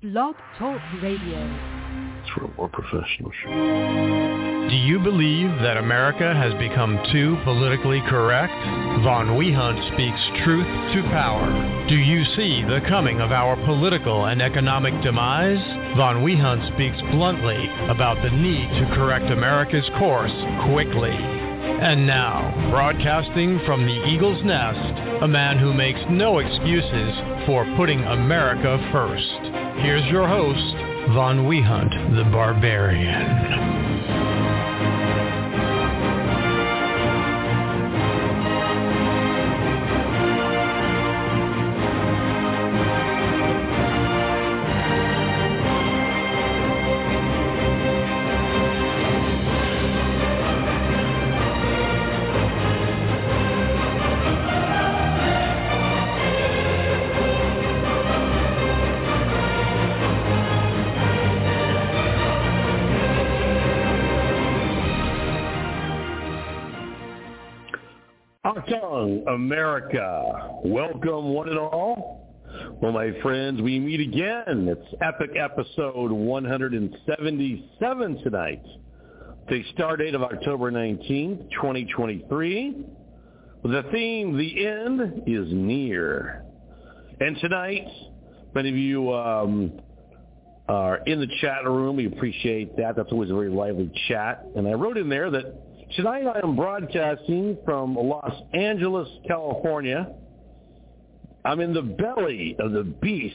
Blog Talk Radio. It's for a more professional show. Do you believe that America has become too politically correct? Von Wehunt speaks truth to power. Do you see the coming of our political and economic demise? Von Wehunt speaks bluntly about the need to correct America's course quickly. And now, broadcasting from the Eagle's Nest, a man who makes no excuses for putting America first. Here's your host, Von Wehunt, the Barbarian. America, welcome one and all. Well, my friends, we meet again. It's epic episode 177 tonight. The star date of October 19th, 2023. The theme, the end is near. And tonight, many of you are in the chat room. We appreciate that. That's always a very lively chat. And I wrote in there that tonight I am broadcasting from Los Angeles, California. I'm in the belly of the beast.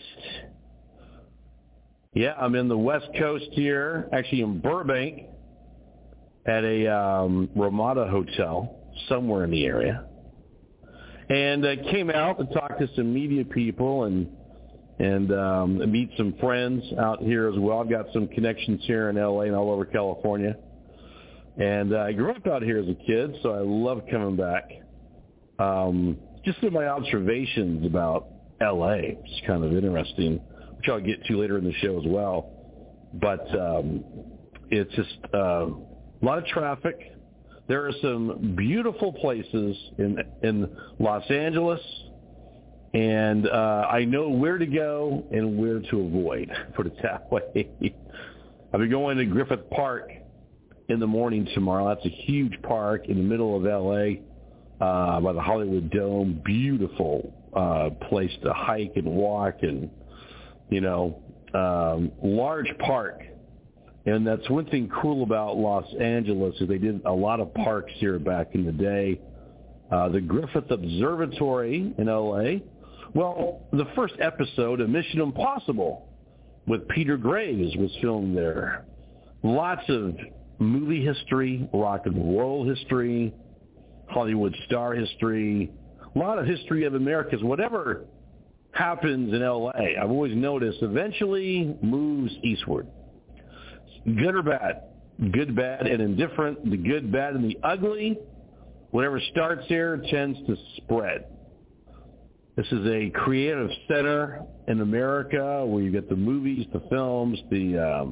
Yeah, I'm in the West Coast here, actually in Burbank, at a Ramada Hotel, somewhere in the area. And I came out to talk to some media people and meet some friends out here as well. I've got some connections here in L.A. and all over California. And I grew up out here as a kid, so I love coming back. Just in my observations about L.A., it's kind of interesting, which I'll get to later in the show as well. But it's just a lot of traffic. There are some beautiful places in Los Angeles, and I know where to go and where to avoid, put it that way. I'll be going to Griffith Park in the morning tomorrow. That's a huge park in the middle of L.A. By the Hollywood Dome. Beautiful place to hike and walk, and large park. And that's one thing cool about Los Angeles is they did a lot of parks here back in the day. The Griffith Observatory in L.A. Well, the first episode of Mission Impossible with Peter Graves was filmed there. Lots of movie history, rock and roll history, Hollywood star history, a lot of history of America's. Whatever happens in L.A., I've always noticed, eventually moves eastward. Good or bad, good, bad, and indifferent, the good, bad, and the ugly, whatever starts here tends to spread. This is a creative center in America where you get the movies, the films, the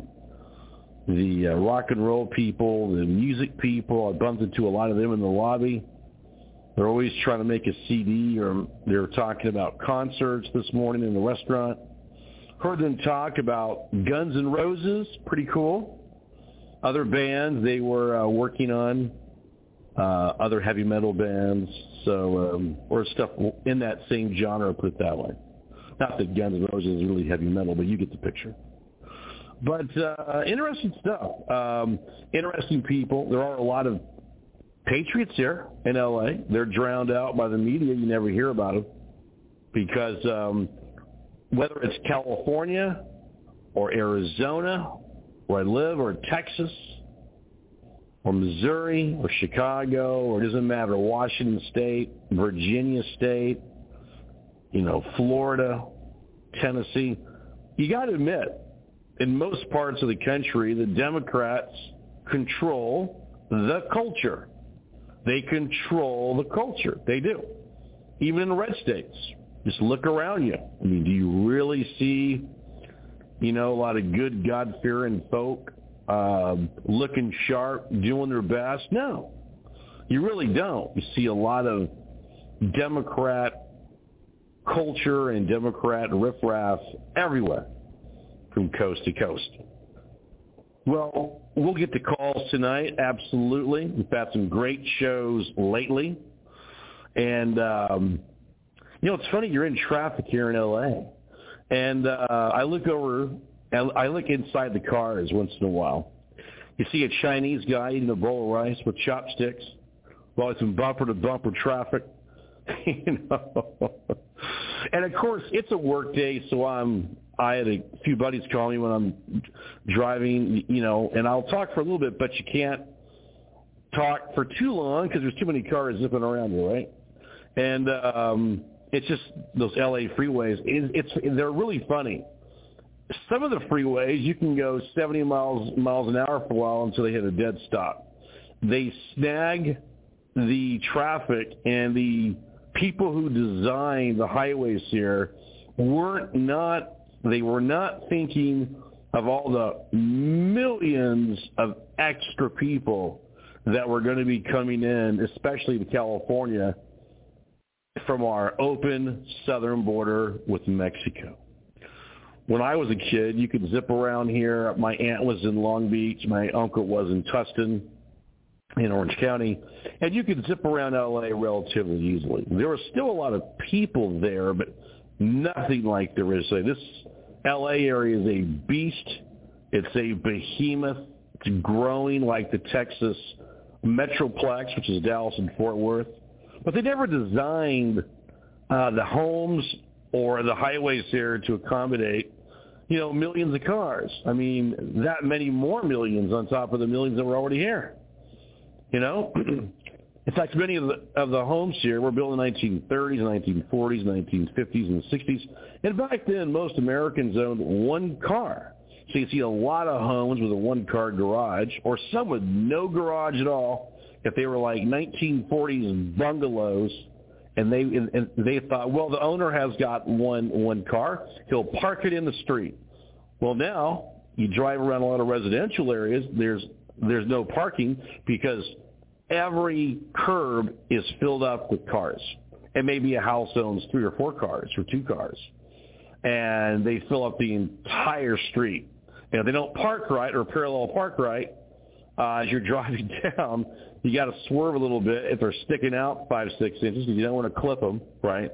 rock and roll people, the music people. I bumped into a lot of them in the lobby. They're always trying to make a CD, or they're talking about concerts this morning in the restaurant. Heard them talk about Guns N' Roses, pretty cool. Other bands they were working on, other heavy metal bands, or stuff in that same genre, put it that way. Not that Guns N' Roses is really heavy metal, but you get the picture. But interesting stuff. Interesting people. There are a lot of patriots here in L.A. They're drowned out by the media. You never hear about them because whether it's California or Arizona, where I live, or Texas or Missouri or Chicago, or it doesn't matter, Washington State, Virginia State, Florida, Tennessee, you got to admit, in most parts of the country, the Democrats control the culture. They control the culture. They do. Even in the red states. Just look around you. I mean, do you really see, a lot of good God-fearing folk looking sharp, doing their best? No. You really don't. You see a lot of Democrat culture and Democrat riffraff everywhere. from coast to coast. Well, we'll get to calls tonight, absolutely. We've had some great shows lately. And, it's funny, you're in traffic here in L.A., and I look inside the cars once in a while. You see a Chinese guy eating a bowl of rice with chopsticks while it's in bumper-to-bumper traffic. And, of course, it's a work day, so I had a few buddies call me when I'm driving, and I'll talk for a little bit, but you can't talk for too long because there's too many cars zipping around you, right? And it's just those L.A. freeways. They're really funny. Some of the freeways, you can go 70 miles an hour for a while until they hit a dead stop. They snag the traffic, and the people who designed the highways here were not thinking of all the millions of extra people that were going to be coming in, especially to California, from our open southern border with Mexico. When I was a kid, you could zip around here. My aunt was in Long Beach. My uncle was in Tustin in Orange County. And you could zip around L.A. relatively easily. There were still a lot of people there, but nothing like there is today. This L.A. area is a beast. It's a behemoth. It's growing like the Texas Metroplex, which is Dallas and Fort Worth. But they never designed the homes or the highways here to accommodate, millions of cars. I mean, that many more millions on top of the millions that were already here. In fact, many of the homes here were built in the 1930s, 1940s, 1950s, and 60s. And back then, most Americans owned one car. So you see a lot of homes with a one-car garage, or some with no garage at all, if they were like 1940s bungalows. And they thought, well, the owner has got one car. He'll park it in the street. Well, now you drive around a lot of residential areas. There's no parking because every curb is filled up with cars. And maybe a house owns 3 or 4 cars or 2 cars. And they fill up the entire street. And if they don't park right or parallel park right, as you're driving down, you got to swerve a little bit if they're sticking out 5-6 inches because you don't want to clip them, right?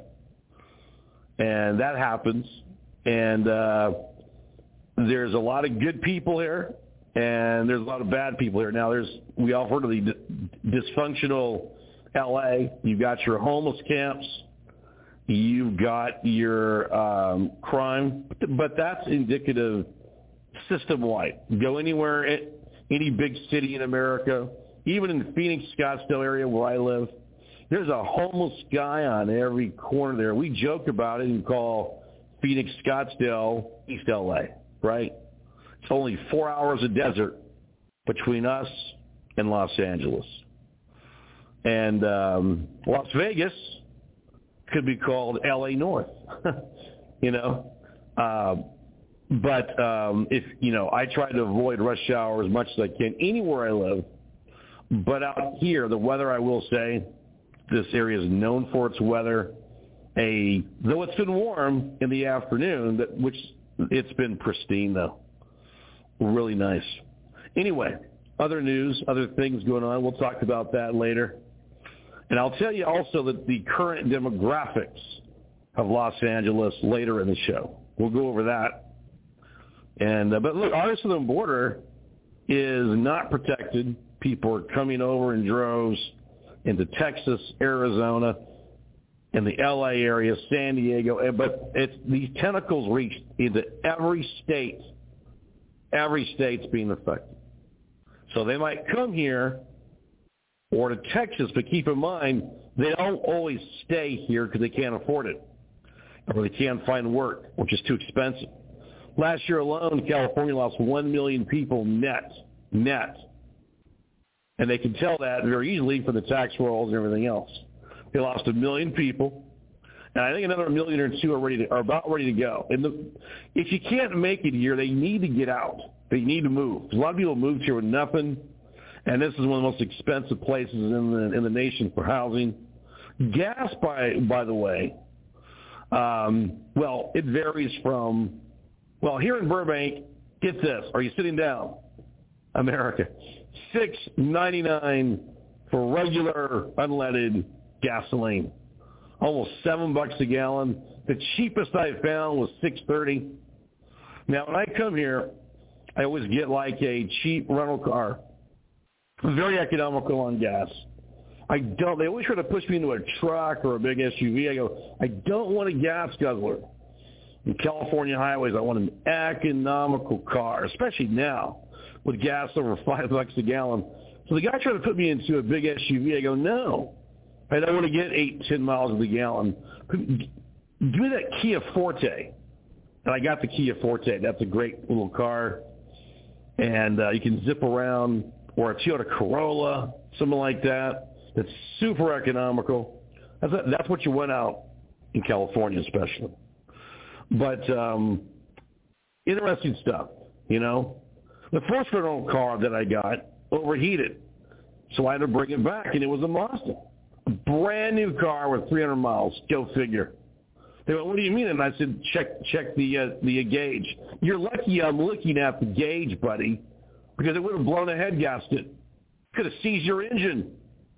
And that happens. And there's a lot of good people here, and there's a lot of bad people here. Now, we all heard of the dysfunctional L.A. You've got your homeless camps. You've got your crime. But that's indicative system-wide. Go anywhere, any big city in America, even in the Phoenix, Scottsdale area where I live, there's a homeless guy on every corner there. We joke about it and call Phoenix, Scottsdale, East L.A., right? It's only 4 hours of desert between us and Los Angeles. And Las Vegas could be called L.A. North, But if, I try to avoid rush hour as much as I can anywhere I live. But out here, the weather, I will say, this area is known for its weather. Though it's been warm in the afternoon, which it's been pristine, though. Really nice. Anyway, other news, other things going on. We'll talk about that later. And I'll tell you also that the current demographics of Los Angeles later in the show. We'll go over that. But look, our southern border is not protected. People are coming over in droves into Texas, Arizona, in the L.A. area, San Diego. But these tentacles reach into every state. Every state's being affected. So they might come here or to Texas, but keep in mind, they don't always stay here because they can't afford it or they can't find work, which is too expensive. Last year alone, California lost 1 million people net. And they can tell that very easily from the tax rolls and everything else. They lost 1 million people, and I think another 1 million or 2 are about ready to go. And if you can't make it here, they need to get out. They need to move. A lot of people moved here with nothing, and this is one of the most expensive places in the nation for housing. Gas, by the way, well, it varies from Well, here in Burbank, get this. Are you sitting down? America. $6.99 for regular unleaded gasoline. Almost $7 a gallon. The cheapest I found was $6.30. Now, when I come here, I always get like a cheap rental car. Very economical on gas. They always try to push me into a truck or a big SUV. I go, I don't want a gas guzzler. In California highways, I want an economical car, especially now with gas over $5 a gallon. So the guy tried to put me into a big SUV. I go, no, I don't want to get 8-10 miles of the gallon. Give me that Kia Forte. And I got the Kia Forte. That's a great little car. And you can zip around, or a Toyota Corolla, something like that. That's super economical. That's what you want out in California especially. But interesting stuff, you know. The first rental car that I got overheated, so I had to bring it back, and it was a Mazda. A brand new car with 300 miles. Go figure. They went, what do you mean? And I said, check the gauge. You're lucky I'm looking at the gauge, buddy, because it would have blown a head gasket. Could have seized your engine.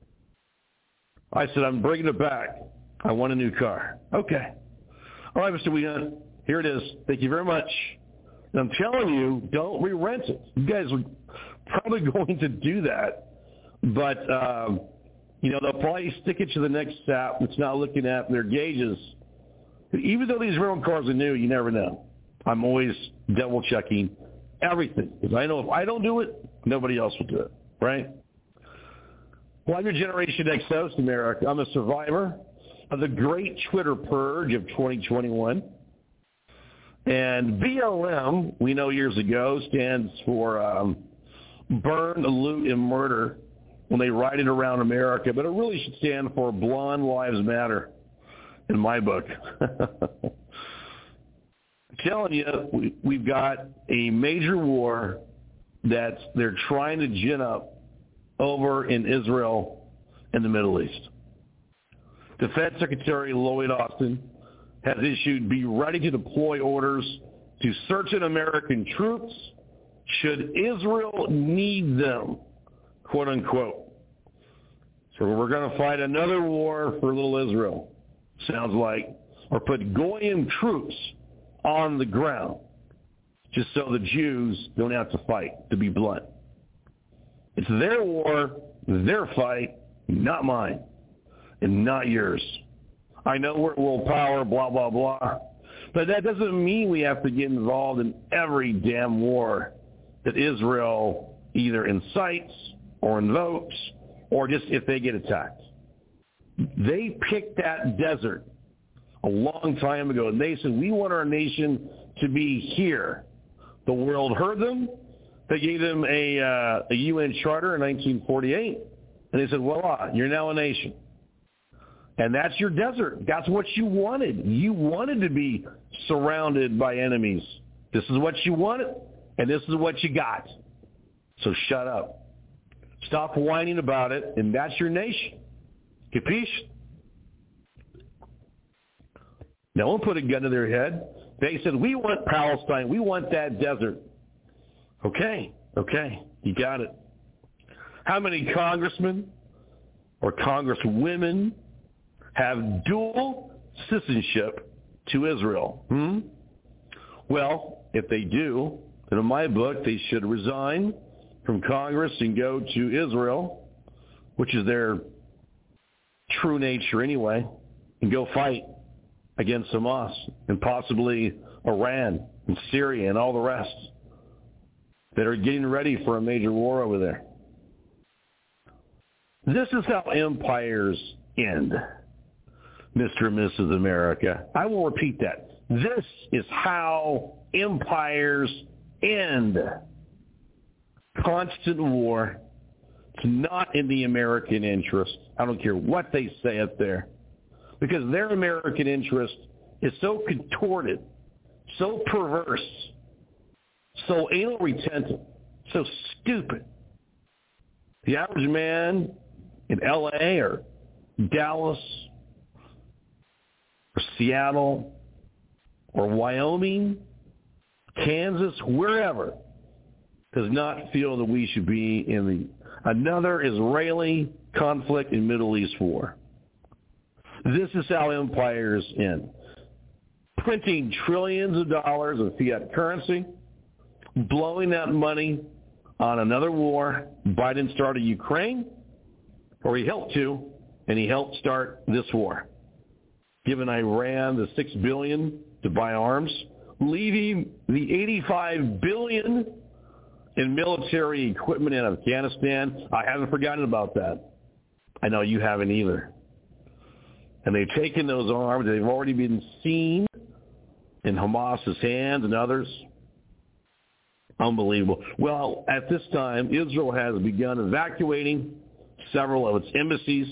I said, I'm bringing it back. I want a new car. Okay. All right, Mr. Weehunt, here it is. Thank you very much. And I'm telling you, don't re-rent it. You guys are probably going to do that. But, they'll probably stick it to the next sap that's not looking at their gauges. Even though these rental cars are new, you never know. I'm always double-checking everything. Because I know if I don't do it, nobody else will do it, right? Well, I'm your Generation X host, America. I'm a survivor of the great Twitter purge of 2021. And BLM, we know years ago, stands for burn, loot, and murder when they ride it around America. But it really should stand for Blonde Lives Matter in my book. I'm telling you, we've got a major war that they're trying to gin up over in Israel and the Middle East. Defense Secretary Lloyd Austin has issued be ready to deploy orders to certain American troops should Israel need them, quote unquote. So we're going to fight another war for little Israel, sounds like, or put Goyim troops on the ground just so the Jews don't have to fight, to be blunt. It's their war, their fight, not mine, and not yours. I know we're world power, blah, blah, blah, but that doesn't mean we have to get involved in every damn war that Israel either incites or invokes or just if they get attacked. They picked that desert a long time ago, and they said, we want our nation to be here. The world heard them. They gave them a UN charter in 1948, and they said, voila, you're now a nation. And that's your desert. That's what you wanted. You wanted to be surrounded by enemies. This is what you wanted, and this is what you got. So shut up. Stop whining about it, and that's your nation. Capiche? No one put a gun to their head. They said, we want Palestine. We want that desert. Okay, you got it. How many congressmen or congresswomen have dual citizenship to Israel? Well, if they do, then in my book, they should resign from Congress and go to Israel, which is their true nature anyway, and go fight against Hamas and possibly Iran and Syria and all the rest that are getting ready for a major war over there. This is how empires end, Mr. and Mrs. America. I will repeat that. This is how empires end. Constant war. It's not in the American interest. I don't care what they say up there. Because their American interest is so contorted, so perverse, so anal retentive, so stupid. The average man in L.A. or Dallas or Seattle or Wyoming Kansas, wherever, does not feel that we should be in another Israeli conflict and Middle East war. This is how empires end. Printing trillions of dollars of fiat currency, blowing that money on another war. Biden started Ukraine, or he helped to, and he helped start this war, giving Iran the $6 billion to buy arms, leaving the $85 billion in military equipment in Afghanistan. I haven't forgotten about that. I know you haven't either. And they've taken those arms. They've already been seen in Hamas's hands and others. Unbelievable. Well, at this time, Israel has begun evacuating several of its embassies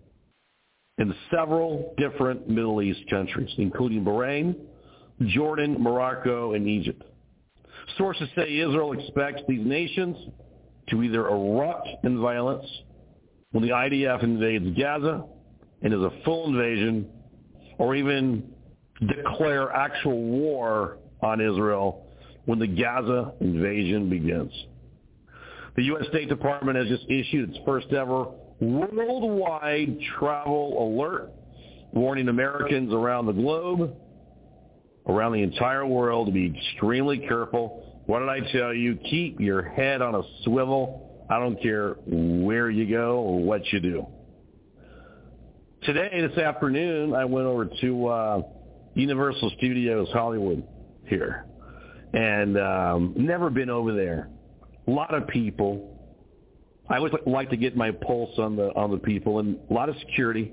in several different Middle East countries, including Bahrain, Jordan, Morocco, and Egypt. Sources say Israel expects these nations to either erupt in violence when the IDF invades Gaza and is a full invasion, or even declare actual war on Israel when the Gaza invasion begins. The U.S. State Department has just issued its first ever worldwide travel alert, warning Americans around the globe, around the entire world, to be extremely careful. What did I tell you? Keep your head on a swivel. I don't care where you go or what you do. Today, this afternoon, I went over to Universal Studios Hollywood here, and never been over there. A lot of people. I always like to get my pulse on the people, and a lot of security.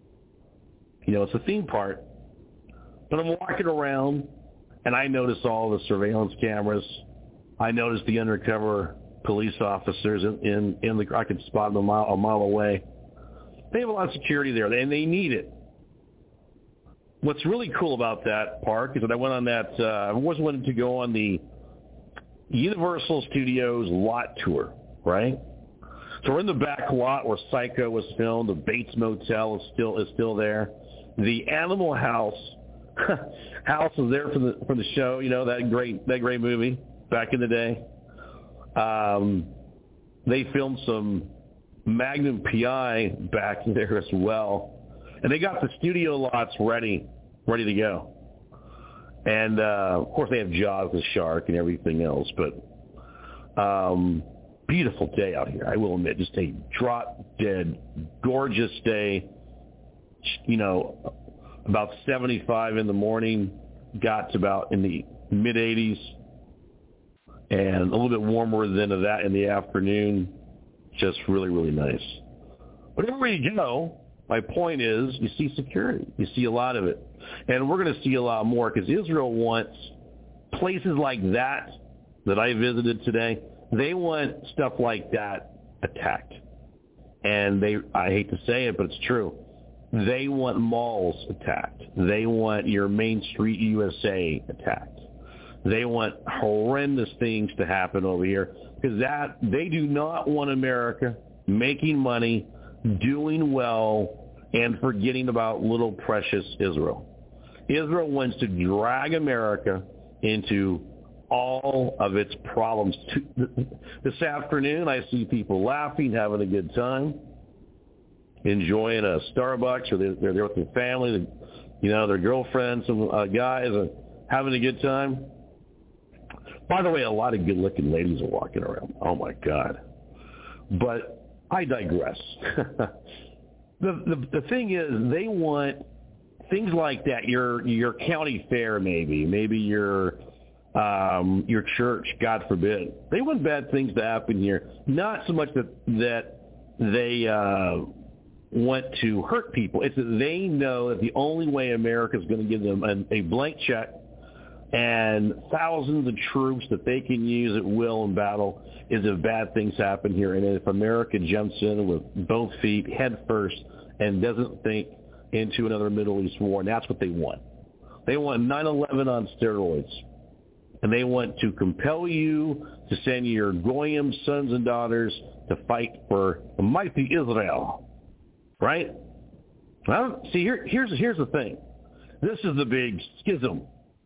You know, it's a theme park. But I'm walking around, and I notice all the surveillance cameras. I notice the undercover police officers in the. I could spot them a mile away. They have a lot of security there, and they need it. What's really cool about that park is that I went on that. I was wanting to go on the Universal Studios lot tour, right? So we're in the back lot where Psycho was filmed. The Bates Motel is still there. The Animal House is there for the show. You know, that great movie back in the day. They filmed some Magnum PI back there as well, and they got the studio lots ready to go. And of course they have Jaws the shark and everything else, but beautiful day out here, I will admit. Just a drop dead gorgeous day. You know, about 75 in the morning, got to about in the mid 80s, and a little bit warmer than that in the afternoon. Just really, really nice. But everywhere you go, my point is, you see security. You see a lot of it. And we're going to see a lot more, because Israel wants places like that I visited today. They want stuff like that attacked. And I hate to say it, but it's true. They want malls attacked. They want your Main Street USA attacked. They want horrendous things to happen over here, because they do not want America making money, doing well, and forgetting about little precious Israel. Israel wants to drag America into all of its problems. This afternoon, I see people laughing, having a good time, enjoying a Starbucks, or they're there with their family, their girlfriends, some guys, having a good time. By the way, a lot of good-looking ladies are walking around. Oh, my God. But I digress. The thing is, they want things like that, your county fair maybe your church, God forbid. They want bad things to happen here. Not so much that they want to hurt people. It's that they know that the only way America is going to give them a blank check and thousands of troops that they can use at will in battle is if bad things happen here. And if America jumps in with both feet, head first, and doesn't think into another Middle East war, and that's what they want. They want 9/11 on steroids. And they want to compel you to send your Goyim sons and daughters to fight for the mighty Israel. Right? Well, see, here's the thing. This is the big schism.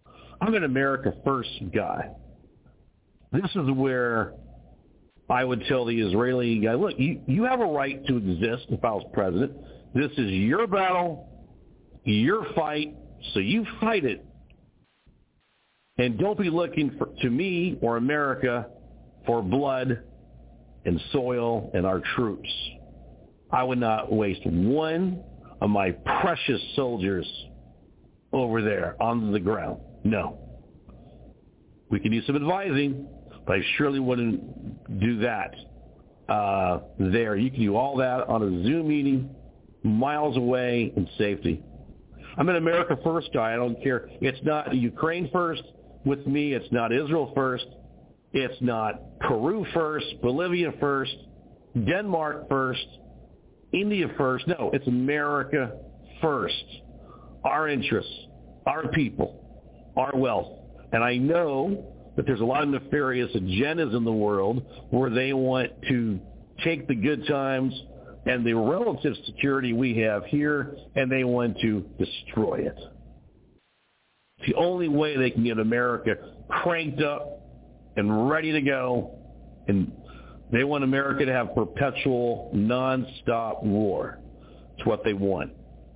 I'm an America First guy. This is where I would tell the Israeli guy, look, you have a right to exist if I was president. This is your battle, your fight, so you fight it. And don't be looking to me or America for blood and soil and our troops. I would not waste one of my precious soldiers over there on the ground. No. We can do some advising, but I surely wouldn't do that there. You can do all that on a Zoom meeting, miles away in safety. I'm an America First guy. I don't care. It's not Ukraine first with me. It's not Israel first. It's not Peru first, Bolivia first, Denmark first, India first. No, it's America first. Our interests, our people, our wealth. And I know that there's a lot of nefarious agendas in the world where they want to take the good times and the relative security we have here, and they want to destroy it. It's the only way they can get America cranked up and ready to go, and they want America to have perpetual, nonstop war. It's what they want.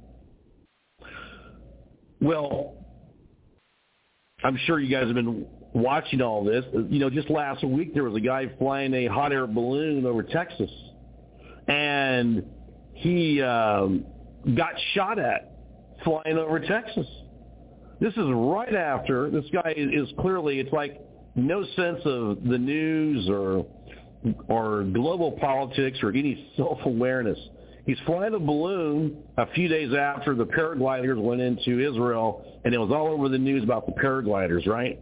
Well, I'm sure you guys have been watching all this. You know, just last week there was a guy flying a hot air balloon over Texas, and he got shot at flying over Texas. This is right after this guy is clearly, it's like no sense of the news or global politics or any self-awareness. He's flying a balloon a few days after the paragliders went into Israel, and it was all over the news about the paragliders, right?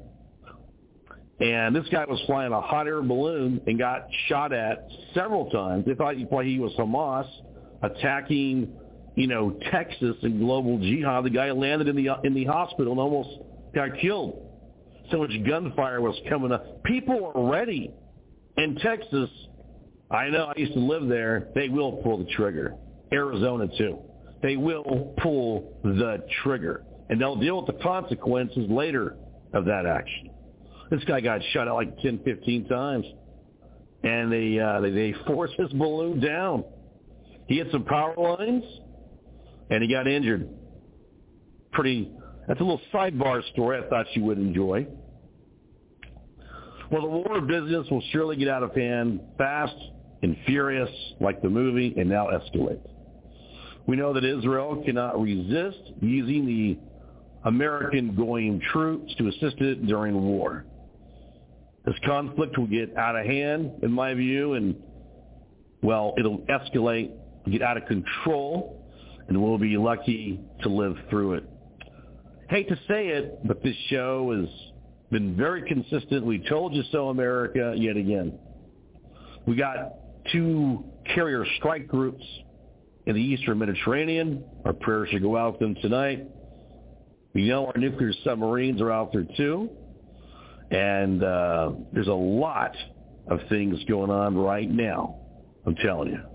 And this guy was flying a hot air balloon and got shot at several times. They thought he was Hamas attacking, Texas and global jihad. The guy landed in the hospital and almost got killed. So much gunfire was coming up. People are ready. In Texas, I know, I used to live there, they will pull the trigger. Arizona, too. They will pull the trigger. And they'll deal with the consequences later of that action. This guy got shot out like 10, 15 times. And they forced his balloon down. He hit some power lines, and he got injured. That's a little sidebar story I thought you would enjoy. Well, the war of business will surely get out of hand fast and furious like the movie, and now escalate. We know that Israel cannot resist using the American Goyim troops to assist it during war. This conflict will get out of hand, in my view, and, well, it'll escalate, get out of control, and we'll be lucky to live through it. Hate to say it, but this show has been very consistent. We told you so, America, yet again. We got 2 carrier strike groups in the Eastern Mediterranean. Our prayers should go out to them tonight. We know our nuclear submarines are out there too. And there's a lot of things going on right now, I'm telling you.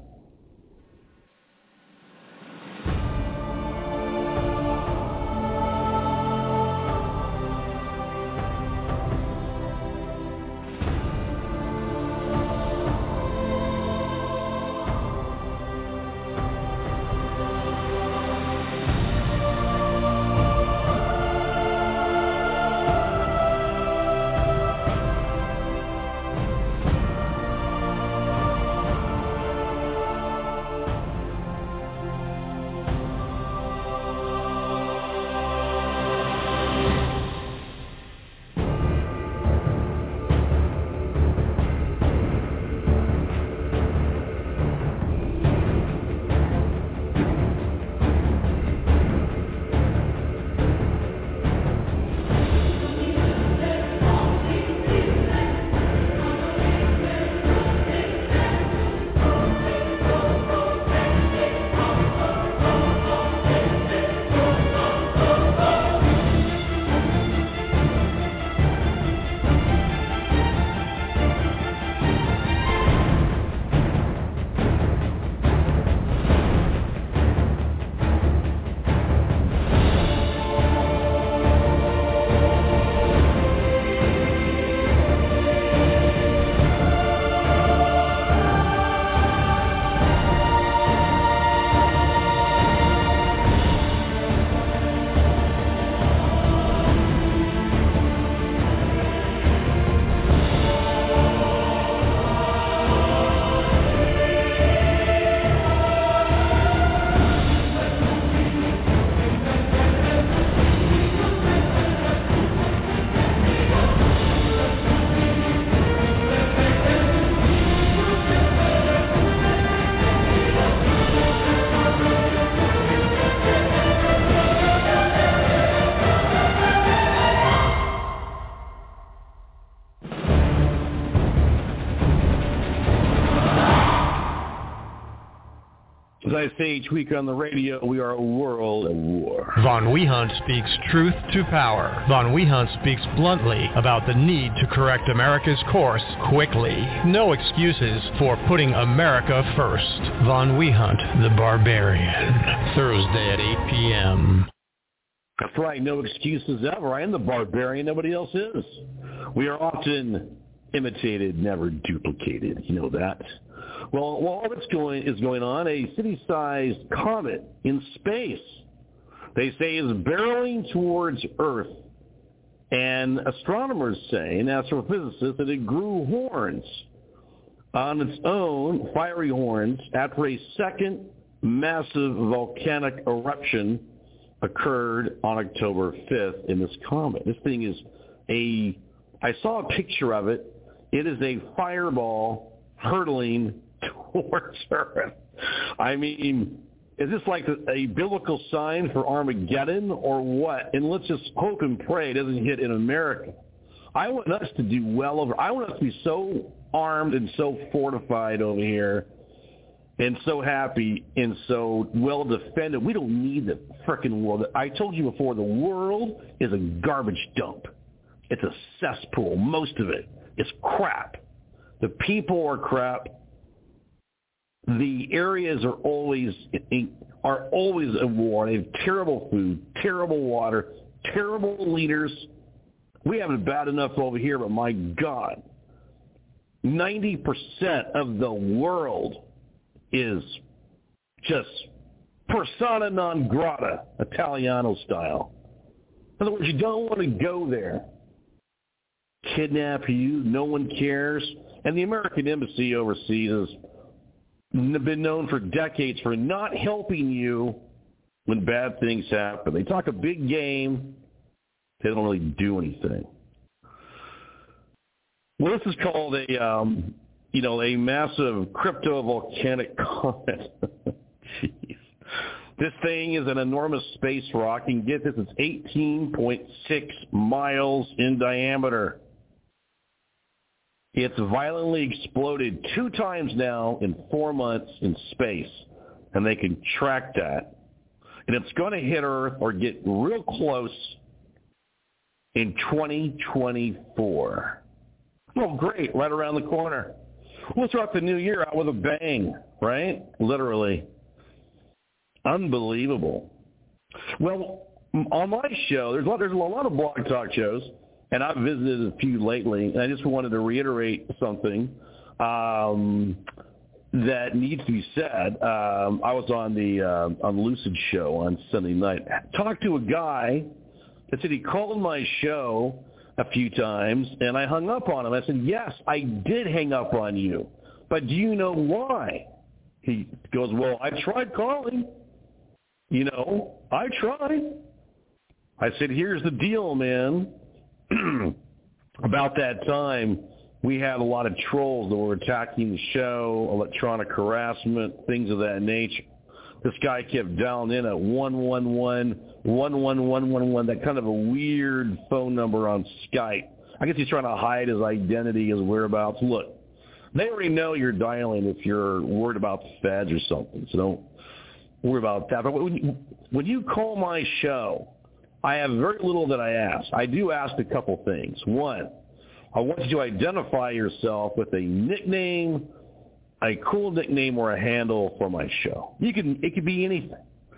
As I say each week on the radio, we are a world at war. Von Wehunt speaks truth to power. Von Wehunt speaks bluntly about the need to correct America's course quickly. No excuses for putting America first. Von Wehunt, the Barbarian. Thursday at 8 p.m. That's right, no excuses ever. I am the Barbarian, nobody else is. We are often imitated, never duplicated. You know that. Well, while all that's going on, a city-sized comet in space, they say, is barreling towards Earth. And astronomers say, and astrophysicists, that it grew horns on its own, fiery horns, after a second massive volcanic eruption occurred on October 5th in this comet. This thing is I saw a picture of it. It is a fireball hurtling towards Earth. I mean, is this like a biblical sign for Armageddon or what? And let's just hope and pray it doesn't hit in America. I want us to do well over. I want us to be so armed and so fortified over here and so happy and so well defended. We don't need the frickin' world. I told you before, the world is a garbage dump. It's a cesspool. Most of it is crap. The people are crap. The areas are always at war. They have terrible food, terrible water, terrible leaders. We have it bad enough over here, but my God, 90% of the world is just persona non grata, Italiano style. In other words, you don't want to go there. Kidnap you, no one cares. And the American embassy overseas has been known for decades for not helping you when bad things happen. They talk a big game. They don't really do anything. Well, this is called a massive crypto-volcanic comet. Jeez. This thing is an enormous space rock. And get this, it's 18.6 miles in diameter. It's violently exploded 2 times now in 4 months in space, and they can track that. And it's going to hit Earth or get real close in 2024. Oh, great, right around the corner. We'll start the new year out with a bang, right? Literally. Unbelievable. Well, on my show, there's a lot of blog talk shows, and I've visited a few lately, and I just wanted to reiterate something that needs to be said. I was on the Lucid show on Sunday night. Talked to a guy that said he called my show a few times, and I hung up on him. I said, yes, I did hang up on you, but do you know why? He goes, well, I tried calling. I tried. I said, here's the deal, man. About that time, we had a lot of trolls that were attacking the show, electronic harassment, things of that nature. This guy kept dialing in at 111, that kind of a weird phone number on Skype. I guess he's trying to hide his identity, his whereabouts. Look, they already know you're dialing if you're worried about the feds or something, so don't worry about that. But when you call my show, I have very little that I ask. I do ask a couple things. One, I want you to identify yourself with a nickname, a cool nickname or a handle for my show. It could be anything.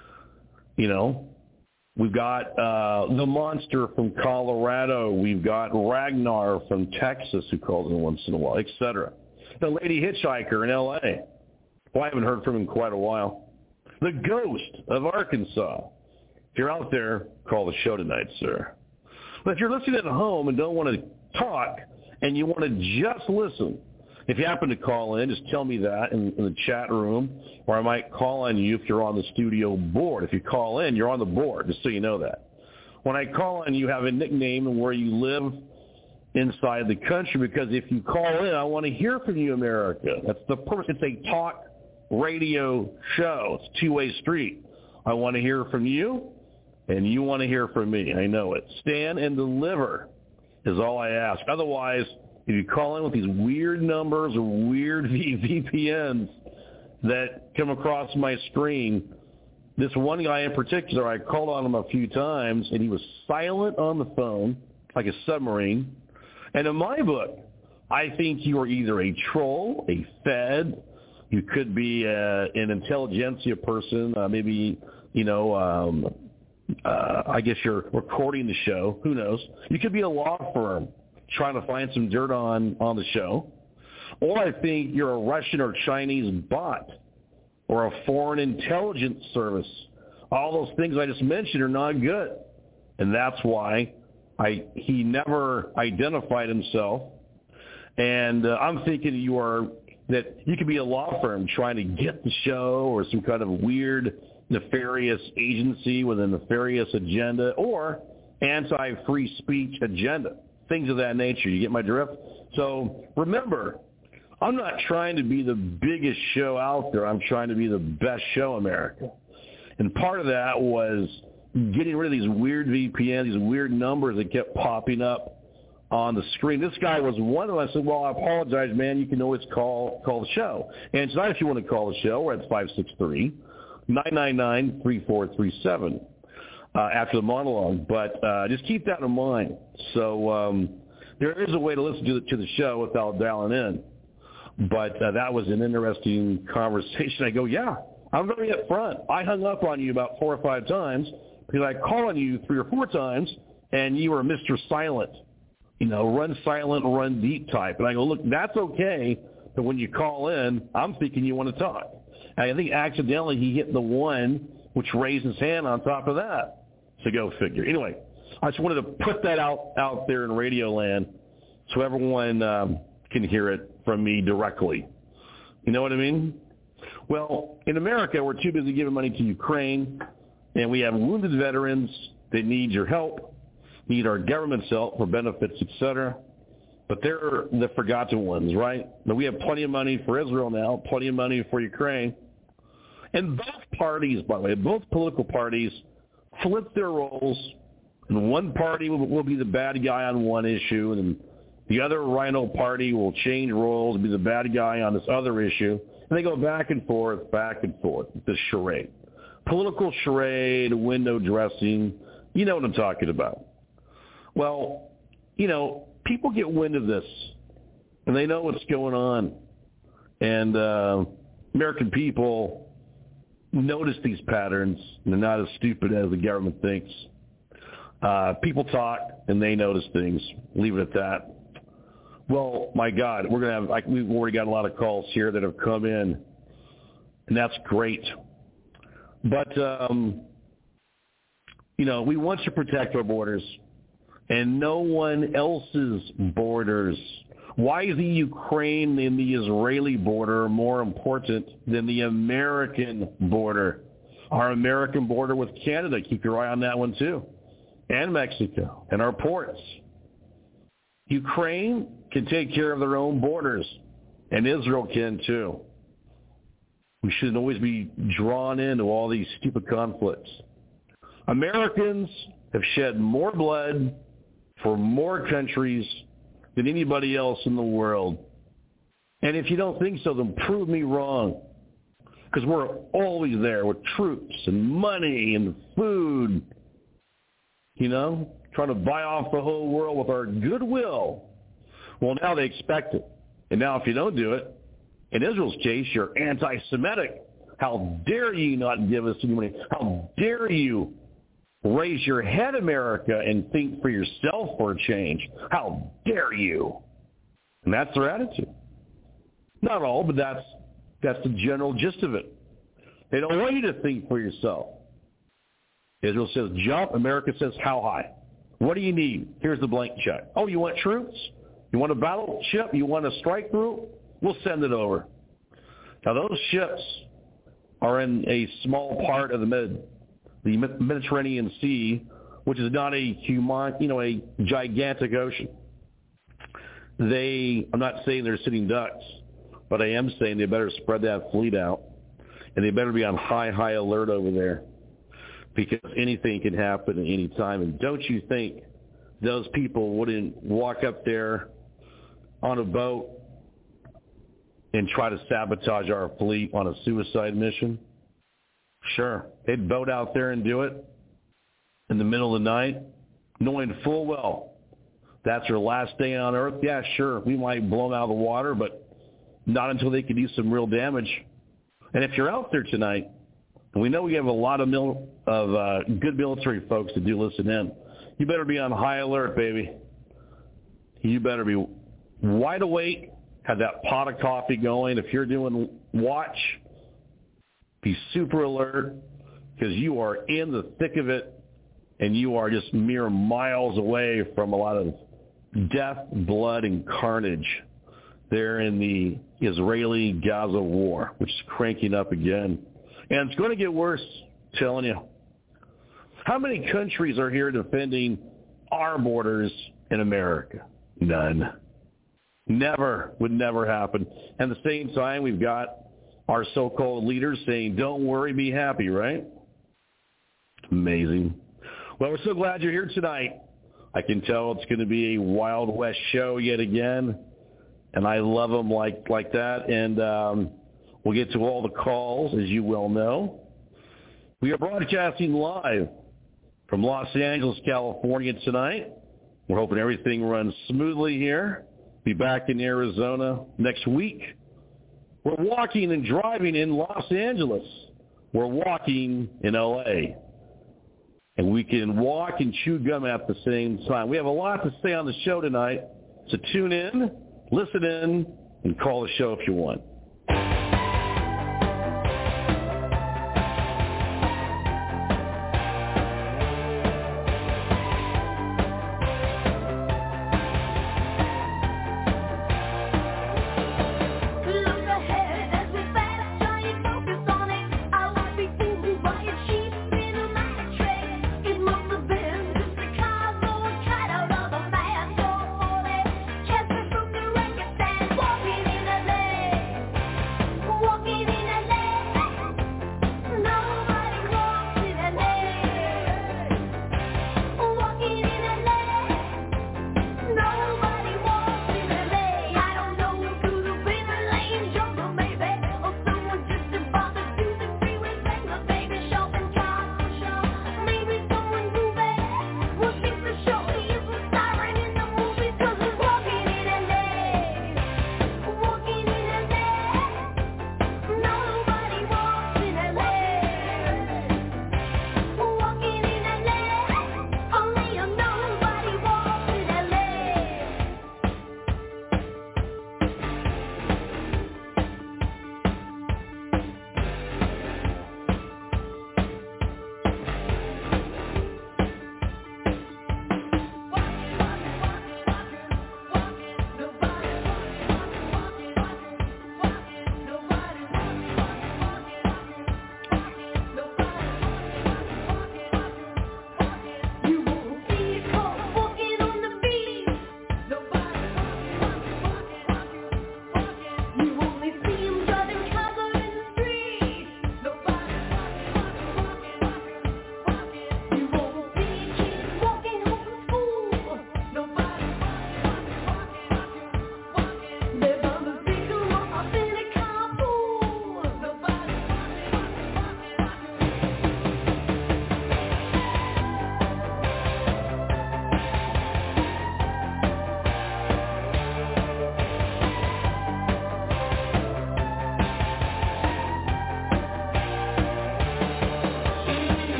We've got the Monster from Colorado. We've got Ragnar from Texas who calls in once in a while, etc. The Lady Hitchhiker in L.A. Well, I haven't heard from him in quite a while. The Ghost of Arkansas. If you're out there, call the show tonight, sir. But if you're listening at home and don't want to talk and you want to just listen, if you happen to call in, just tell me that in the chat room, or I might call on you if you're on the studio board. If you call in, you're on the board, just so you know that. When I call in, you have a nickname and where you live inside the country, because if you call in, I want to hear from you, America. That's the purpose. It's a talk radio show. It's a two-way street. I want to hear from you, and you want to hear from me. I know it. Stand and deliver is all I ask. Otherwise, if you call in with these weird numbers or weird VPNs, that come across my screen. This one guy in particular, I called on him a few times, and he was silent on the phone, like a submarine. And in my book, I think you are either a troll, a fed, you could be an intelligentsia person, maybe, I guess you're recording the show. Who knows? You could be a law firm trying to find some dirt on the show. Or I think you're a Russian or Chinese bot or a foreign intelligence service. All those things I just mentioned are not good. And that's why he never identified himself. And I'm thinking that you could be a law firm trying to get the show, or some kind of weird, nefarious agency with a nefarious agenda, or anti-free speech agenda, things of that nature. You get my drift? So remember, I'm not trying to be the biggest show out there. I'm trying to be the best show in America. And part of that was getting rid of these weird VPNs, these weird numbers that kept popping up on the screen. This guy was one of them. I said, well, I apologize, man. You can always call the show. And tonight, if you want to call the show, we're at 563-999-3437 after the monologue. But just keep that in mind. So there is a way to listen to the show without dialing in. But that was an interesting conversation. I go, yeah, I'm very upfront. I hung up on you about 4 or 5 times because I called on you 3 or 4 times, and you were Mr. Silent. Run silent, run deep type. And I go, look, that's okay, but when you call in, I'm thinking you want to talk. And I think accidentally he hit the one, which raised his hand on top of that. So go figure. Anyway, I just wanted to put that out there in radio land so everyone can hear it from me directly. You know what I mean? Well, in America, we're too busy giving money to Ukraine, and we have wounded veterans that need your help, need our government's help for benefits, etc. But they're the forgotten ones, right? But we have plenty of money for Israel now, plenty of money for Ukraine. And both parties, by the way, both political parties flip their roles, and one party will be the bad guy on one issue, and the other rhino party will change roles and be the bad guy on this other issue. And they go back and forth, this charade. Political charade, window dressing, you know what I'm talking about. Well, people get wind of this, and they know what's going on. And American people notice these patterns, and they're not as stupid as the government thinks. People talk, and they notice things. Leave it at that. Well, my God, we're going to have, we've already got a lot of calls here that have come in, and that's great. But, we want to protect our borders and no one else's borders. Why is the Ukraine and the Israeli border more important than the American border? Our American border with Canada, keep your eye on that one too, and Mexico, and our ports. Ukraine can take care of their own borders, and Israel can too. We shouldn't always be drawn into all these stupid conflicts. Americans have shed more blood for more countries than anybody else in the world. And if you don't think so, then prove me wrong. Because we're always there with troops and money and food, trying to buy off the whole world with our goodwill. Well, now they expect it. And now if you don't do it, in Israel's case, you're anti-Semitic. How dare you not give us any money? How dare you raise your head, America, and think for yourself for a change? How dare you? And that's their attitude. Not all, but that's the general gist of it. They don't want you to think for yourself. Israel says jump. America says how high? What do you need? Here's the blank check. Oh, you want troops? You want a battleship? You want a strike group? We'll send it over. Now, those ships are in a small part of the Mediterranean Sea, which is not a gigantic ocean. I'm not saying they're sitting ducks, but I am saying they better spread that fleet out, and they better be on high alert over there, because anything can happen at any time. And don't you think those people wouldn't walk up there on a boat and try to sabotage our fleet on a suicide mission? Sure. They'd boat out there and do it in the middle of the night, knowing full well that's their last day on Earth. Yeah, sure, we might blow them out of the water, but not until they can do some real damage. And if you're out there tonight, and we know we have a lot of good military folks that do listen in, you better be on high alert, baby. You better be wide awake, have that pot of coffee going. If you're doing watch, be super alert, because you are in the thick of it, and you are just mere miles away from a lot of death, blood, and carnage there in the Israeli-Gaza war, which is cranking up again. And it's going to get worse, I'm telling you. How many countries are here defending our borders in America? None. Never. Would never happen. And at the same time, we've got our so-called leaders saying, don't worry, be happy, right? Amazing. Well, we're so glad you're here tonight. I can tell it's going to be a Wild West show yet again, and I love them like that. And we'll get to all the calls, as you well know. We are broadcasting live from Los Angeles, California tonight. We're hoping everything runs smoothly here. Be back in Arizona next week. We're walking and driving in Los Angeles. We're walking in L.A., and we can walk and chew gum at the same time. We have a lot to say on the show tonight, so tune in, listen in, and call the show if you want.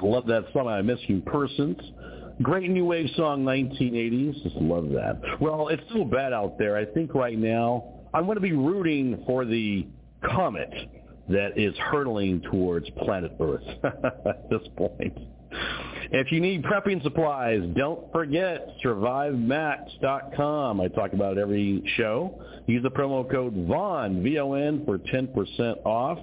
Love that song, I Miss You Persons. Great new wave song, 1980s. Just love that. Well, it's so bad out there. I think right now I'm going to be rooting for the comet that is hurtling towards planet Earth at this point. If you need prepping supplies, don't forget SurviveMax.com. I talk about it every show. Use the promo code VON, V-O-N, for 10% off.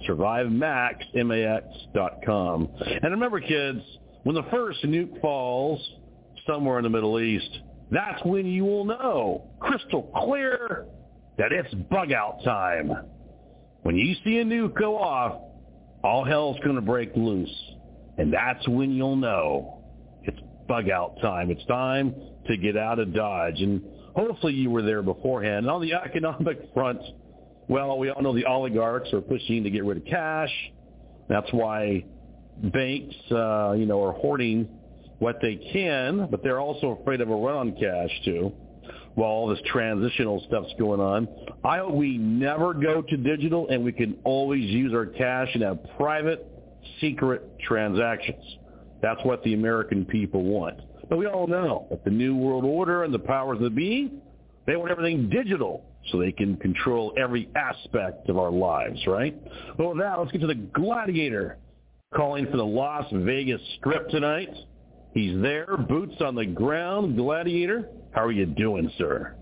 SurviveMax.com. And remember, kids, when the first nuke falls somewhere in the Middle East, that's when you will know, crystal clear, that it's bug-out time. When you see a nuke go off, all hell's going to break loose. And that's when you'll know it's bug-out time. It's time to get out of Dodge. And hopefully you were there beforehand. And on the economic front, well, we all know the oligarchs are pushing to get rid of cash. That's why banks, are hoarding what they can, but they're also afraid of a run on cash, too, while all this transitional stuff's going on. I hope we never go to digital and we can always use our cash and have private, secret transactions. That's what the American people want. But we all know that the New World Order and the powers that be, they want everything digital so they can control every aspect of our lives, right? Well, now let's get to the Gladiator calling for the Las Vegas Strip tonight. He's there, boots on the ground. Gladiator, how are you doing, sir?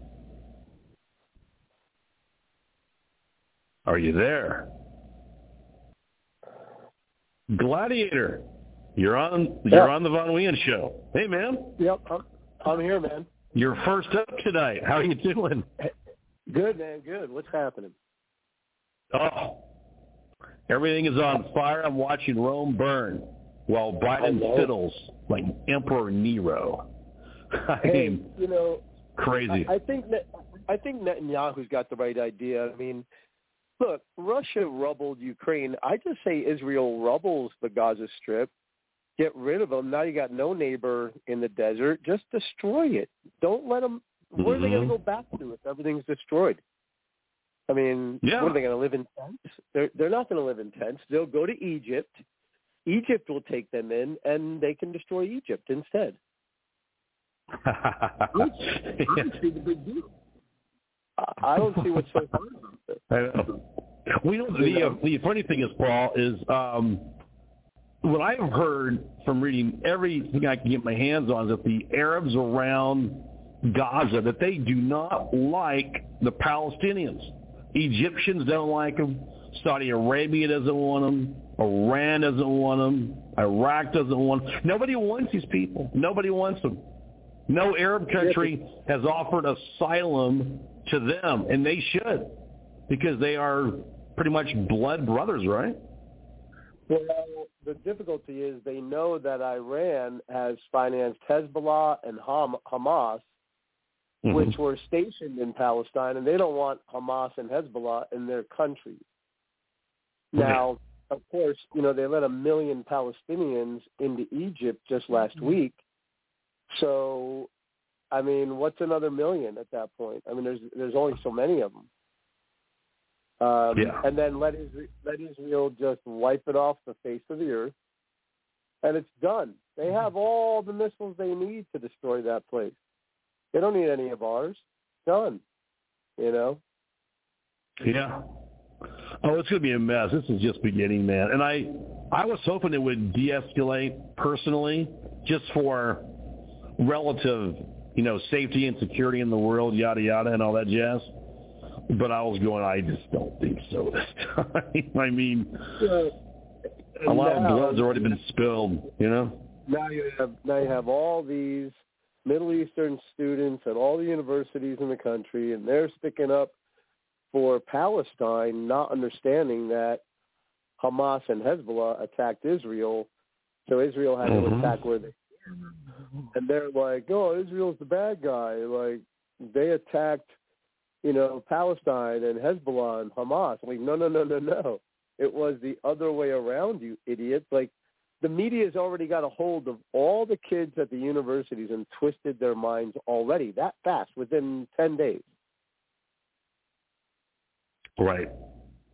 Are you there? Gladiator, you're on the Von Weehan Show. Hey, man. Yep, I'm here, man. You're first up tonight. How are you doing? Good, man, good. What's happening? Oh, everything is on fire. I'm watching Rome burn while Biden fiddles like Emperor Nero. I mean, crazy. I think Netanyahu's got the right idea. I mean, look, Russia rubbled Ukraine. I just say Israel rubbles the Gaza Strip. Get rid of them. Now you got no neighbor in the desert. Just destroy it. Don't let them. Where are they going to go back to if everything's destroyed? I mean, What are they going to live in tents? They're not going to live in tents. They'll go to Egypt. Egypt will take them in, and they can destroy Egypt instead. I don't see the big deal. I don't see what's so hard about this. I know. The funny thing is, Paul, is what I've heard from reading everything I can get my hands on is that the Arabs around Gaza, that they do not like the Palestinians. Egyptians don't like them. Saudi Arabia doesn't want them. Iran doesn't want them. Iraq doesn't want them. Nobody wants these people. Nobody wants them. No Arab country has offered asylum to them, and they should, because they are pretty much blood brothers, right? Well, the difficulty is they know that Iran has financed Hezbollah and Hamas, which were stationed in Palestine, and they don't want Hamas and Hezbollah in their country. Now, of course, they let 1 million Palestinians into Egypt just last week. So, I mean, what's another million at that point? I mean, there's only so many of them. And then let Israel just wipe it off the face of the earth, and it's done. They have all the missiles they need to destroy that place. They don't need any of ours. Done. Yeah. Oh, it's going to be a mess. This is just beginning, man. And I was hoping it would de-escalate personally, just for relative, safety and security in the world, yada, yada, and all that jazz. But I was going, I just don't think so this time. I mean, a lot of blood's already been spilled, Now you have all these Middle Eastern students at all the universities in the country, and they're sticking up for Palestine, not understanding that Hamas and Hezbollah attacked Israel, so Israel had to attack where they were. And they're like, oh, Israel's the bad guy. Like, they attacked, Palestine and Hezbollah and Hamas. I'm like, no. It was the other way around, you idiots. Like, the media's already got a hold of all the kids at the universities and twisted their minds already that fast, within 10 days. Right.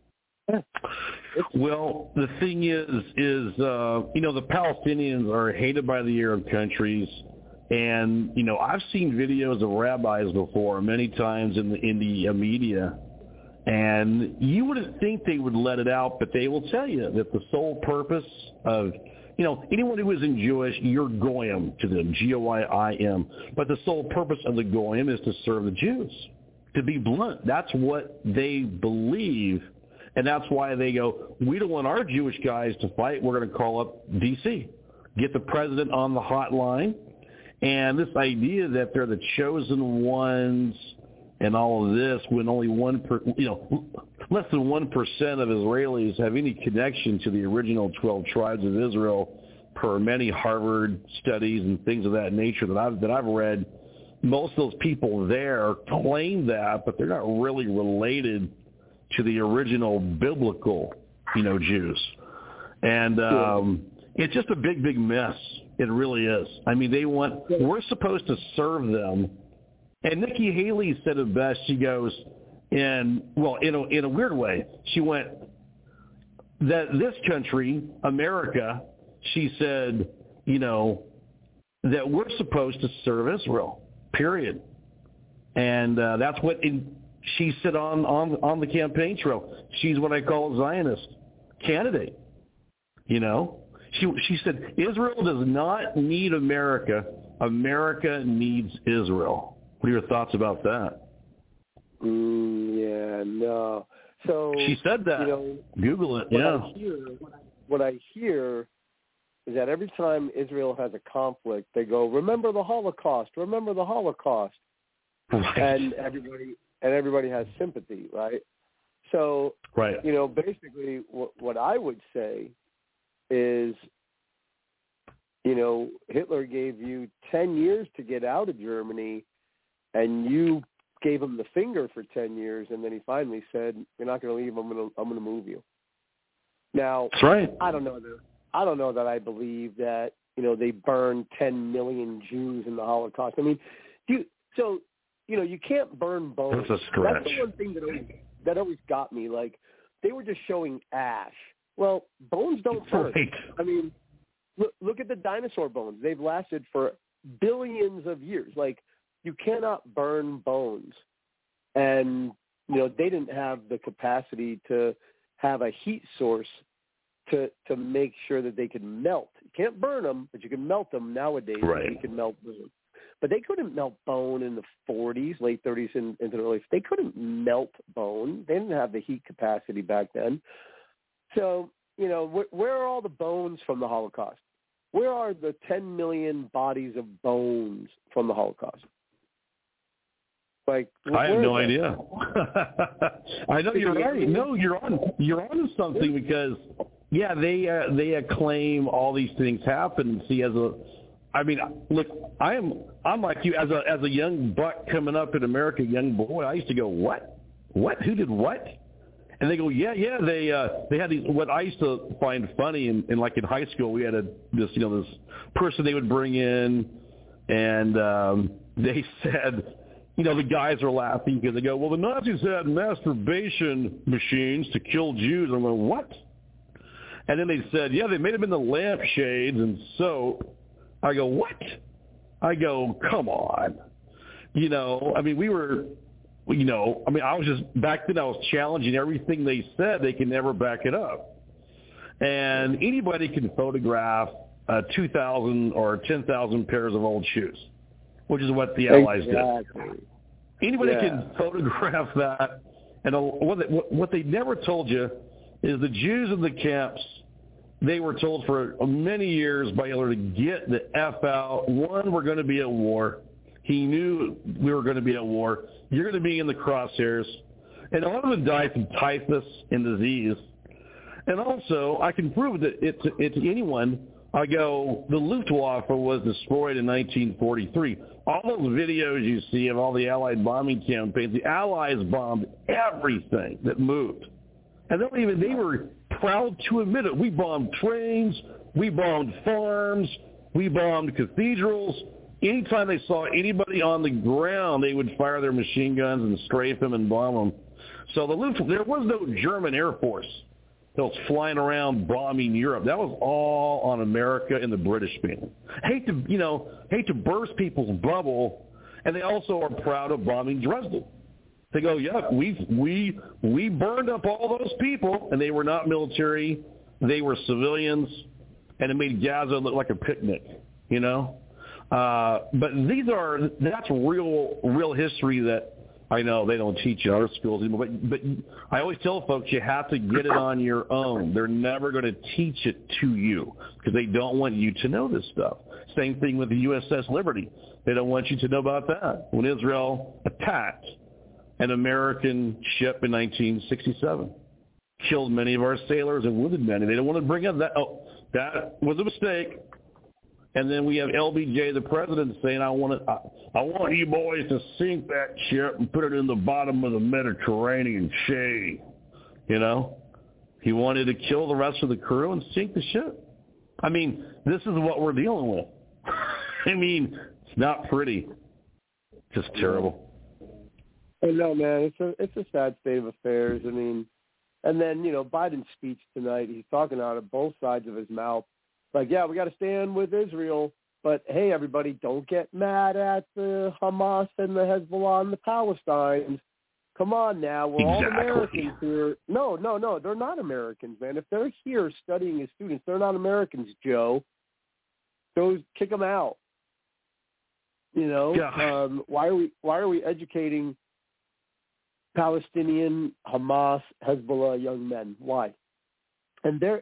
Well, the thing is the Palestinians are hated by the Arab countries, and I've seen videos of rabbis before many times in the media, and you wouldn't think they would let it out, but they will tell you that the sole purpose of anyone who isn't Jewish, you're goyim to them, Goyim. But the sole purpose of the goyim is to serve the Jews. To be blunt, that's what they believe, and that's why they go, we don't want our Jewish guys to fight. We're going to call up D.C., get the president on the hotline, and this idea that they're the chosen ones and all of this, when only less than 1% of Israelis have any connection to the original 12 tribes of Israel, per many Harvard studies and things of that nature that I've read. Most of those people there claim that, but they're not really related to the original biblical, Jews. And it's just a big, big mess. It really is. I mean, we're supposed to serve them. And Nikki Haley said it best. She goes, in a weird way, she went, that this country, America, she said, that we're supposed to serve Israel, period. And that's what she said on the campaign trail. She's what I call a Zionist candidate. She said, Israel does not need America. America needs Israel. What are your thoughts about that? Yeah, no. So she said that. Google it. What I hear is that every time Israel has a conflict, they go, "Remember the Holocaust. Remember the Holocaust," right. and everybody has sympathy, right? So, right. Basically, what I would say is, Hitler gave you 10 years to get out of Germany, and you gave him the finger for 10 years, and then he finally said, "You're not going to leave. I'm going to move you." Now, that's right. I don't know that I believe that they burned 10 million Jews in the Holocaust. I mean, you can't burn bones. That's a stretch. That's the one thing that always got me. Like, they were just showing ash. Well, bones don't burn. Right. I mean, look at the dinosaur bones. They've lasted for billions of years. Like, you cannot burn bones. And, they didn't have the capacity to have a heat source to make sure that they could melt. You can't burn them, but you can melt them nowadays. Right. You can melt bone. But they couldn't melt bone in the 40s, late 30s, into the early. They couldn't melt bone. They didn't have the heat capacity back then. So, where are all the bones from the Holocaust? Where are the 10 million bodies of bones from the Holocaust? Like, I have no idea. I know you're right. No, you're on something, because they claim all these things happen. See, look, I'm like you, as a young buck coming up in America, young boy. I used to go, what, who did what? And they go, they had these. What I used to find funny, in high school, we had this person they would bring in, and they said, the guys are laughing because they go, well, the Nazis had masturbation machines to kill Jews. I'm going, what? And then they said, they made them into lampshades and soap. I go, what? I go, come on. We were, I was just, back then I was challenging everything they said. They can never back it up. And anybody can photograph 2,000 or 10,000 pairs of old shoes, which is what the Allies did. Anybody can photograph that. And what they never told you is the Jews in the camps, they were told for many years by Hitler to get the F out. One, we're going to be at war. He knew we were going to be at war. You're going to be in the crosshairs. And a lot of them died from typhus and disease. And also, I can prove that it's anyone. I go, the Luftwaffe was destroyed in 1943. All those videos you see of all the Allied bombing campaigns, the Allies bombed everything that moved. And they were proud to admit it. We bombed trains. We bombed farms. We bombed cathedrals. Anytime they saw anybody on the ground, they would fire their machine guns and strafe them and bomb them. So there was no German Air Force that was flying around bombing Europe. That was all on America and the British family. Hate to burst people's bubble, and they also are proud of bombing Dresden. They go, yeah, we burned up all those people, and they were not military, they were civilians, and it made Gaza look like a picnic, But that's real history that I know they don't teach in our schools anymore. But I always tell folks you have to get it on your own. They're never going to teach it to you because they don't want you to know this stuff. Same thing with the USS Liberty. They don't want you to know about that. When Israel attacked an American ship in 1967, killed many of our sailors and wounded many. They don't want to bring up that. Oh, that was a mistake. And then we have LBJ, the president, saying, I want you boys to sink that ship and put it in the bottom of the Mediterranean Sea. He wanted to kill the rest of the crew and sink the ship. I mean, this is what we're dealing with. I mean, it's not pretty. Just terrible. I know, man. It's a sad state of affairs. I mean, and then, Biden's speech tonight, he's talking out of both sides of his mouth. Like, yeah, we got to stand with Israel, but hey, everybody, don't get mad at the Hamas and the Hezbollah and the Palestinians. Come on now, we're all Americans here. No, they're not Americans, man. If they're here studying as students, they're not Americans, Joe. Go kick them out. Yeah. Why are we educating Palestinian, Hamas, Hezbollah young men? Why? And they're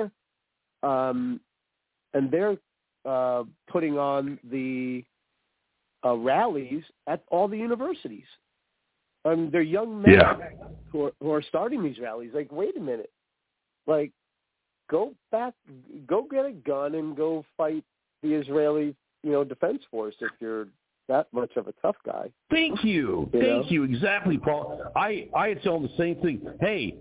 putting on the rallies at all the universities. They're young men who are starting these rallies. Like, wait a minute. Like, go get a gun and go fight the Israeli, Defense Force if you're that much of a tough guy. Thank you. Thank you. Exactly, Paul. I tell them the same thing. Hey,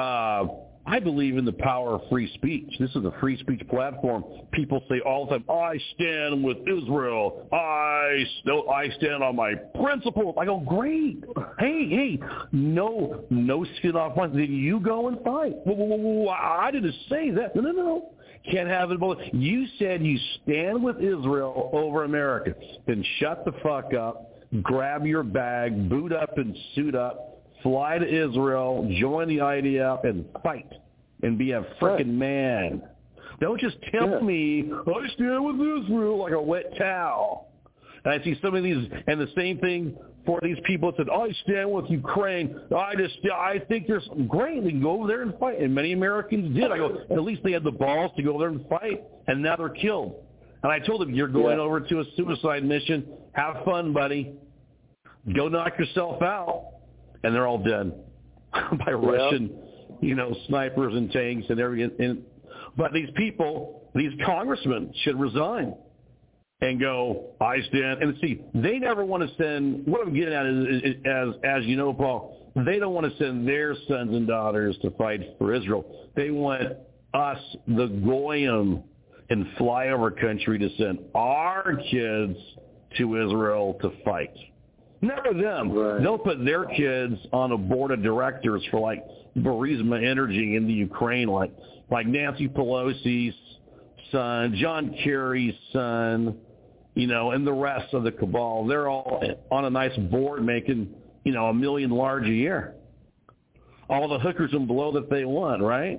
I believe in the power of free speech. This is a free speech platform. People say all the time, I stand with Israel. I stand on my principles. I go, great. Hey, no skin off my. Then you go and fight. Whoa, I didn't say that. No. Can't have it both. You said you stand with Israel over America. Then shut the fuck up, grab your bag, boot up and suit up, fly to Israel, join the IDF, and fight, and be a frickin' man. Don't just tell me, I stand with Israel like a wet towel. And I see some of these, and the same thing for these people that said, I stand with Ukraine. I think there's great. They can go over there and fight. And many Americans did. I go, at least they had the balls to go over there and fight, and now they're killed. And I told them, you're going over to a suicide mission. Have fun, buddy. Go knock yourself out. And they're all dead by Russian, snipers and tanks and everything. But these people, these congressmen should resign and go, I stand. And see, they never want to send, what I'm getting at is as you know, Paul, they don't want to send their sons and daughters to fight for Israel. They want us, the Goyim and flyover country, to send our kids to Israel to fight. Never them. Right. They'll put their kids on a board of directors for like Burisma Energy in the Ukraine, like Nancy Pelosi's son, John Kerry's son, and the rest of the cabal. They're all on a nice board making, $1 million large a year. All the hookers and below that they want, right?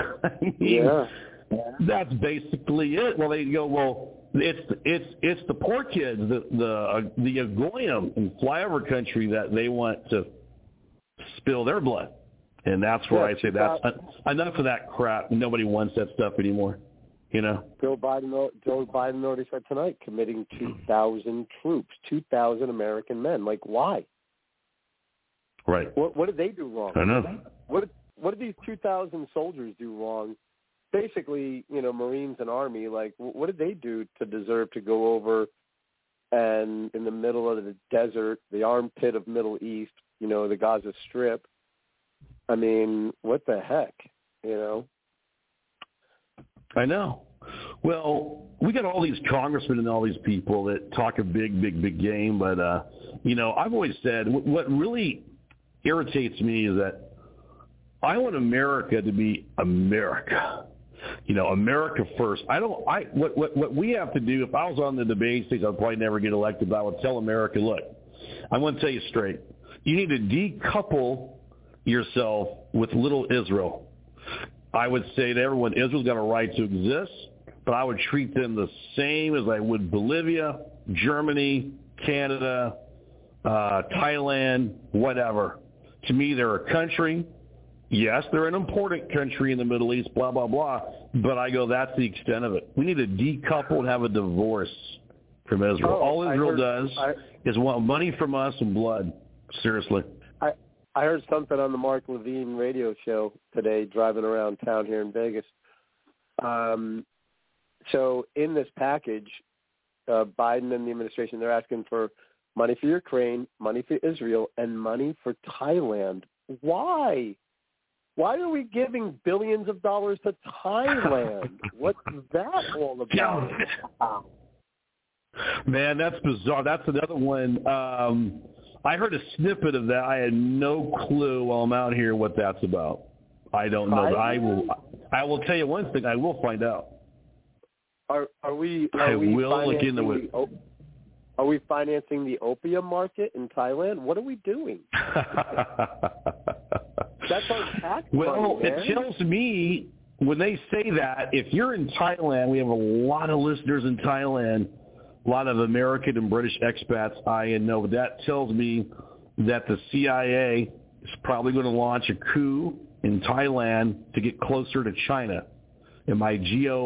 That's basically it. Well, they go, it's the poor kids, the Goyim and flyover country that they want to spill their blood, and that's where I say that's enough of that crap. Nobody wants that stuff anymore. Joe Biden already said tonight, committing 2,000 troops, 2,000 American men. Like, why? Right. What did they do wrong? I know. What did these 2,000 soldiers do wrong? Basically, Marines and Army, like, what did they do to deserve to go over and in the middle of the desert, the armpit of Middle East, the Gaza Strip? I mean, what the heck, I know. Well, we got all these congressmen and all these people that talk a big game, but, I've always said what really irritates me is that I want America to be America. America first. What we have to do, if I was on the debate stage, I'd probably never get elected, but I would tell America, look, I'm going to tell you straight. You need to decouple yourself with little Israel. I would say to everyone, Israel's got a right to exist, but I would treat them the same as I would Bolivia, Germany, Canada, Thailand, whatever. To me, they're a country. Yes, they're an important country in the Middle East, blah, blah, blah, but I go, that's the extent of it. We need to decouple and have a divorce from Israel. All Israel does is want money from us and blood. Seriously. I heard something on the Mark Levine radio show today driving around town here in Vegas. So in this package, Biden and the administration, they're asking for money for Ukraine, money for Israel, and money for Thailand. Why? Why are we giving billions of dollars to Thailand? What's that all about? Man, that's bizarre. That's another one. I heard a snippet of that. I had no clue while I'm out here what that's about. I don't know. I will tell you one thing. I will find out. Are we look into it. Are we financing the opium market in Thailand? What are we doing? That's our tax money, man. It tells me when they say that, if you're in Thailand, we have a lot of listeners in Thailand, a lot of American and British expats I know. That tells me that the CIA is probably going to launch a coup in Thailand to get closer to China. In my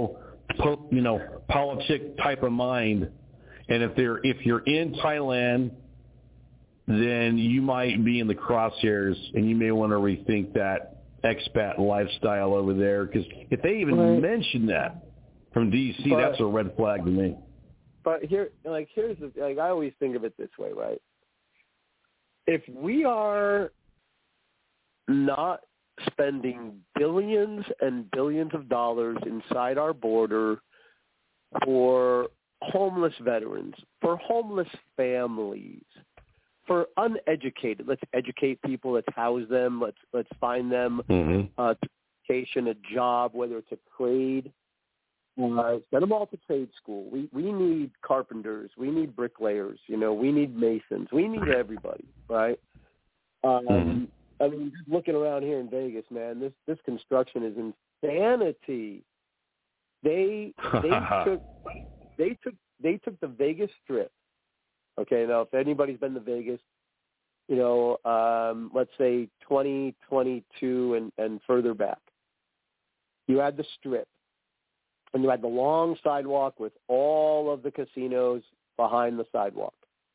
politic type of mind. And if you're in Thailand, then you might be in the crosshairs, and you may want to rethink that expat lifestyle over there. Because if they even mention that from D.C., that's a red flag to me. But here's I always think of it this way, right? If we are not spending billions and billions of dollars inside our border for homeless veterans, for homeless families, for uneducated. Let's educate people. Let's house them. Let's find them education, a job, whether it's a trade. Send them all to trade school. We need carpenters. We need bricklayers. We need masons. We need everybody, right? I mean, just looking around here in Vegas, man, this construction is insanity. They took the Vegas Strip. Okay, now if anybody's been to Vegas, let's say 2022 and further back, you had the Strip, and you had the long sidewalk with all of the casinos behind the sidewalk.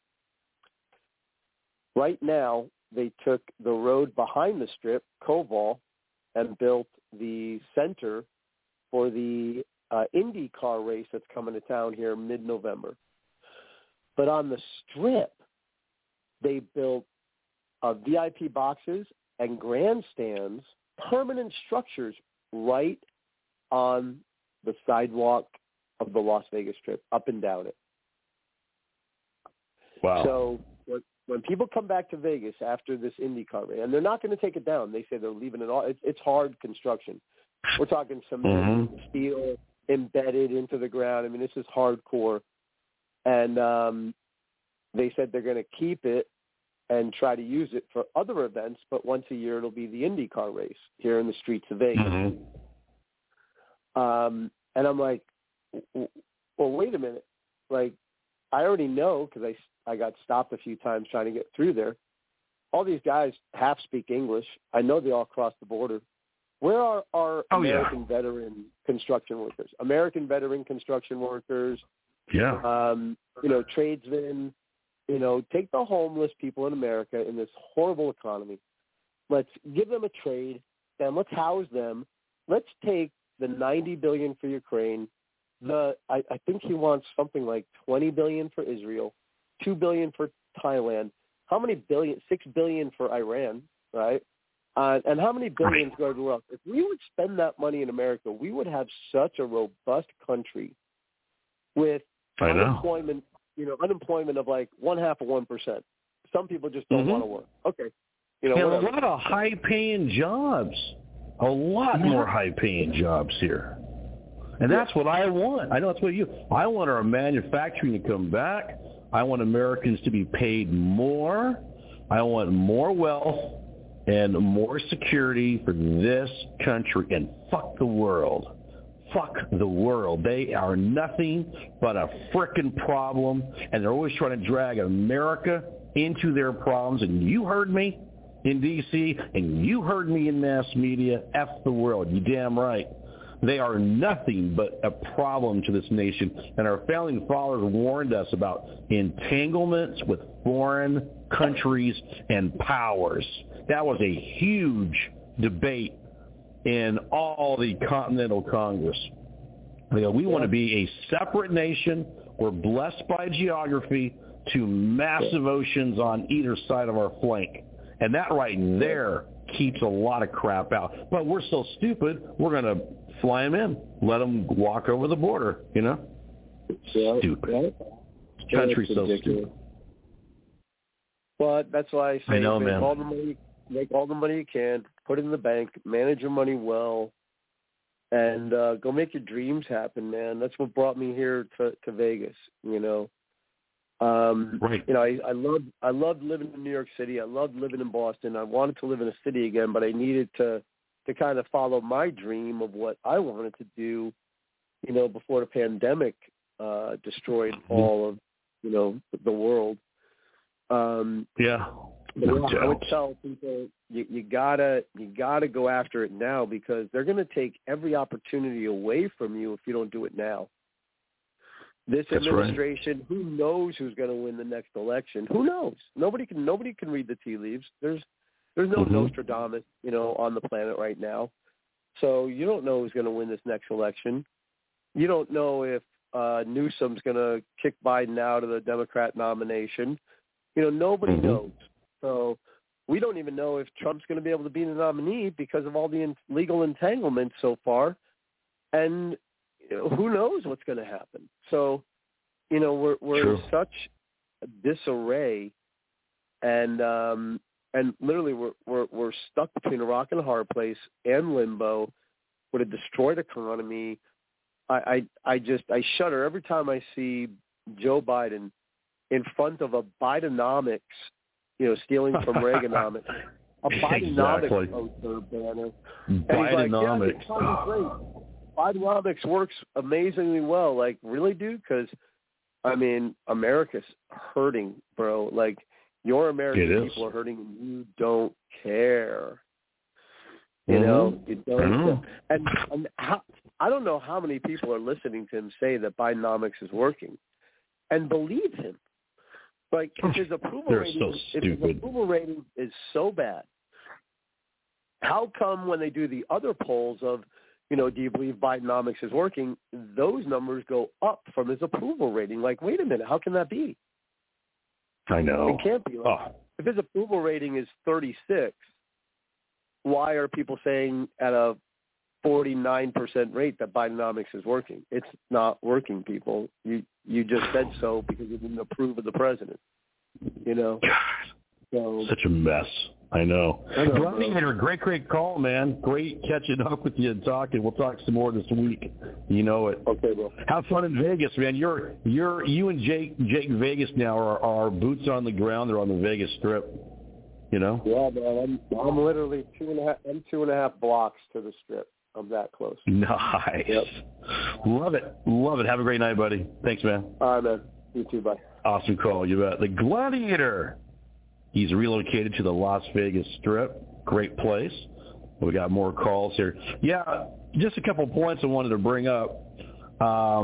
Right now, they took the road behind the Strip, Koval, and built the center for the IndyCar race that's coming to town here mid-November. But on the Strip, they built VIP boxes and grandstands, permanent structures right on the sidewalk of the Las Vegas Strip, up and down it. Wow. So when people come back to Vegas after this IndyCar race, and they're not going to take it down, they say they're leaving it all. It's hard construction. We're talking cement, steel embedded into the ground. I mean, this is hardcore. And they said they're going to keep it and try to use it for other events, but once a year it'll be the IndyCar race here in the streets of Vegas. And I'm like, well, wait a minute. Like, I already know, because I got stopped a few times trying to get through there. All these guys half speak English. I know they all cross the border. Where are our American veteran construction workers? American veteran construction workers, tradesmen, take the homeless people in America in this horrible economy. Let's give them a trade, then let's house them. Let's take the $90 billion for Ukraine. I think he wants something like $20 billion for Israel, $2 billion for Thailand. How many billion? $6 billion for Iran, right? And how many billions go everywhere else? If we would spend that money in America, we would have such a robust country with unemployment of like 0.5%. Some people just don't want to work. Okay, And a lot of high-paying jobs. A lot more high-paying jobs here. And that's what I want. I know that's what I want our manufacturing to come back. I want Americans to be paid more. I want more wealth and more security for this country. And fuck the world. Fuck the world. They are nothing but a frickin' problem, and they're always trying to drag America into their problems. And you heard me in D.C., and you heard me in mass media. F the world. You damn right. They are nothing but a problem to this nation. And our founding fathers warned us about entanglements with foreign countries and powers. That was a huge debate in all the Continental Congress. We want to be a separate nation. We're blessed by geography to massive oceans on either side of our flank. And that right there keeps a lot of crap out. But we're so stupid, we're going to fly them in, let them walk over the border, Stupid. This country's so stupid. But that's why I say I know, make all the money you can, put it in the bank, manage your money well, and go make your dreams happen, man. That's what brought me here to Vegas, Right. I loved living in New York City. I loved living in Boston. I wanted to live in a city again, but I needed to kind of follow my dream of what I wanted to do, before the pandemic destroyed all of, the world. I would tell people you gotta go after it now, because they're going to take every opportunity away from you if you don't do it now. This administration, Who knows who's going to win the next election? Who knows? Nobody can read the tea leaves. There's no Nostradamus, on the planet right now. So you don't know who's going to win this next election. You don't know if Newsom's going to kick Biden out of the Democrat nomination. Nobody knows. So we don't even know if Trump's going to be able to be the nominee because of all the legal entanglements so far. And who knows what's going to happen. So, we're in such a disarray, and literally we're stuck between a rock and a hard place and limbo with a destroyed economy. I shudder every time I see Joe Biden in front of a Bidenomics, stealing from Reaganomics, a Bidenomics poster banner. Bidenomics. He's like, yeah, great. Bidenomics works amazingly well. Like, really, dude? Because, America's hurting, bro. Like, your American people are hurting, and you don't care. You don't. And I don't know how many people are listening to him say that Bidenomics is working and believe him. Like, if his approval rating is so bad, how come when they do the other polls of, do you believe Bidenomics is working, those numbers go up from his approval rating? Like, wait a minute, how can that be? I know. It can't be. If his approval rating is 36, why are people saying at a 49% rate that Bidenomics is working? It's not working, people. You just said so because you didn't approve of the president. God, so, such a mess. I know. Gladiator, great call, man. Great catching up with you and talking. We'll talk some more this week. You know it. Okay, bro. Have fun in Vegas, man. You and Jake Vegas now are boots on the ground. They're on the Vegas Strip. Yeah, man. I'm literally 2.5 blocks to the Strip. I'm that close. Nice. Yep. Love it. Have a great night, buddy. Thanks, man. All right, man. You too. Bye. Awesome call. You bet. The Gladiator. He's relocated to the Las Vegas Strip. Great place. We got more calls here. Yeah, just a couple points I wanted to bring up. I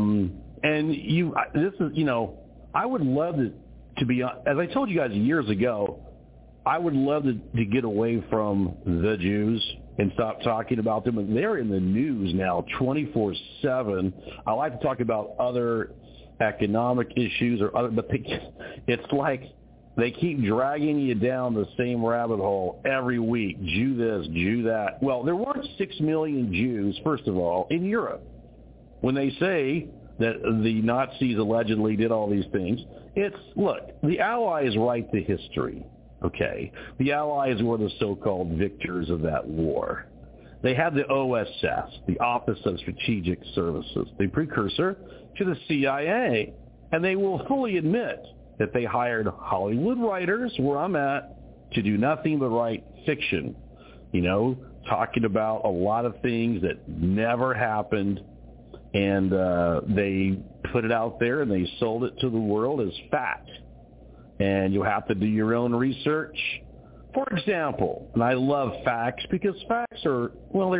would love to be, as I told you guys years ago, I would love to get away from the Jews and stop talking about them. And they're in the news now 24/7. I like to talk about other economic issues but it's like they keep dragging you down the same rabbit hole every week. Jew this, Jew that. Well, there weren't 6 million Jews, first of all, in Europe. When they say that the Nazis allegedly did all these things, look, the Allies write the history. Okay, the Allies were the so-called victors of that war. They had the OSS, the Office of Strategic Services, the precursor to the CIA, and they will fully admit that they hired Hollywood writers, where I'm at, to do nothing but write fiction, talking about a lot of things that never happened, and they put it out there and they sold it to the world as fact. And you have to do your own research. For example, and I love facts because facts are,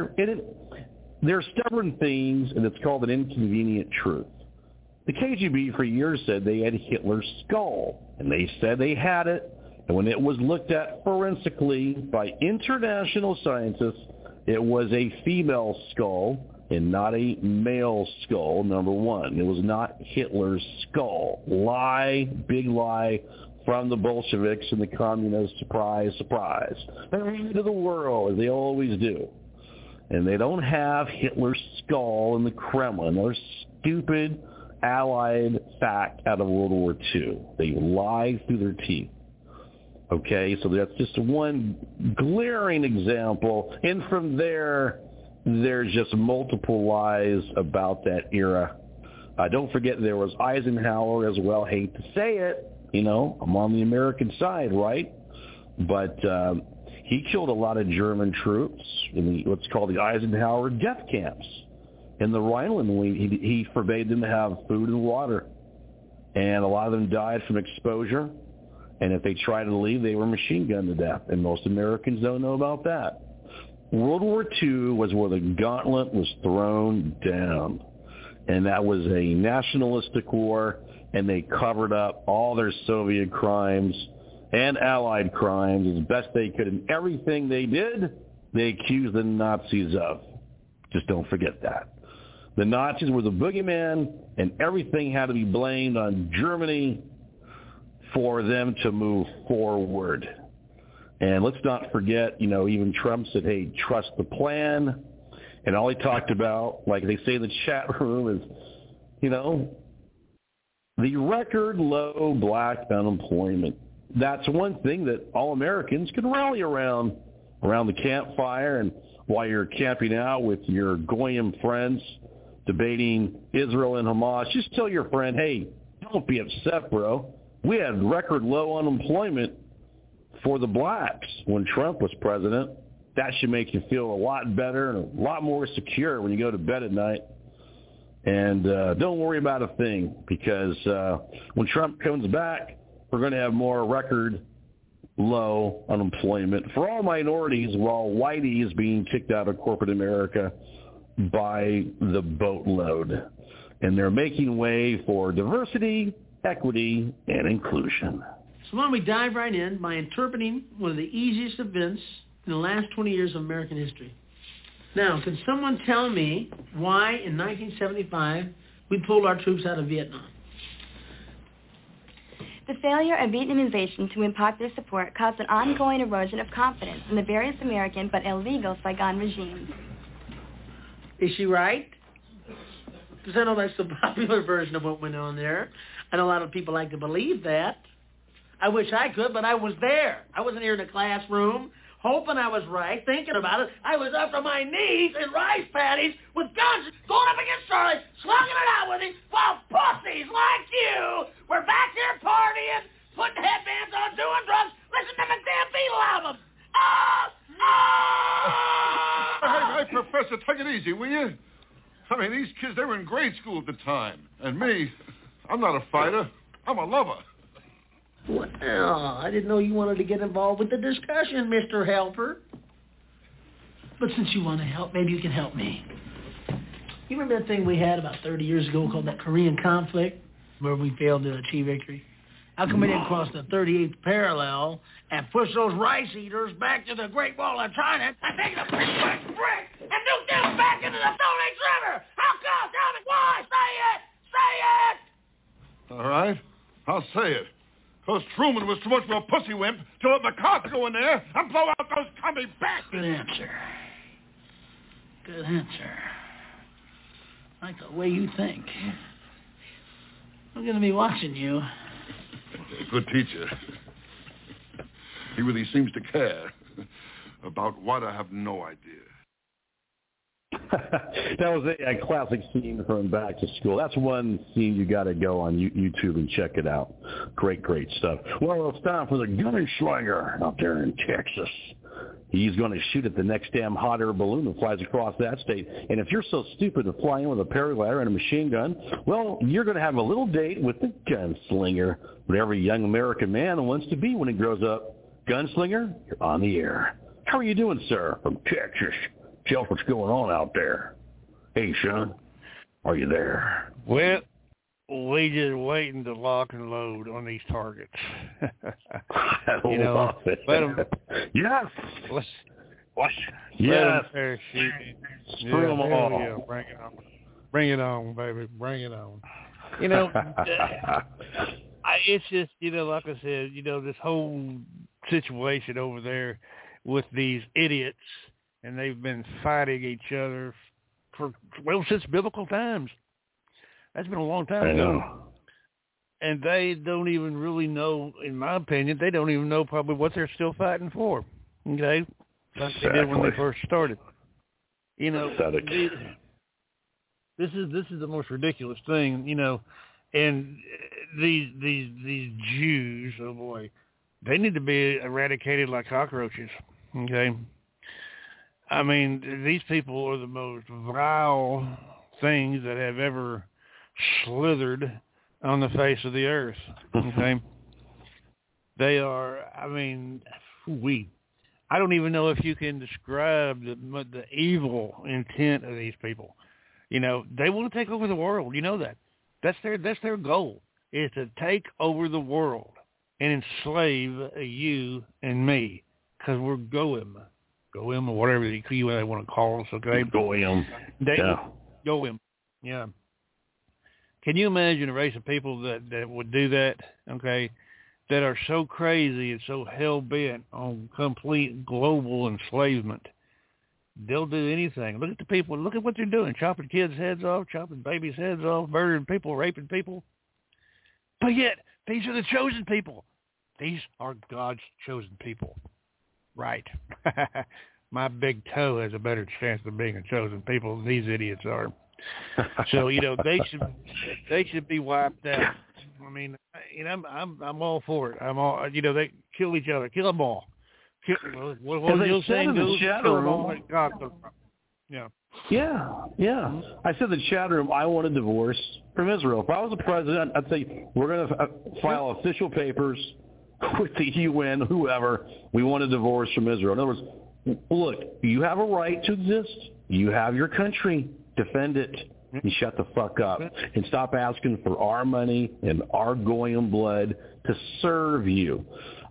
they're stubborn things, and it's called an inconvenient truth. The KGB for years said they had Hitler's skull, and they said they had it, and when it was looked at forensically by international scientists, it was a female skull and not a male skull, number one. It was not Hitler's skull. Lie, big lie from the Bolsheviks and the communists. Surprise, surprise. They're into the world, as they always do. And they don't have Hitler's skull in the Kremlin. They're stupid Allied fact out of World War II. They lie through their teeth. Okay, so that's just one glaring example. And from there, there's just multiple lies about that era. Don't forget there was Eisenhower as well. Hate to say it, I'm on the American side, right? But he killed a lot of German troops in what's called the Eisenhower death camps. In the Rhineland, he forbade them to have food and water. And a lot of them died from exposure. And if they tried to leave, they were machine gunned to death. And most Americans don't know about that. World War II was where the gauntlet was thrown down. And that was a nationalistic war, and they covered up all their Soviet crimes and Allied crimes as best they could. And everything they did, they accused the Nazis of. Just don't forget that. The Nazis were the boogeyman, and everything had to be blamed on Germany for them to move forward. And let's not forget, even Trump said, hey, trust the plan. And all he talked about, like they say in the chat room, is, the record low black unemployment. That's one thing that all Americans can rally around the campfire, and while you're camping out with your Goyim friends debating Israel and Hamas, just tell your friend, hey, don't be upset, bro. We had record low unemployment for the blacks when Trump was president. That should make you feel a lot better and a lot more secure when you go to bed at night. And don't worry about a thing, because when Trump comes back, we're going to have more record low unemployment for all minorities, while whitey is being kicked out of corporate America by the boatload. And they're making way for diversity, equity, and inclusion. So why don't we dive right in by interpreting one of the easiest events in the last 20 years of American history. Now, can someone tell me why in 1975 we pulled our troops out of Vietnam? The failure of Vietnamization to impart their support caused an ongoing erosion of confidence in the various American but illegal Saigon regimes. Is she right? Because I know that's the popular version of what went on there. I know a lot of people like to believe that. I wish I could, but I was there. I wasn't here in the classroom hoping I was right, thinking about it. I was up to my knees in rice paddies with guns going up against Charlie, slugging it out with him, while pussies like you were back here partying, putting headbands on, doing drugs, listening to them damn Beatle albums. Hey, Professor, take it easy, will you? I mean, these kids, they were in grade school at the time. And me, I'm not a fighter. I'm a lover. Well, I didn't know you wanted to get involved with the discussion, Mr. Helper. But since you want to help, maybe you can help me. You remember that thing we had about 30 years ago called that Korean conflict, where we failed to achieve victory? How come we didn't cross the 38th parallel and push those rice eaters back to the Great Wall of China and take the big brick and nuke them back into the Stone Age River? How come? Tell me why. Say it. All right, I'll say it. Because Truman was too much of a pussy wimp to let MacArthur go in there and blow out those commie bastards. Good answer. Good answer. I like the way you think. I'm going to be watching you. Good teacher. He really seems to care. About what, I have no idea. That was a classic scene from Back to School. That's one scene you got to go on YouTube and check it out. Great stuff. Well, it's time for the Gunslinger out there in Texas. He's going to shoot at the next damn hot air balloon that flies across that state. And if you're so stupid to fly in with a paraglider and a machine gun, well, you're going to have a little date with the Gunslinger, what every young American man wants to be when he grows up. Gunslinger, you're on the air. How are you doing, sir? From Texas. Tell us what's going on out there. Hey, son, are you there? Well, we just waiting to lock and load on these targets. You know, let them. Yes. What? Yes. Screw them all. Yeah, bring it on. Bring it on, baby. Bring it on. You know, it's just, you know, like I said, you know, this whole situation over there with these idiots, and they've been fighting each other for, well, since biblical times. That's been a long time ago. And they don't even really know, in my opinion, they don't even know probably what they're still fighting for. Okay? Like they did when they first started. You know, this is the most ridiculous thing, you know. And these Jews, oh boy, they need to be eradicated like cockroaches. Okay? I mean, these people are the most vile things that have ever slithered on the face of the earth. Okay? They are, I mean, I don't even know if you can describe the evil intent of these people. You know, they want to take over the world. You know that. That's their goal, is to take over the world and enslave you and me, because we're Goim, or whatever they want to call us, okay? Goim. Goim, yeah. Can you imagine a race of people that would do that, okay, that are so crazy and so hell-bent on complete global enslavement? They'll do anything. Look at the people. Look at what they're doing, chopping kids' heads off, chopping babies' heads off, murdering people, raping people. But yet, these are the chosen people. These are God's chosen people. Right. My big toe has a better chance of being a chosen people than these idiots are. So, you know, they should be wiped out. I mean, you know, I'm all for it. I'm all, you know, they kill each other, kill them all. What are you saying? Yeah. I said in the chat room, I want a divorce from Israel. If I was the president, I'd say we're going to file official papers with the UN, whoever. We want a divorce from Israel. In other words, look, you have a right to exist. You have your country. Defend it. And shut the fuck up. And stop asking for our money and our Goyim blood to serve you.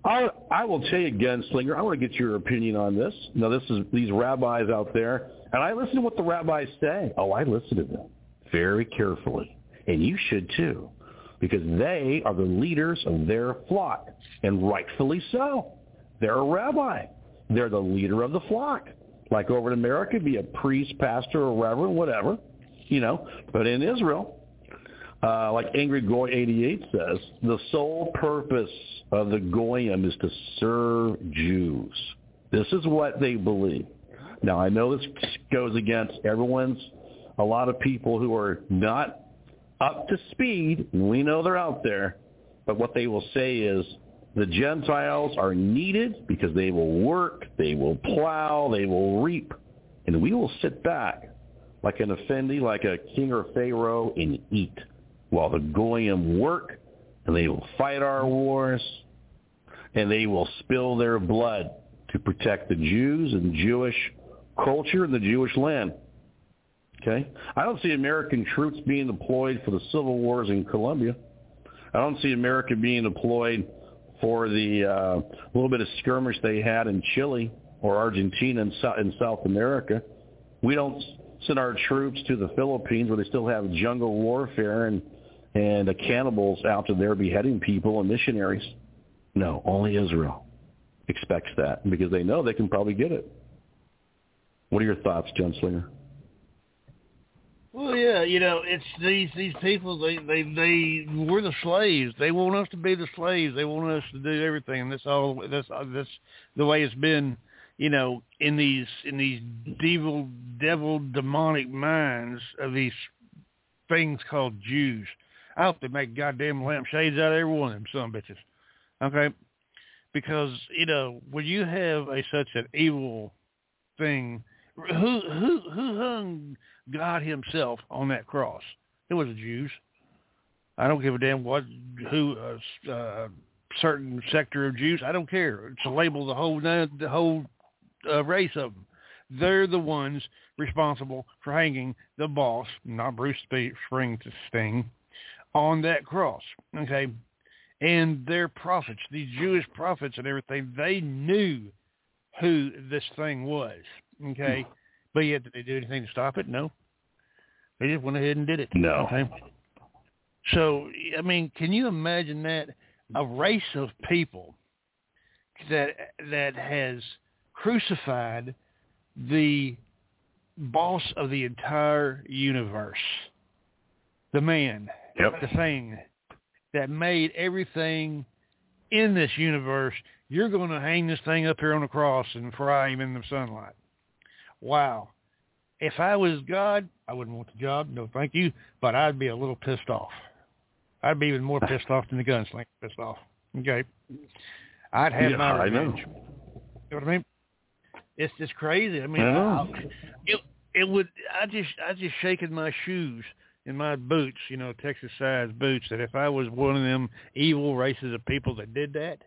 I will tell you, Gunslinger, I want to get your opinion on this. Now, this is these rabbis out there, and I listen to what the rabbis say. Oh, I listen to them very carefully, and you should too, because they are the leaders of their flock, and rightfully so. They're a rabbi. They're the leader of the flock. Like over in America, be a priest, pastor, or reverend, whatever, you know. But in Israel, like Angry Goy 88 says, the sole purpose of the Goyim is to serve Jews. This is what they believe. Now, I know this goes against a lot of people who are not up to speed. We know they're out there. But what they will say is the Gentiles are needed because they will work, they will plow, they will reap, and we will sit back like an effendi, like a king or pharaoh, and eat, while the Goyim work, and they will fight our wars, and they will spill their blood to protect the Jews and Jewish culture and the Jewish land. Okay? I don't see American troops being deployed for the civil wars in Colombia. I don't see America being deployed for the little bit of skirmish they had in Chile or Argentina in South America. We don't send our troops to the Philippines where they still have jungle warfare and cannibals out there beheading people and missionaries. No, only Israel expects that because they know they can probably get it. What are your thoughts, Gunslinger? Well, yeah, it's these people. They we're the slaves. They want us to be the slaves. They want us to do everything. And that's the way it's been. In these devil demonic minds of these things called Jews. I hope they make goddamn lampshades out of every one of them son bitches. Okay, because when you have such an evil thing, who hung God Himself on that cross? It was the Jews. I don't give a damn who certain sector of Jews. I don't care. To label the whole race of them. They're the ones responsible for hanging the boss, not Bruce Springsteen, on that cross. Okay, and their prophets, these Jewish prophets and everything, they knew who this thing was. Okay, but yet did they do anything to stop it? No. They just went ahead and did it. No. Okay? So, I mean, can you imagine that? A race of people that has crucified the boss of the entire universe, the man, the thing that made everything in this universe. You're going to hang this thing up here on the cross and fry him in the sunlight. Wow. If I was God, I wouldn't want the job. No, thank you. But I'd be a little pissed off. I'd be even more pissed off than the gunslinger pissed off. Okay. I'd have my revenge. You know what I mean? It's just crazy. I mean, it would. I just shaking my shoes in my boots, Texas size boots. That if I was one of them evil races of people that did that,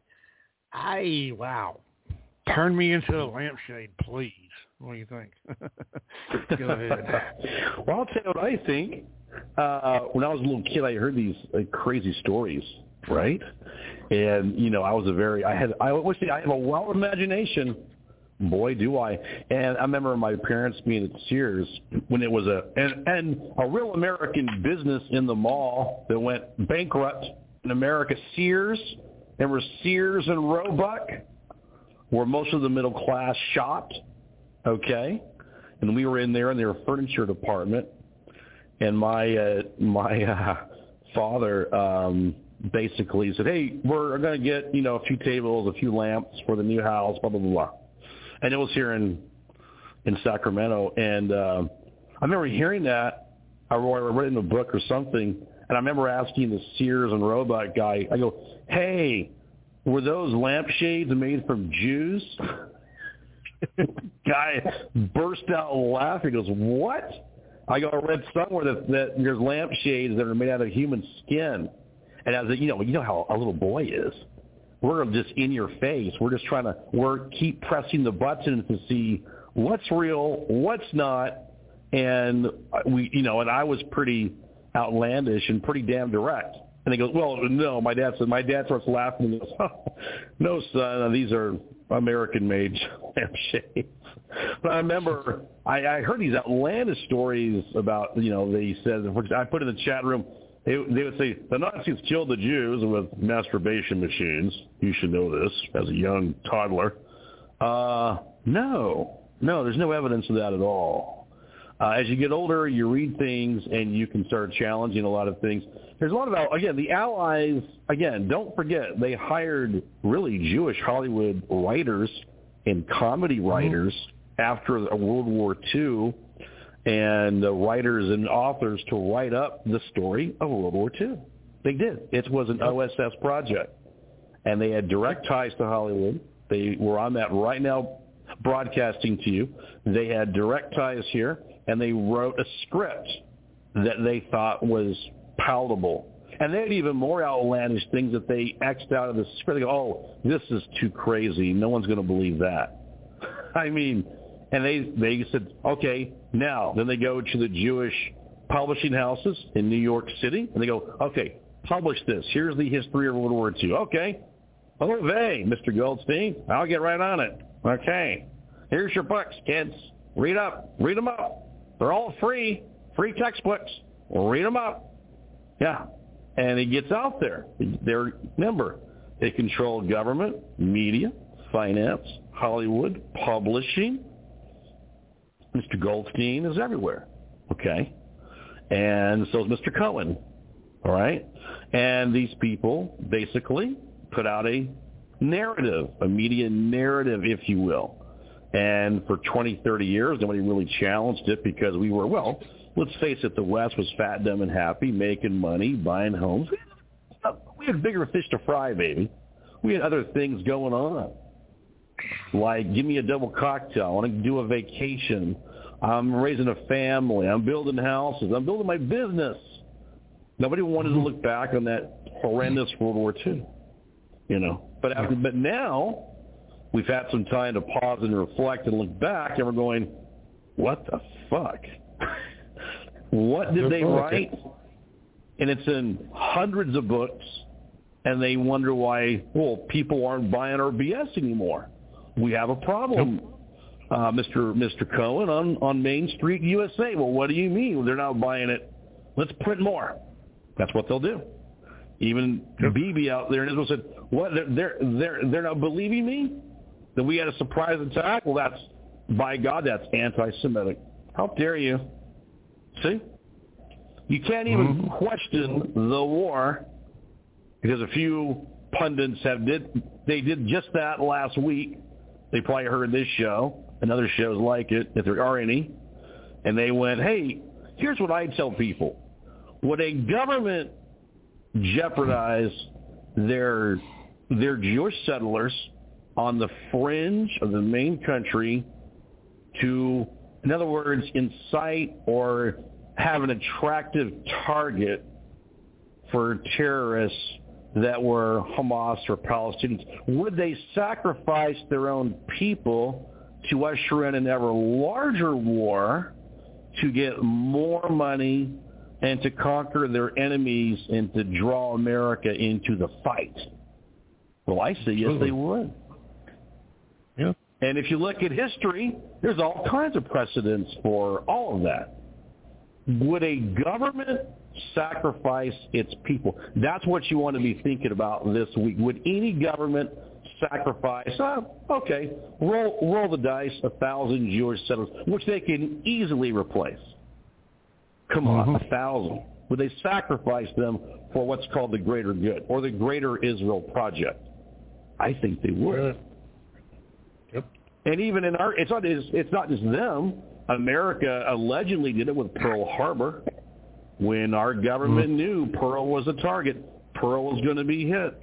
turn me into a lampshade, please. What do you think? Go ahead. Well, I'll tell you what I think. When I was a little kid, I heard these crazy stories, right? And I have a wild imagination. Boy, do I. And I remember my parents being at Sears when it was a real American business in the mall that went bankrupt in America. Sears. There were Sears and Roebuck, where most of the middle class shopped. Okay, and we were in there in their furniture department, and my father basically said, "Hey, we're going to get a few tables, a few lamps for the new house, blah blah blah blah," and it was here in Sacramento, and I remember hearing that. I read it in a book or something, and I remember asking the Sears and Roebuck guy, I go, "Hey, were those lampshades made from Jews?" Guy burst out laughing. He goes, "What?" I read somewhere that there's lampshades that are made out of human skin. And as you know how a little boy is. We're just in your face. We're just keep pressing the button to see what's real, what's not. And and I was pretty outlandish and pretty damn direct. And he goes, "Well, no." My dad starts laughing and goes, "Oh, no, son, these are American-made lampshades." But I remember I heard these outlandish stories about, they said, I put in the chat room, they would say, the Nazis killed the Jews with masturbation machines. You should know this as a young toddler. No, there's no evidence of that at all. As you get older, you read things and you can start challenging a lot of things. There's a lot about, the Allies, don't forget, they hired really Jewish Hollywood writers and comedy writers after World War II and writers and authors to write up the story of World War II. They did. It was an OSS project. And they had direct ties to Hollywood. They were on that right now broadcasting to you. They had direct ties here. And they wrote a script that they thought was palatable. And they had even more outlandish things that they X'd out of the script. They go, "Oh, this is too crazy. No one's going to believe that." I mean, and they said, "Okay, now." Then they go to the Jewish publishing houses in New York City, and they go, "Okay, publish this. Here's the history of World War II." "Okay. Oh, Mr. Goldstein, I'll get right on it." "Okay. Here's your books, kids. Read them up. They're all free textbooks. Read them up." Yeah. And it gets out there. Remember, they control government, media, finance, Hollywood, publishing. Mr. Goldstein is everywhere. Okay. and so is Mr. Cohen. All right? And these people basically put out a narrative, a media narrative, if you will. And for 20, 30 years, nobody really challenged it because we were, well, let's face it, the West was fat, dumb, and happy, making money, buying homes. We had bigger fish to fry, baby. We had other things going on. Like, give me a double cocktail. I want to do a vacation. I'm raising a family. I'm building houses. I'm building my business. Nobody wanted to look back on that horrendous World War II, you know. But now we've had some time to pause and reflect and look back, and we're going, what the fuck? What did they write? And it's in hundreds of books, and they wonder why, well, people aren't buying our BS anymore. We have a problem, Mr. Cohen, on Main Street USA. Well, what do you mean they're not buying it? Let's print more. That's what they'll do. Even Bibi out there in Israel said, "What? They're not believing me that we had a surprise attack? Well, that's, by God, that's anti-Semitic. How dare you? See, you can't even question the war because a few pundits they did just that last week. They probably heard this show and other shows like it, if there are any, and they went, "Hey, here's what I tell people: would a government jeopardize their Jewish settlers on the fringe of the main country to, in other words, incite or have an attractive target for terrorists that were Hamas or Palestinians? Would they sacrifice their own people to usher in an ever larger war to get more money and to conquer their enemies and to draw America into the fight?" Well, I say yes, they would. Yeah. And if you look at history, there's all kinds of precedents for all of that. Would a government sacrifice its people? That's what you want to be thinking about this week. Would any government sacrifice, okay, roll the dice, 1,000 Jewish settlers, which they can easily replace. Come on, 1,000. Would they sacrifice them for what's called the greater good or the Greater Israel Project? I think they would. Yep. And even in it's not just them. America allegedly did it with Pearl Harbor when our government knew Pearl was a target. Pearl was going to be hit.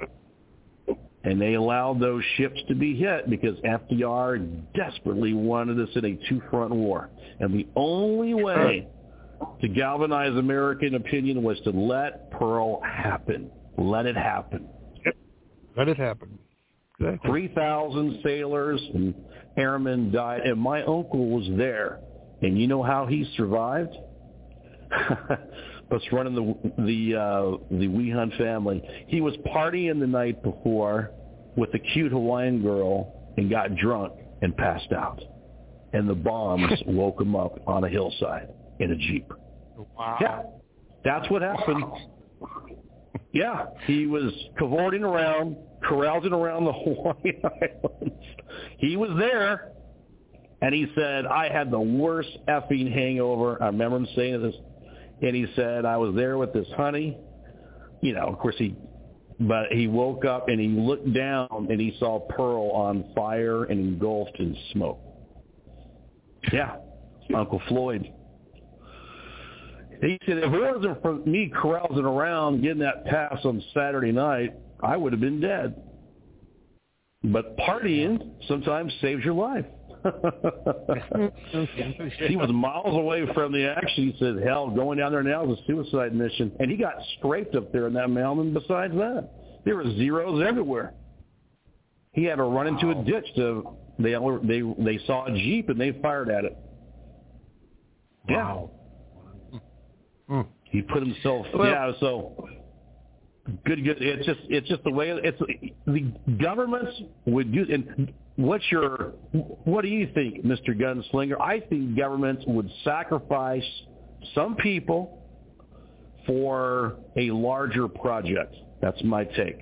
And they allowed those ships to be hit because FDR desperately wanted us in a two-front war. And the only way to galvanize American opinion was to let Pearl happen. Let it happen. Let it happen. Exactly. 3,000 sailors and airmen died, and my uncle was there. And you know how he survived? Us running the Weehunt family. He was partying the night before with a cute Hawaiian girl and got drunk and passed out. And the bombs woke him up on a hillside in a Jeep. Wow. Yeah, that's what happened. Yeah, he was cavorting around, carousing around the Hawaiian Islands. He was there, and he said, I had the worst effing hangover. I remember him saying this. And he said, I was there with this honey. You know, of course, he woke up and he looked down and he saw Pearl on fire and engulfed in smoke. Yeah, Uncle Floyd. He said, if it wasn't for me carousing around getting that pass on Saturday night, I would have been dead. But partying sometimes saves your life. He was miles away from the action. He said, hell, going down there now is a suicide mission. And he got scraped up there in that mountain. Besides that, there were zeros everywhere. He had to run into a ditch. They saw a Jeep and they fired at it. Yeah. Wow. He put himself, so good. It's just the way the governments would do. And what do you think, Mr. Gunslinger? I think governments would sacrifice some people for a larger project. That's my take.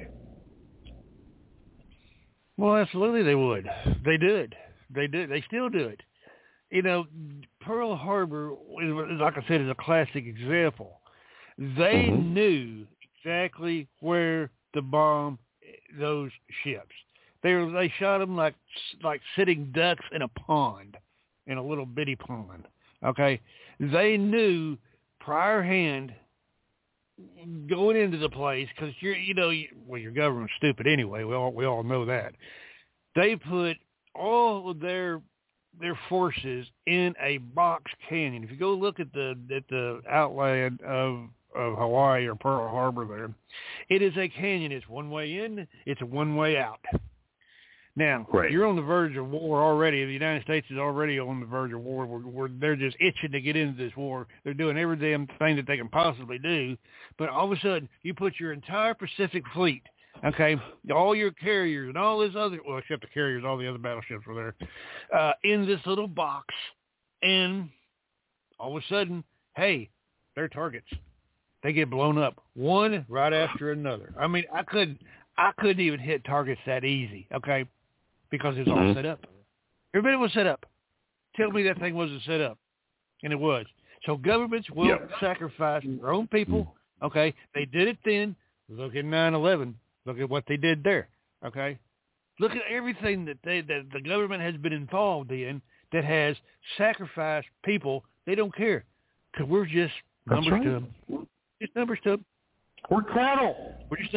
Well, absolutely they would. They did. They did. They still do it. You know, Pearl Harbor, like I said, is a classic example. They knew exactly where to bomb those ships. They shot them like sitting ducks in a pond, in a little bitty pond. Okay, they knew prior hand going into the place because your government's stupid anyway. We all know that. They put all of their forces in a box canyon. If you go look at the outline of Hawaii or Pearl Harbor there, it is a canyon. It's one way in, it's a one way out. Now, you're on the verge of war already. The United States is already on the verge of war. They're just itching to get into this war. They're doing every damn thing that they can possibly do. But all of a sudden, you put your entire Pacific Fleet, okay, all your carriers and all this other, well, except the carriers, all the other battleships were there, in this little box. And all of a sudden, hey, they're targets. They get blown up, one right after another. I mean, I couldn't even hit targets that easy, okay? Because it was all set up. Everybody was set up. Tell me that thing wasn't set up. And it was. So governments will sacrifice their own people. Okay? They did it then. Look at 9/11. Look at what they did there. Okay? Look at everything that the government has been involved in that has sacrificed people. They don't care. Because we're just numbers to them. Just numbers to them. We're cattle.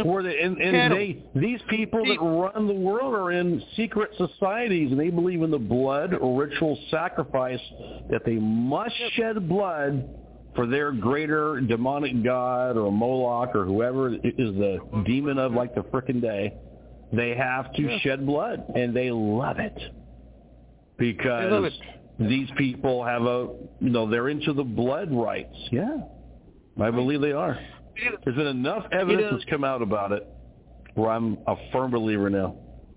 These people that run the world are in secret societies, and they believe in the blood ritual sacrifice that they must shed blood for their greater demonic god or Moloch or whoever is the demon of like the frickin' day. They have to shed blood, and they love it because these people have they're into the blood rites. Yeah, I believe they are. There's been enough evidence that's come out about it where I'm a firm believer now.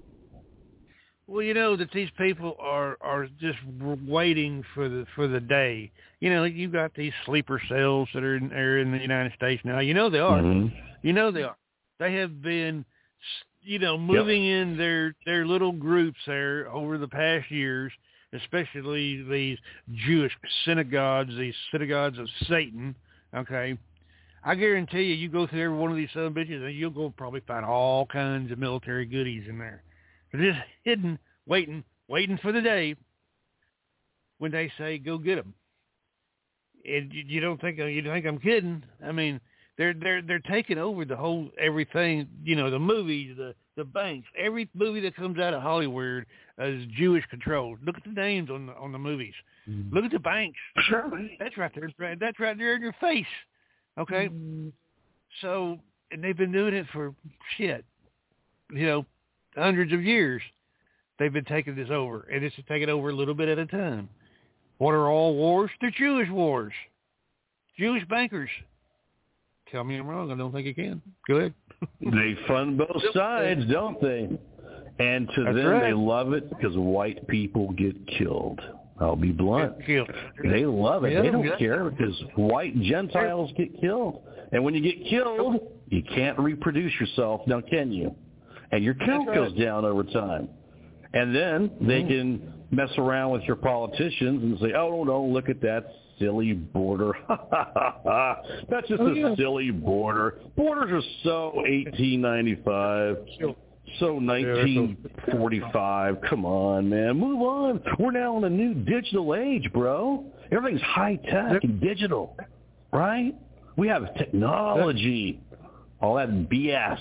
Well, that these people are just waiting for the day. You've got these sleeper cells that are in the United States now. They are. They are. They have been, moving in their little groups there over the past years, especially these Jewish synagogues, these synagogues of Satan, okay? I guarantee you go through every one of these son of bitches and you'll go probably find all kinds of military goodies in there. They're just hidden, waiting for the day when they say, go get them. And you think I'm kidding? I mean, they're taking over the whole, everything, the movies, the banks, every movie that comes out of Hollywood is Jewish controlled. Look at the names on the movies. Look at the banks. Sure. That's right there in your face. Okay, so, and they've been doing it for hundreds of years. They've been taking this over, and it's taking over a little bit at a time. What are all wars? They're Jewish wars. Jewish bankers. Tell me I'm wrong. I don't think you can. Go ahead. They fund both sides, don't they? And to them, they love it because white people get killed. I'll be blunt. They love it. They don't care because white Gentiles get killed. And when you get killed, you can't reproduce yourself, now can you? And your count goes down over time. And then they can mess around with your politicians and say, oh, no, look at that silly border. That's just a silly border. Borders are so 1895. So 1945, come on, man. Move on. We're now in a new digital age, bro. Everything's high-tech and digital, right? We have technology, all that BS,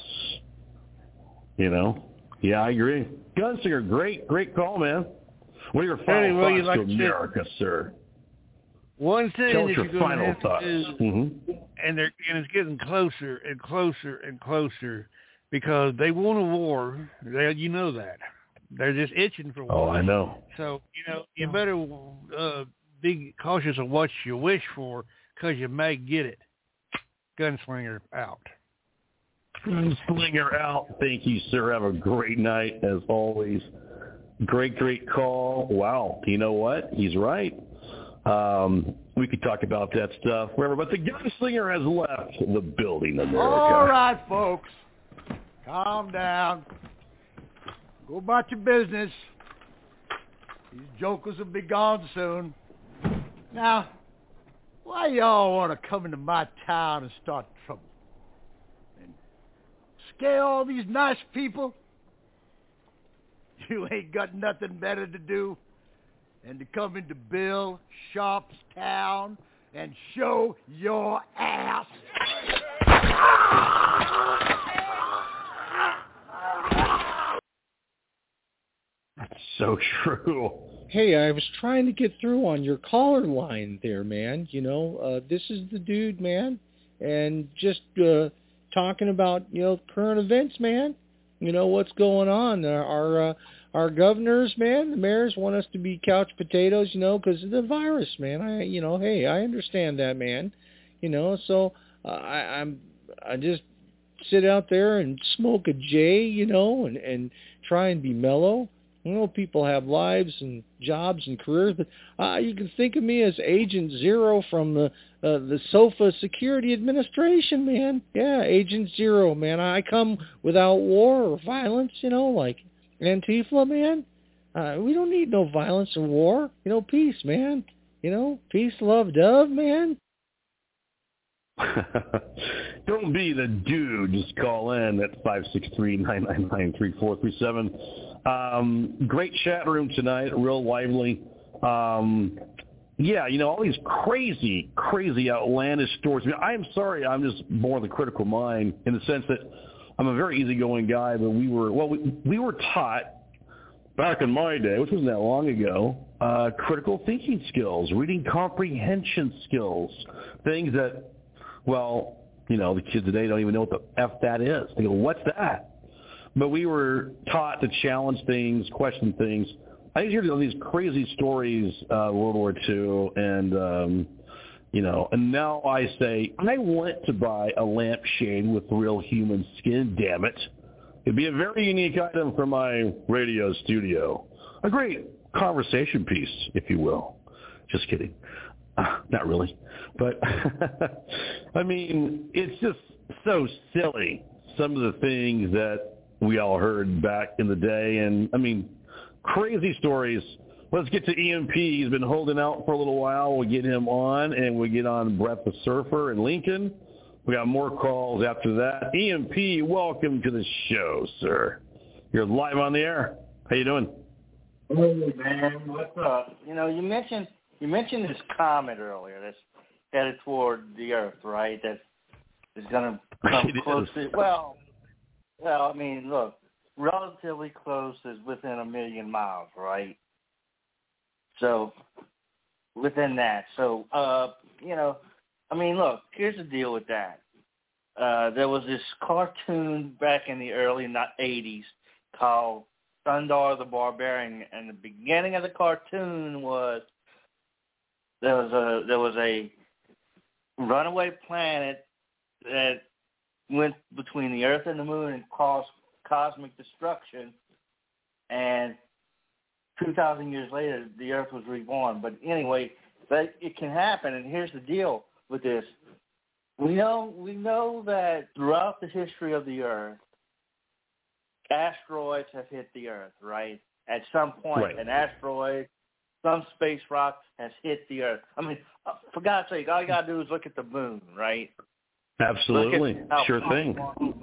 Yeah, I agree. Gunslinger, great call, man. What are your final thoughts to America, sir? One thing Tell us that your you're going to have thoughts. to do, and it's getting closer and closer and closer, because they want a war. You know that. They're just itching for war. Oh, I know. So, you better be cautious of what you wish for, because you may get it. Gunslinger out. Gunslinger out. Thank you, sir. Have a great night, as always. Great call. Wow. You know what? He's right. We could talk about that stuff wherever, but the Gunslinger has left the building, America. All right, folks. Calm down. Go about your business. These jokers will be gone soon. Now, why y'all want to come into my town and start trouble? And scare all these nice people? You ain't got nothing better to do than to come into Bill Sharp's town and show your ass. That's so true. Hey, I was trying to get through on your caller line there, man. You know, this is the dude, man, and just talking about, you know, current events, man. You know, what's going on. Our governors, man, the mayors want us to be couch potatoes, you know, because of the virus, man. Hey, I understand that, man. You know, so I just sit out there and smoke a J, you know, and try and be mellow. You know, people have lives and jobs and careers, but you can think of me as Agent Zero from the SOFA Security Administration, man. Yeah, Agent Zero, man. I come without war or violence, you know, like Antifa, man. We don't need no violence or war. You know, peace, man. You know, peace, love, dove, man. Don't be the dude. Just call in at 563-999-3437. Great chat room tonight, real lively. Yeah, you know, all these crazy, outlandish stories. I mean, I'm sorry, I'm just more of the critical mind in the sense that I'm a very easygoing guy, but we were taught back in my day, which wasn't that long ago, critical thinking skills, reading comprehension skills, things that, well, you know, the kids today don't even know what the F that is. They go, what's that? But we were taught to challenge things, question things. I used to hear these crazy stories, World War II, and, you know, and now I say, I want to buy a lampshade with real human skin, damn it. It'd be a very unique item for my radio studio. A great conversation piece, if you will. Just kidding. Not really. But, I mean, it's just so silly, some of the things that we all heard back in the day. And, I mean, crazy stories. Let's get to EMP. He's been holding out for a little while. We'll get him on, and we'll get on Brett the Surfer in Lincoln. We got more calls after that. EMP, welcome to the show, sir. You're live on the air. How you doing? Hey, man. What's up? You know, you mentioned this comet earlier that's headed toward the Earth, right? That is going to come close to, well, I mean, look, relatively close is within 1 million miles, right? So, within that. So, you know, I mean, look, here's the deal with that. There was this cartoon back in the early 80s called Thundarr the Barbarian, and the beginning of the cartoon was there was a runaway planet that went between the Earth and the Moon and caused cosmic destruction, and 2,000 years later, the Earth was reborn. But anyway, it can happen, and here's the deal with this. We know that throughout the history of the Earth, asteroids have hit the Earth, right? At some point, right. An asteroid, some space rock has hit the Earth. I mean, for God's sake, all you got to do is look at the moon, right? Absolutely. Sure thing.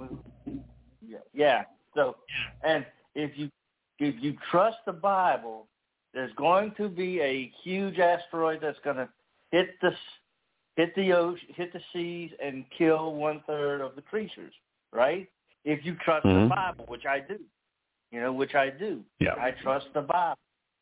Yeah. So, and if you trust the Bible, there's going to be a huge asteroid that's going to hit the ocean, hit the seas, and kill 1/3 of the creatures, right? If you trust the Bible, which I do, Yeah. I trust the Bible,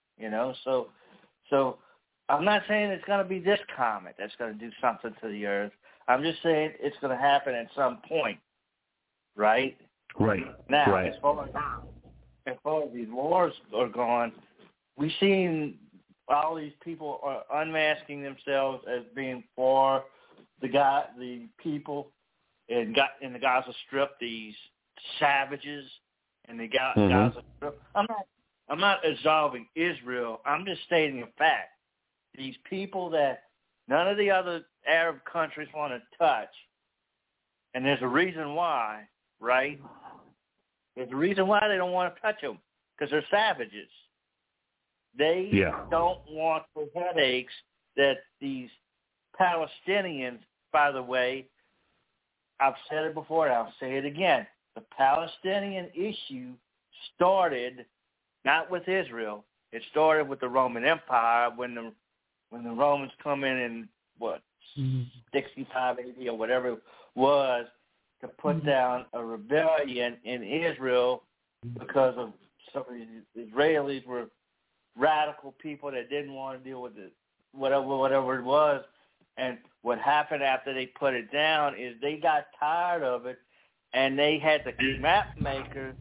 So I'm not saying it's going to be this comet that's going to do something to the Earth. I'm just saying it's going to happen at some point, right? Right. Now, right. as far as these wars are gone, we've seen all these people are unmasking themselves as being for the people in the Gaza Strip, these savages in the Gaza Strip. I'm not absolving Israel. I'm just stating a fact. These people that none of the other Arab countries want to touch, and there's a reason why, right? There's a reason why they don't want to touch them, because they're savages. They don't want the headaches that these Palestinians, by the way, I've said it before and I'll say it again, the Palestinian issue started not with Israel. It started with the Roman Empire when the Romans come in 65 AD or whatever it was, to put down a rebellion in Israel because of some of the Israelis were radical people that didn't want to deal with it, whatever it was. And what happened after they put it down is they got tired of it, and they had the map maker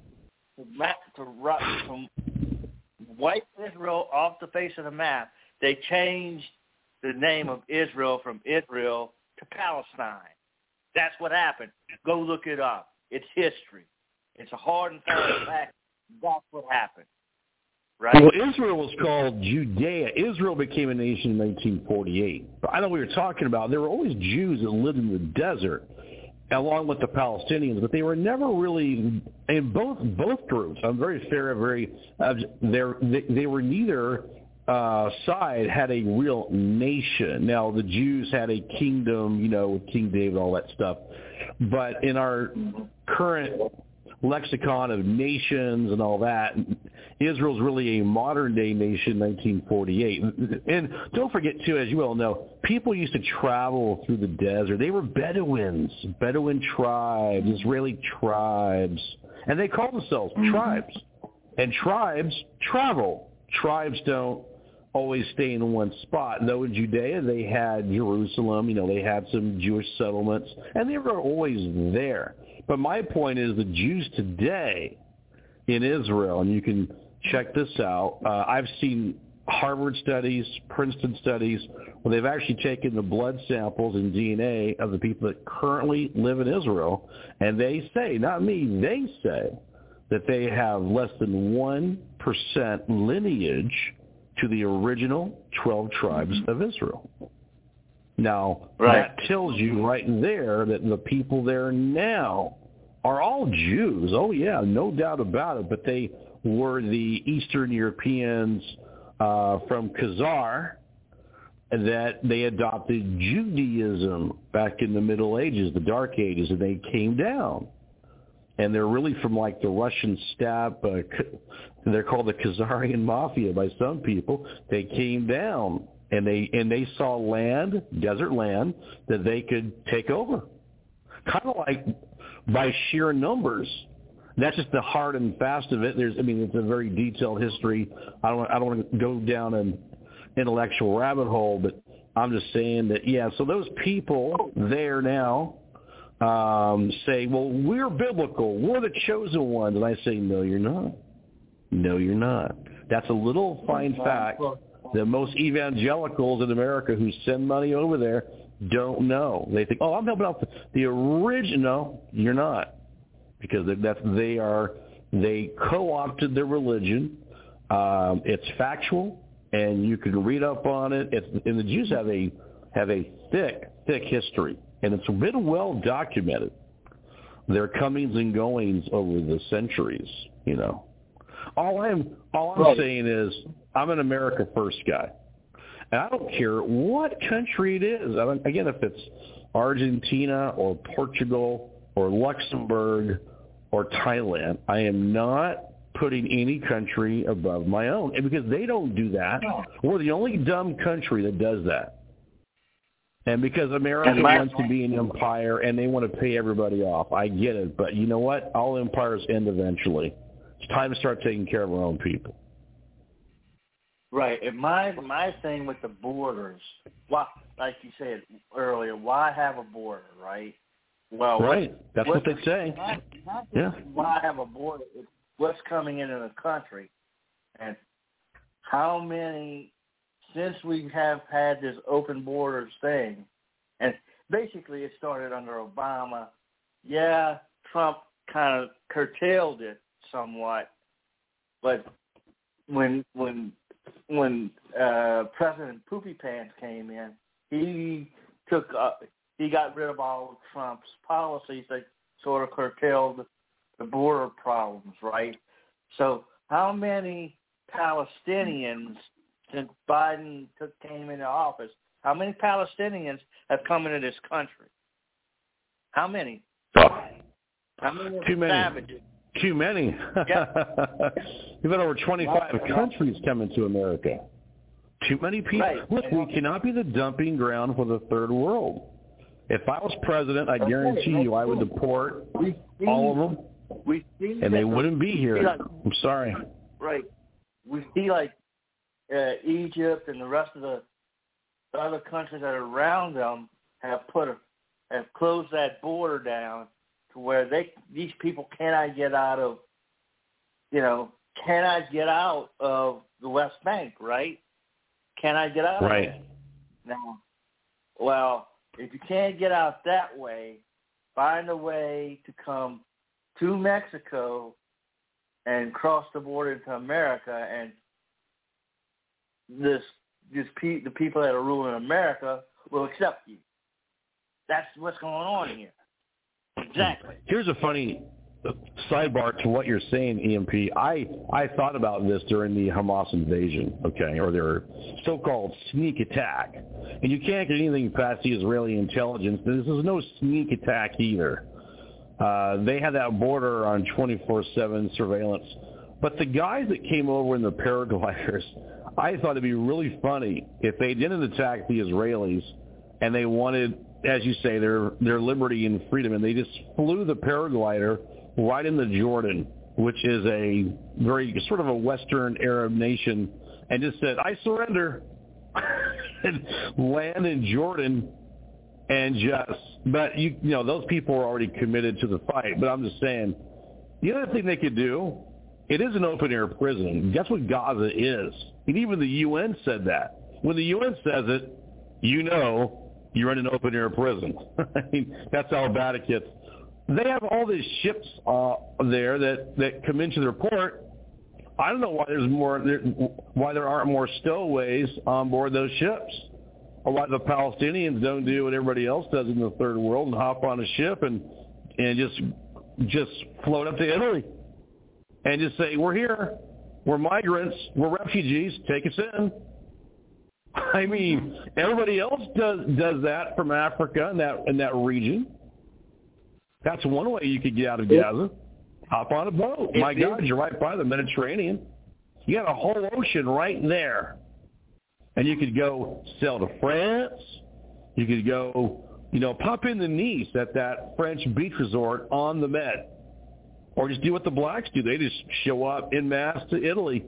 to wipe Israel off the face of the map. They changed the name of Israel from Israel to Palestine. That's what happened. Go look it up. It's history. It's a hard and fast fact. That's what happened. Right? Well, Israel was called Judea. Israel became a nation in 1948. I know what you're talking about. There were always Jews that lived in the desert, along with the Palestinians, but they were never really in both groups. I'm very fair. They were neither side had a real nation. Now the Jews had a kingdom, with King David, all that stuff. But in our current lexicon of nations and all that, Israel's really a modern-day nation in 1948. And don't forget, too, as you well know, people used to travel through the desert. They were Bedouin tribes, Israeli tribes, and they called themselves tribes. And tribes travel. Tribes don't always stay in one spot. Though in Judea, they had Jerusalem, they had some Jewish settlements, and they were always there. But my point is the Jews today in Israel, and you can check this out. I've seen Harvard studies, Princeton studies, where they've actually taken the blood samples and DNA of the people that currently live in Israel, and they say, not me, they say that they have less than 1% lineage to the original 12 tribes of Israel. Now, that tells you right there that the people there now are all Jews. Oh, yeah, no doubt about it. But they were the Eastern Europeans from Khazar that they adopted Judaism back in the Middle Ages, the Dark Ages, and they came down. And they're really from like the Russian steppe. They're called the Khazarian Mafia by some people. They came down and they saw land, desert land, that they could take over. Kind of like by sheer numbers. That's just the hard and fast of it. It's a very detailed history. I don't want to go down an intellectual rabbit hole, but I'm just saying that, so those people there now say, well, we're biblical. We're the chosen ones. And I say, no, you're not. No, you're not. That's a little fine fact that most evangelicals in America who send money over there don't know. They think, I'm helping out the original. No, you're not. Because they co-opted their religion. It's factual, and you can read up on it. And the Jews have a thick history, and it's been well documented. Their comings and goings over the centuries, All I'm saying is I'm an America First guy. And I don't care what country it is. Again, if it's Argentina or Portugal or Luxembourg or Thailand, I am not putting any country above my own. And because they don't do that, we're the only dumb country that does that. And because America wants to be an empire and they want to pay everybody off, I get it. But you know what? All empires end eventually. It's time to start taking care of our own people. Right. And my thing with the borders, like you said earlier, why have a border, right? Well, right. That's what they say. Not just why have a border, it's what's coming into the country. And how many, since we have had this open borders thing, and basically it started under Obama. Yeah, Trump kind of curtailed it somewhat, but when President Poopy Pants came in, he got rid of all of Trump's policies that sort of curtailed the border problems, right? So how many Palestinians since Biden came into office. How many Palestinians have come into this country? How many? How many Too many. savages? Too many. Yeah. You've got over 25 countries coming to America. Too many people. Right. Look, we cannot be the dumping ground for the third world. If I was president, I guarantee you I would deport all of them, and they wouldn't be here. I'm sorry. Right. We see like Egypt and the rest of the other countries that are around them have closed that border down to where these people cannot get out of, the West Bank, right? Cannot get out right. of it. Now, well, if you can't get out that way, find a way to come to Mexico and cross the border into America, and the people that are ruling America will accept you. That's what's going on here. Exactly. Here's a funny sidebar to what you're saying, EMP. I thought about this during the Hamas invasion, okay, or their so-called sneak attack. And you can't get anything past the Israeli intelligence. This is no sneak attack either. They had that border on 24/7 surveillance. But the guys that came over in the paragliders, I thought it'd be really funny if they didn't attack the Israelis and they wanted, as you say, their liberty and freedom, and they just flew the paraglider right into Jordan, which is a very sort of a Western Arab nation, and just said, I surrender, and land in Jordan, and but you know, those people are already committed to the fight. But I'm just saying, the other thing they could do, it is an open-air prison. That's what Gaza is. And even the UN said that. When the UN says it, you're in an open-air prison. I mean, that's how bad it gets. They have all these ships there that come into their port. I don't know why there aren't more stowaways on board those ships, or why the Palestinians don't do what everybody else does in the third world and hop on a ship and just float up to Italy and just say, we're here, we're migrants, we're refugees, take us in. I mean, everybody else does that from Africa and that region. That's one way you could get out of Gaza. Hop on a boat. My God, you're right by the Mediterranean. You got a whole ocean right there. And you could go sail to France. You could go, pop into Nice at that French beach resort on the Med. Or just do what the blacks do. They just show up en masse to Italy.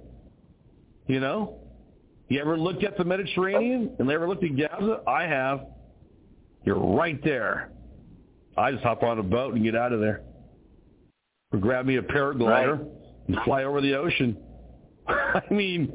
You ever looked at the Mediterranean and ever looked at Gaza? I have. You're right there. I just hop on a boat and get out of there. Or grab me a paraglider and fly over the ocean. I mean,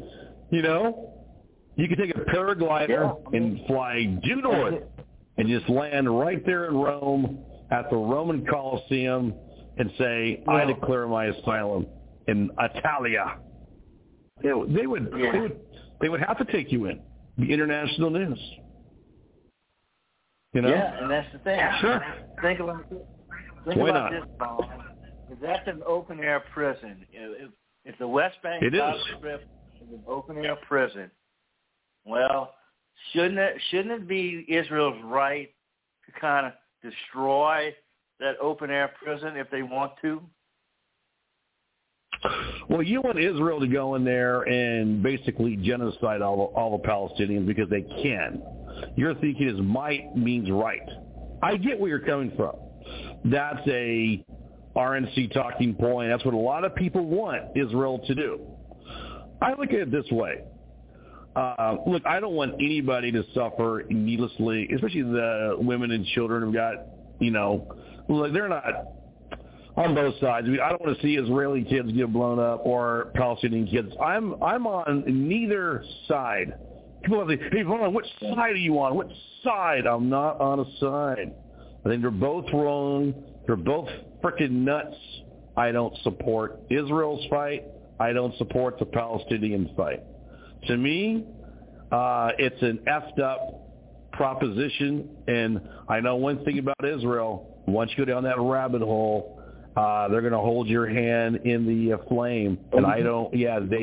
you could take a paraglider and fly due north and just land right there in Rome at the Roman Colosseum and say, I declare my asylum in Italia. They would have to take you in. The international news. Yeah, and that's the thing. Sure. Think about this. This, Bob. That's an open-air prison. If the West Bank Gaza Strip is an open-air prison, well, shouldn't it be Israel's right to kind of destroy that open-air prison if they want to? Well, you want Israel to go in there and basically genocide all the Palestinians because they can. Your thinking is might means right. I get where you're coming from. That's a RNC talking point. That's what a lot of people want Israel to do. I look at it this way. Look, I don't want anybody to suffer needlessly, especially the women and children who've got, they're not on both sides. I mean, I don't want to see Israeli kids get blown up or Palestinian kids. I'm on neither side. People have hey, Vaughn, which side are you on? Which side? I'm not on a side. I think they're both wrong. They're both freaking nuts. I don't support Israel's fight. I don't support the Palestinian fight. To me, it's an effed up proposition. And I know one thing about Israel. Once you go down that rabbit hole, they're going to hold your hand in the flame. And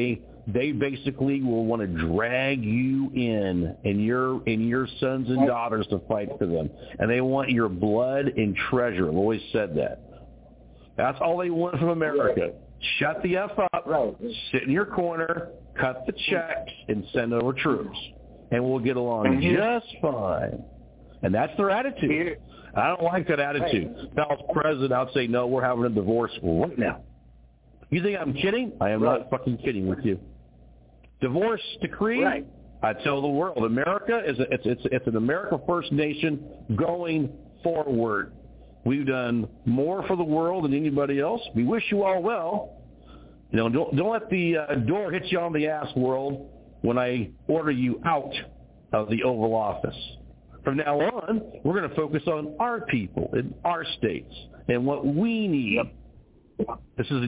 they basically will want to drag you in and your sons and daughters to fight for them. And they want your blood and treasure. I've always said that. That's all they want from America. Shut the F up, sit in your corner, cut the checks, and send over troops. And we'll get along just fine. And that's their attitude. I don't like that attitude. If I was president, I'd say, no, we're having a divorce right now. You think I'm kidding? I am not fucking kidding with you. Divorce decree, I tell the world, America it's an America First nation going forward. We've done more for the world than anybody else. We wish you all well. You know, don't let the door hit you on the ass, world, when I order you out of the Oval Office. From now on, we're going to focus on our people in our states and what we need. This is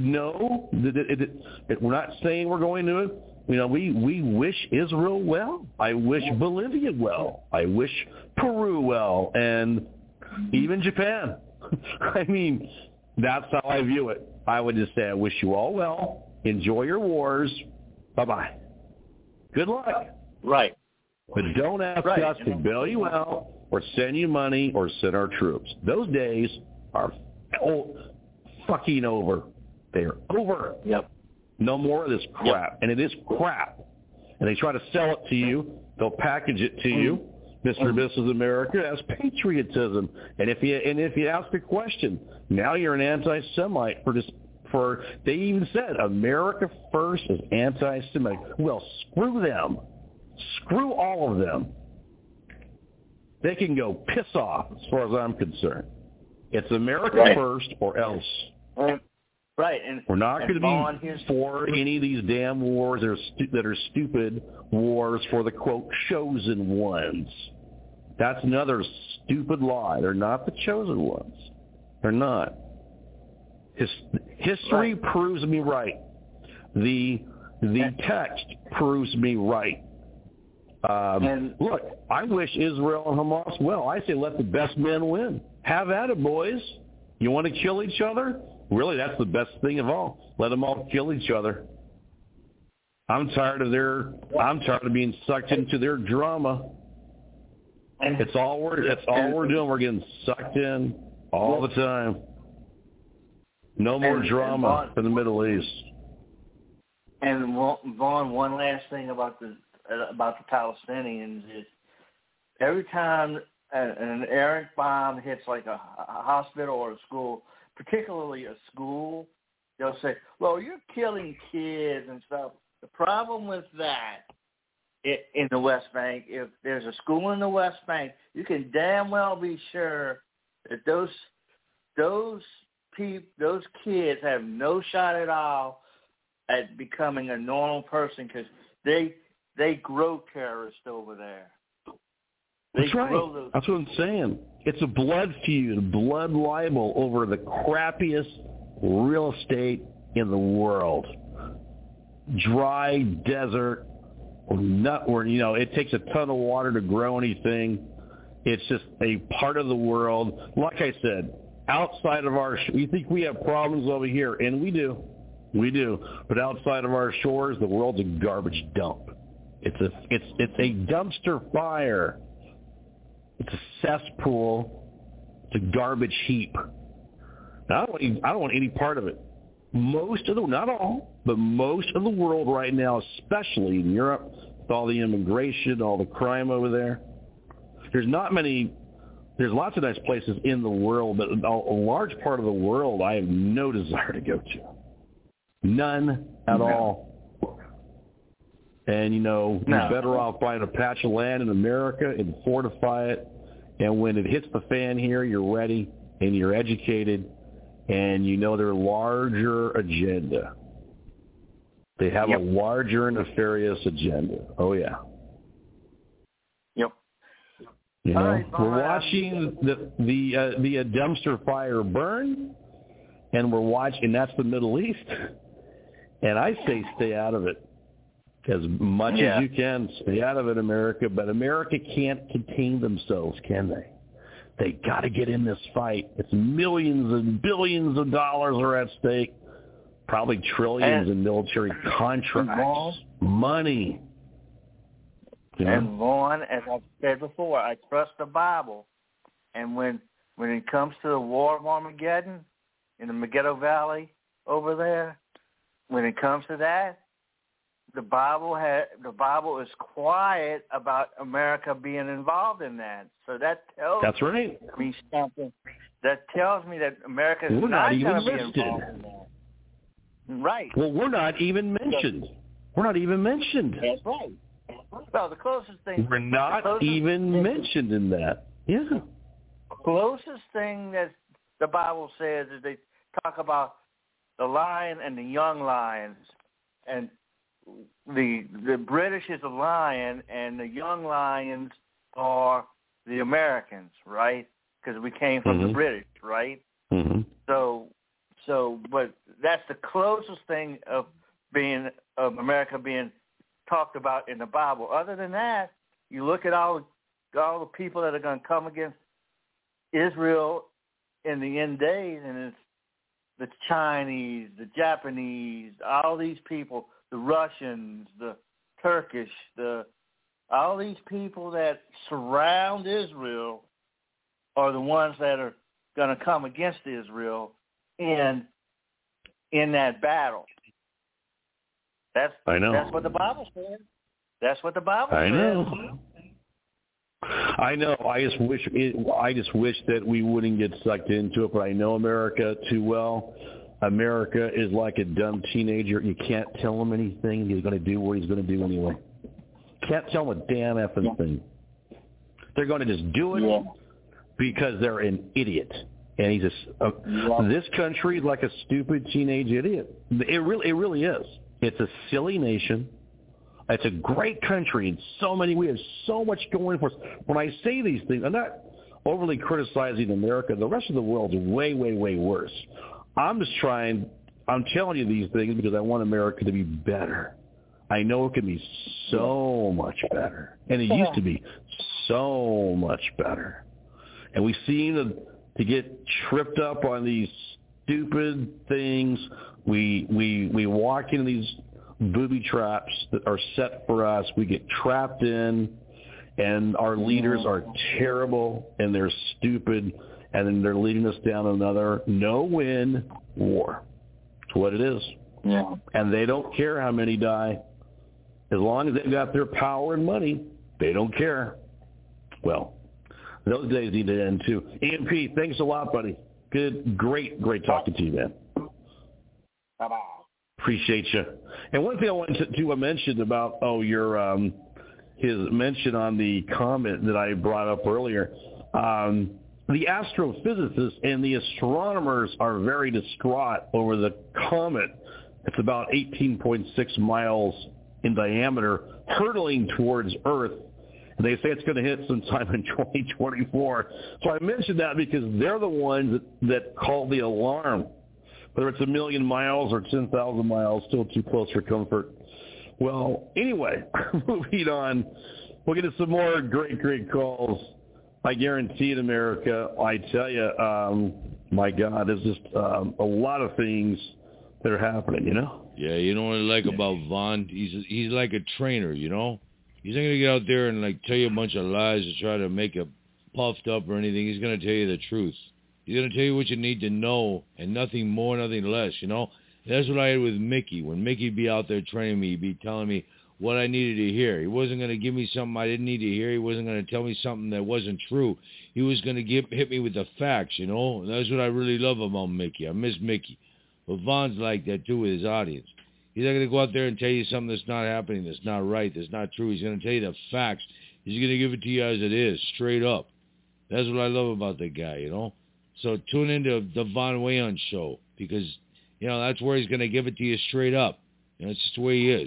we're not saying we're going to it. You know, we wish Israel well. I wish Bolivia well. I wish Peru well, and even Japan. I mean, that's how I view it. I would just say I wish you all well. Enjoy your wars. Bye-bye. Good luck. Right. But don't ask us to bail you out or send you money or send our troops. Those days are fucking over. They're over. Yep. No more of this crap. And it is crap. And they try to sell it to you. They'll package it to you. Mr. and Mrs. America as patriotism. And if you ask a question, now you're an anti-Semite they even said America First is anti-Semitic. Well, screw them. Screw all of them. They can go piss off as far as I'm concerned. It's America First or else. Right. And we're not going to be for any of these damn wars that are stupid wars for the, quote, chosen ones. That's another stupid lie. They're not the chosen ones. They're not. History proves me right. The text proves me right. Look, I wish Israel and Hamas well. I say let the best men win. Have at it, boys. You want to kill each other? Really, that's the best thing of all. Let them all kill each other. I'm tired of being sucked into their drama. It's all we're doing. We're getting sucked in all the time. No more drama in the Middle East. And Vaughn, one last thing about the Palestinians is every time an errant bomb hits like a hospital or a school, particularly a school, they'll say, well, you're killing kids and stuff. The problem with that in the West Bank, if there's a school in the West Bank, you can damn well be sure that those kids have no shot at all at becoming a normal person because they grow terrorists over there. That's right. That's what I'm saying. It's a blood feud, blood libel over the crappiest real estate in the world. Dry desert, where it takes a ton of water to grow anything. It's just a part of the world. Like I said, outside of we think we have problems over here, and we do. But outside of our shores, the world's a garbage dump. It's a dumpster fire. It's a cesspool. It's a garbage heap. Now, I don't want any part of it. Not all, but most of the world right now, especially in Europe, with all the immigration, all the crime over there, there's lots of nice places in the world, but a large part of the world I have no desire to go to. None at all. And, you're better off buying a patch of land in America and fortify it. And when it hits the fan here, you're ready and you're educated and you know their larger agenda. They have a larger nefarious agenda. Oh, yeah. Yep. We're watching the dumpster fire burn, and that's the Middle East. And I say stay out of it. As much as you can, stay out of it, America. But America can't contain themselves, can they? They got to get in this fight. It's millions and billions of dollars are at stake. Probably trillions in military contracts, money. You know? And Vaughn, as I've said before, I trust the Bible. And when it comes to the War of Armageddon in the Megiddo Valley over there, when it comes to that, the Bible is quiet about America being involved in that. So that tells me something. That tells me that America is not going to be involved in that. Right. Well, we're not even mentioned. We're not even mentioned. That's right. Well, the closest thing... We're not even mentioned in that. Yeah. Closest thing that the Bible says is they talk about the lion and the young lions. And the British is a lion, and the young lions are the Americans, right? Because we came from the British, right? Mm-hmm. But that's the closest thing of America being talked about in the Bible. Other than that, you look at all the people that are going to come against Israel in the end days, and it's the Chinese, the Japanese, all these people, the Russians, the Turkish, all these people that surround Israel are the ones that are going to come against Israel in that battle. I know. That's what the Bible says. That's what the Bible says. I know. I know. I just wish that we wouldn't get sucked into it, but I know America too well. America is like a dumb teenager. You can't tell him anything. He's going to do what he's going to do anyway. Can't tell him a damn effing thing. They're going to just do it because they're an idiot. And he's this country is like a stupid teenage idiot. It really is. It's a silly nation. It's a great country in so many ways. So much going for us. When I say these things, I'm not overly criticizing America. The rest of the world is way, way, way worse. I'm telling you these things because I want America to be better. I know it can be so much better. And it used to be so much better. And we seem to get tripped up on these stupid things. We walk into these booby traps that are set for us. We get trapped in, and our leaders are terrible, and they're stupid, and then they're leading us down another no-win war. That's what it is. Yeah. And they don't care how many die. As long as they've got their power and money, they don't care. Well, those days need to end, too. EMP, thanks a lot, buddy. Great talking to you, man. Bye-bye. Appreciate you. And one thing I wanted to mention about your his mention on the comment that I brought up earlier. The astrophysicists and the astronomers are very distraught over the comet. It's about 18.6 miles in diameter, hurtling towards Earth. And they say it's going to hit sometime in 2024. So I mentioned that because they're the ones that call the alarm. Whether it's 1,000,000 miles or 10,000 miles, still too close for comfort. Well, anyway, moving on. We'll get to some more great calls. I guarantee in America, I tell you, my God, there's just a lot of things that are happening, you know? Yeah, you know what I like about Vaughn? He's like a trainer, you know? He's not going to get out there and like tell you a bunch of lies to try to make you puffed up or anything. He's going to tell you the truth. He's going to tell you what you need to know and nothing more, nothing less, you know? That's what I had with Mickey. When Mickey'd be out there training me, he'd be telling me what I needed to hear. He wasn't going to give me something I didn't need to hear. He wasn't going to tell me something that wasn't true. He was going to hit me with the facts, you know? And that's what I really love about Mickey. I miss Mickey. But Vaughn's like that, too, with his audience. He's not going to go out there and tell you something that's not happening, that's not right, that's not true. He's going to tell you the facts. He's going to give it to you as it is, straight up. That's what I love about that guy, you know? So tune into the Vaughn Wayans show because, you know, that's where he's going to give it to you straight up. You know, it's just the way he is.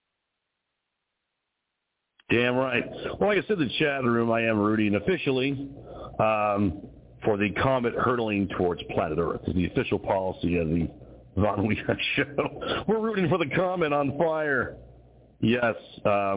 Damn right. Well, like I said in the chat room, I am rooting officially for the comet hurtling towards planet Earth. It's the official policy of the Vaughn Wayans show. We're rooting for the comet on fire. Yes. I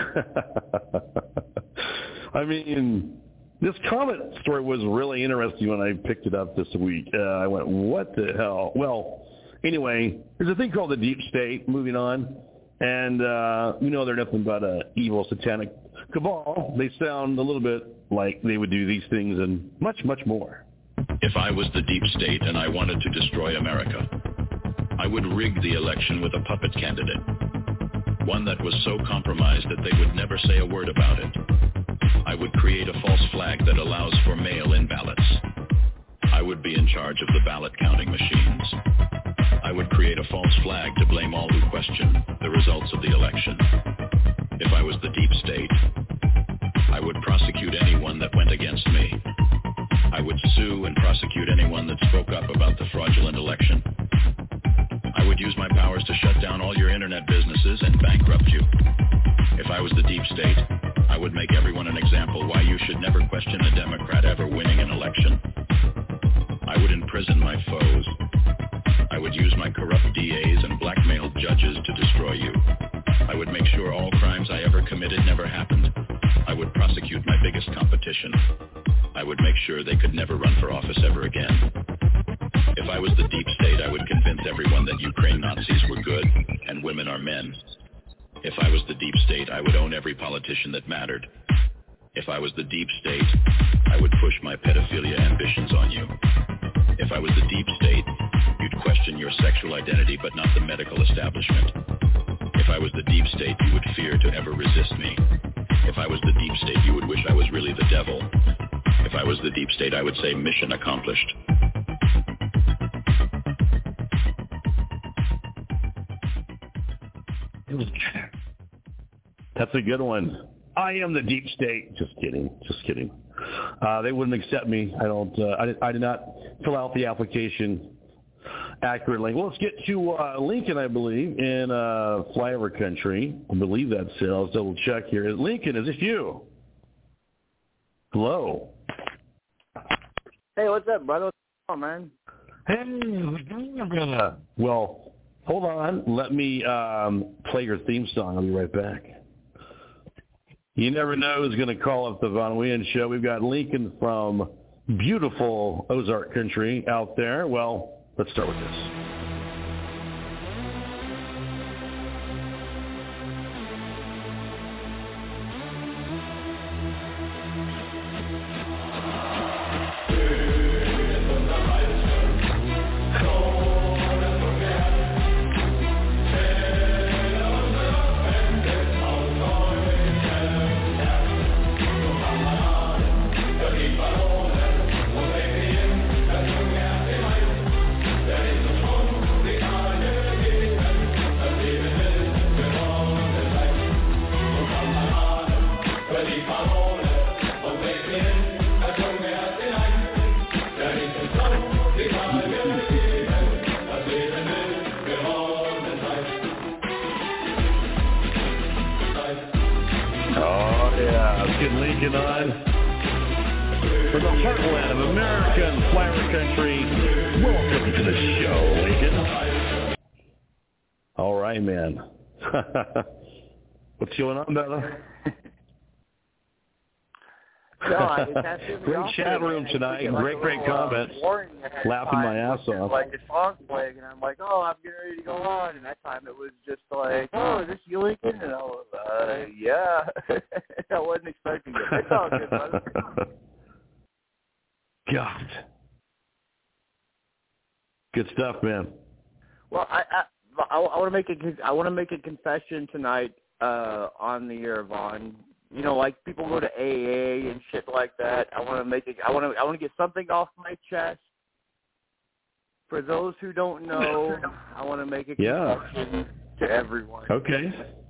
mean, this comet story was really interesting when I picked it up this week. I went, what the hell? Well, Anyway, there's a thing called the deep state, moving on. And, they're nothing but an evil satanic cabal. They sound a little bit like they would do these things and much, much more. If I was the deep state and I wanted to destroy America, I would rig the election with a puppet candidate, one that was so compromised that they would never say a word about it. I would create a false flag that allows for mail-in ballots. I would be in charge of the ballot counting machines. I would create a false flag to blame all who question the results of the election. If I was the deep state, I would prosecute anyone that went against me. I would sue and prosecute anyone that spoke up about the fraudulent election. I would use my powers to shut down all your internet businesses and bankrupt you. If I was the deep state, I would make everyone an example why you should never question a Democrat ever winning an election. I would imprison my foes. I would use my corrupt DAs and blackmail judges to destroy you. I would make sure all crimes I ever committed never happened. I would prosecute my biggest competition. I would make sure they could never run for office ever again. If I was the deep state, I would convince everyone that Ukraine Nazis were good and women are men. If I was the deep state, I would own every politician that mattered. If I was the deep state, I would push my pedophilia ambitions on you. If I was the deep state, you'd question your sexual identity but not the medical establishment. If I was the deep state, you would fear to ever resist me. If I was the deep state, you would wish I was really the devil. If I was the deep state, I would say mission accomplished. That's a good one. I am the deep state. Just kidding. They wouldn't accept me. I did not fill out the application accurately. Well, let's get to Lincoln, I believe, in flyover country. I believe that's it. I'll double check here. Lincoln, is this you? Hello. Hey, what's up, brother? What's going on, man? Hey, well, hold on. Let me play your theme song. I'll be right back. You never know who's going to call up the Von Wien Show. We've got Lincoln from beautiful Ozark country out there. Well, let's start with this. What's going on, brother? Great chat room tonight. Great comments. Laughing my ass off. Like a song playing, and I'm like, oh, I'm getting ready to go on. And that time it was just like, oh, is this you, Lincoln? And I was yeah. I wasn't expecting it. It's all good, brother. God. Good stuff, man. Well, I want to make a confession tonight on the air, Vaughn. You know, like people go to AA and shit like that. I want to get something off my chest. For those who don't know, I want to make a confession to everyone. Okay.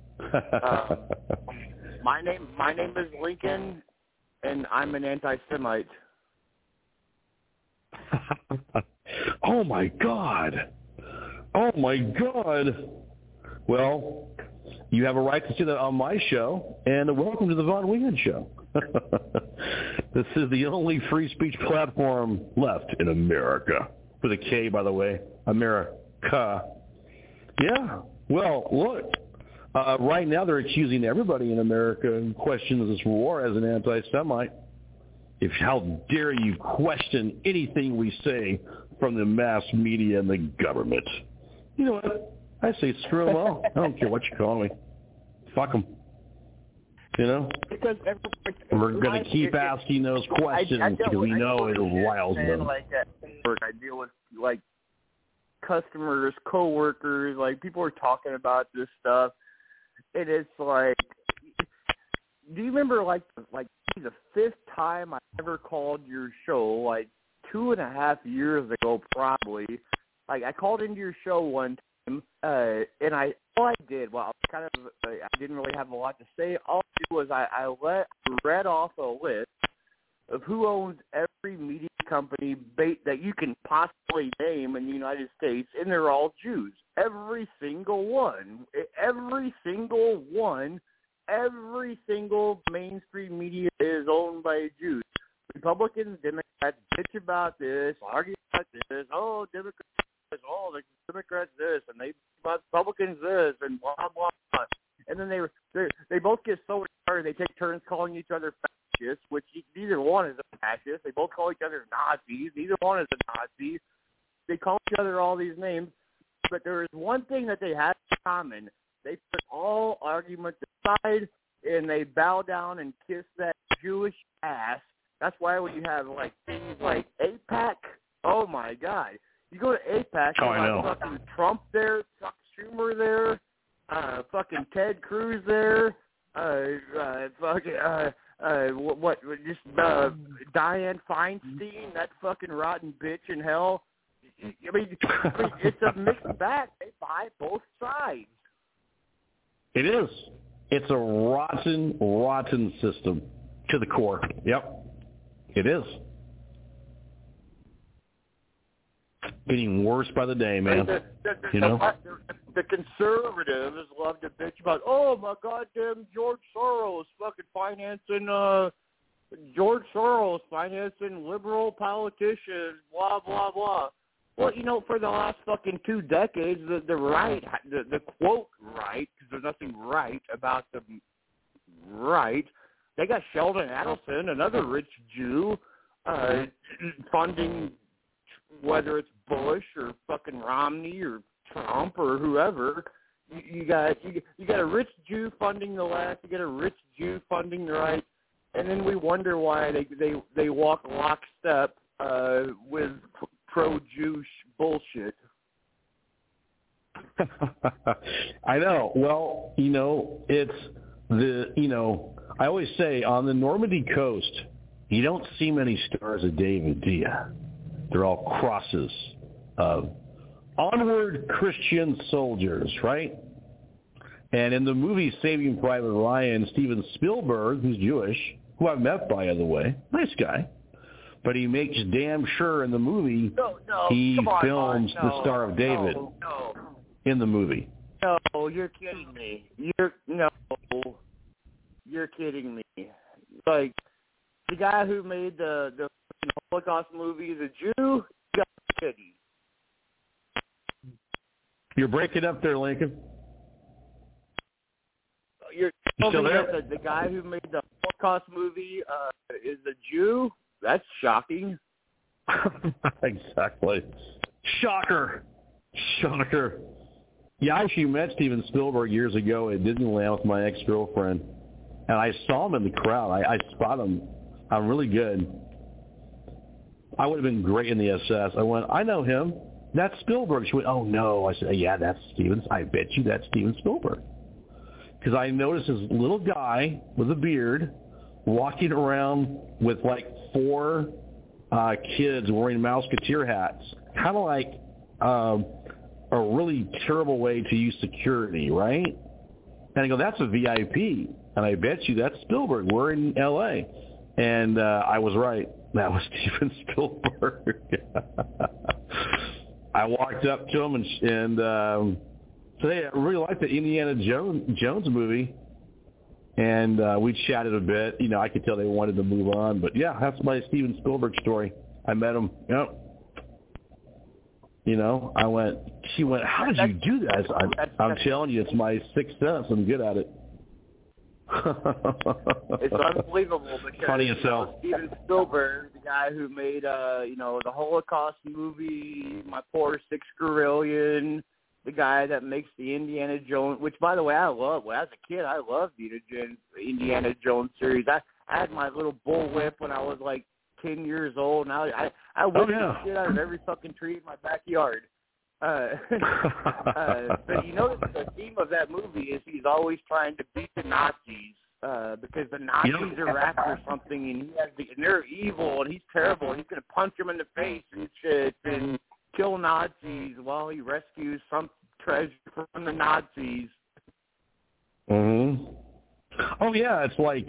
My name is Lincoln, and I'm an anti-Semite. Oh my God. Oh, my God. Well, you have a right to say that on my show, and welcome to the Von Wien Show. This is the only free speech platform left in America. With a K, by the way. America. Yeah. Well, look. Right now they're accusing everybody in America who questions this war as an anti-Semite. How dare you question anything we say from the mass media and the government. You know what? I say screw them all. I don't care what you call me. Fuck them. You know? Because we're going to keep asking those questions because we know it riles them. Like at work, I deal with like customers, coworkers, like people are talking about this stuff, and it's like, do you remember like the fifth time I ever called your show, like 2.5 years ago, probably? Like I called into your show one time, and I didn't really have a lot to say. All I did was I read off a list of who owns every media company that you can possibly name in the United States, and they're all Jews. Every single one. Every single one. Every single mainstream media is owned by Jews. Republicans, Democrats bitch about this, argue about this. Oh, Democrats this. Oh, the Democrats this, and they about Republicans this, and blah blah blah. And then they both get so tired they take turns calling each other fascists, which neither one is a fascist. They both call each other Nazis. Neither one is a Nazi. They call each other all these names, but there is one thing that they have in common. They put all argument aside, and they bow down and kiss that Jewish ass. That's why when you have like things like AIPAC, oh my God, you go to AIPAC, you have fucking Trump there, Chuck Schumer there, fucking Ted Cruz there, Dianne Feinstein, that fucking rotten bitch in hell. I mean, it's a mixed bag. They buy both sides. It is. It's a rotten system to the core. Yep. It is. Getting worse by the day, man. You know? The conservatives love to bitch about, oh, my goddamn George Soros financing liberal politicians, blah, blah, blah. Well, you know, for the last fucking 2 decades, the right, the quote right, because there's nothing right about the right, they got Sheldon Adelson, another rich Jew, funding whether it's Bush or fucking Romney or Trump or whoever. You got a rich Jew funding the left, you got a rich Jew funding the right, and then we wonder why they walk lockstep with pro-Jewish bullshit. I know. Well, you know, it's I always say on the Normandy coast, you don't see many stars of David, do you? They're all crosses of onward Christian soldiers, right? And in the movie Saving Private Ryan, Steven Spielberg, who's Jewish, who I've met by the way, nice guy, but he makes damn sure in the movie he films the Star of David in the movie. No, you're kidding me. You're kidding me. Like, the guy who made the Holocaust movie, the Jew, you got kidding. You're breaking up there, Lincoln. You're still there? That the guy who made the Holocaust movie is a Jew? That's shocking. Exactly. Shocker. Yeah, I actually met Steven Spielberg years ago at Disneyland with my ex-girlfriend, and I saw him in the crowd. I spot him. I'm really good. I would have been great in the SS. I went, I know him. That's Spielberg. She went, oh, no. I said, yeah, that's Steven. I bet you that's Steven Spielberg. Because I noticed this little guy with a beard walking around with like 4 kids wearing Mouseketeer hats. Kind of like a really terrible way to use security, right? And I go, that's a VIP. And I bet you that's Spielberg. We're in L.A. And I was right. That was Steven Spielberg. I walked up to him and said, hey, I really like the Indiana Jones movie. And we chatted a bit. You know, I could tell they wanted to move on. But, yeah, that's my Steven Spielberg story. I met him. Yep. You know, she went, how did you do that? I'm telling you, it's my sixth sense. I'm good at it. It's unbelievable because funny as hell. Steven Spielberg, the guy who made the Holocaust movie, My Poor Six Gorillion, the guy that makes the Indiana Jones, which, by the way, I love. Well, as a kid, I loved the Indiana Jones series. I had my little bullwhip when I was like 10 years old, and I whipped the shit out of every fucking tree in my backyard. But you notice the theme of that movie is he's always trying to beat the Nazis. Because the Nazis are after something, and and they're evil, and he's terrible, and he's gonna punch them in the face and shit, and kill Nazis while he rescues some treasure from the Nazis. Oh yeah, it's like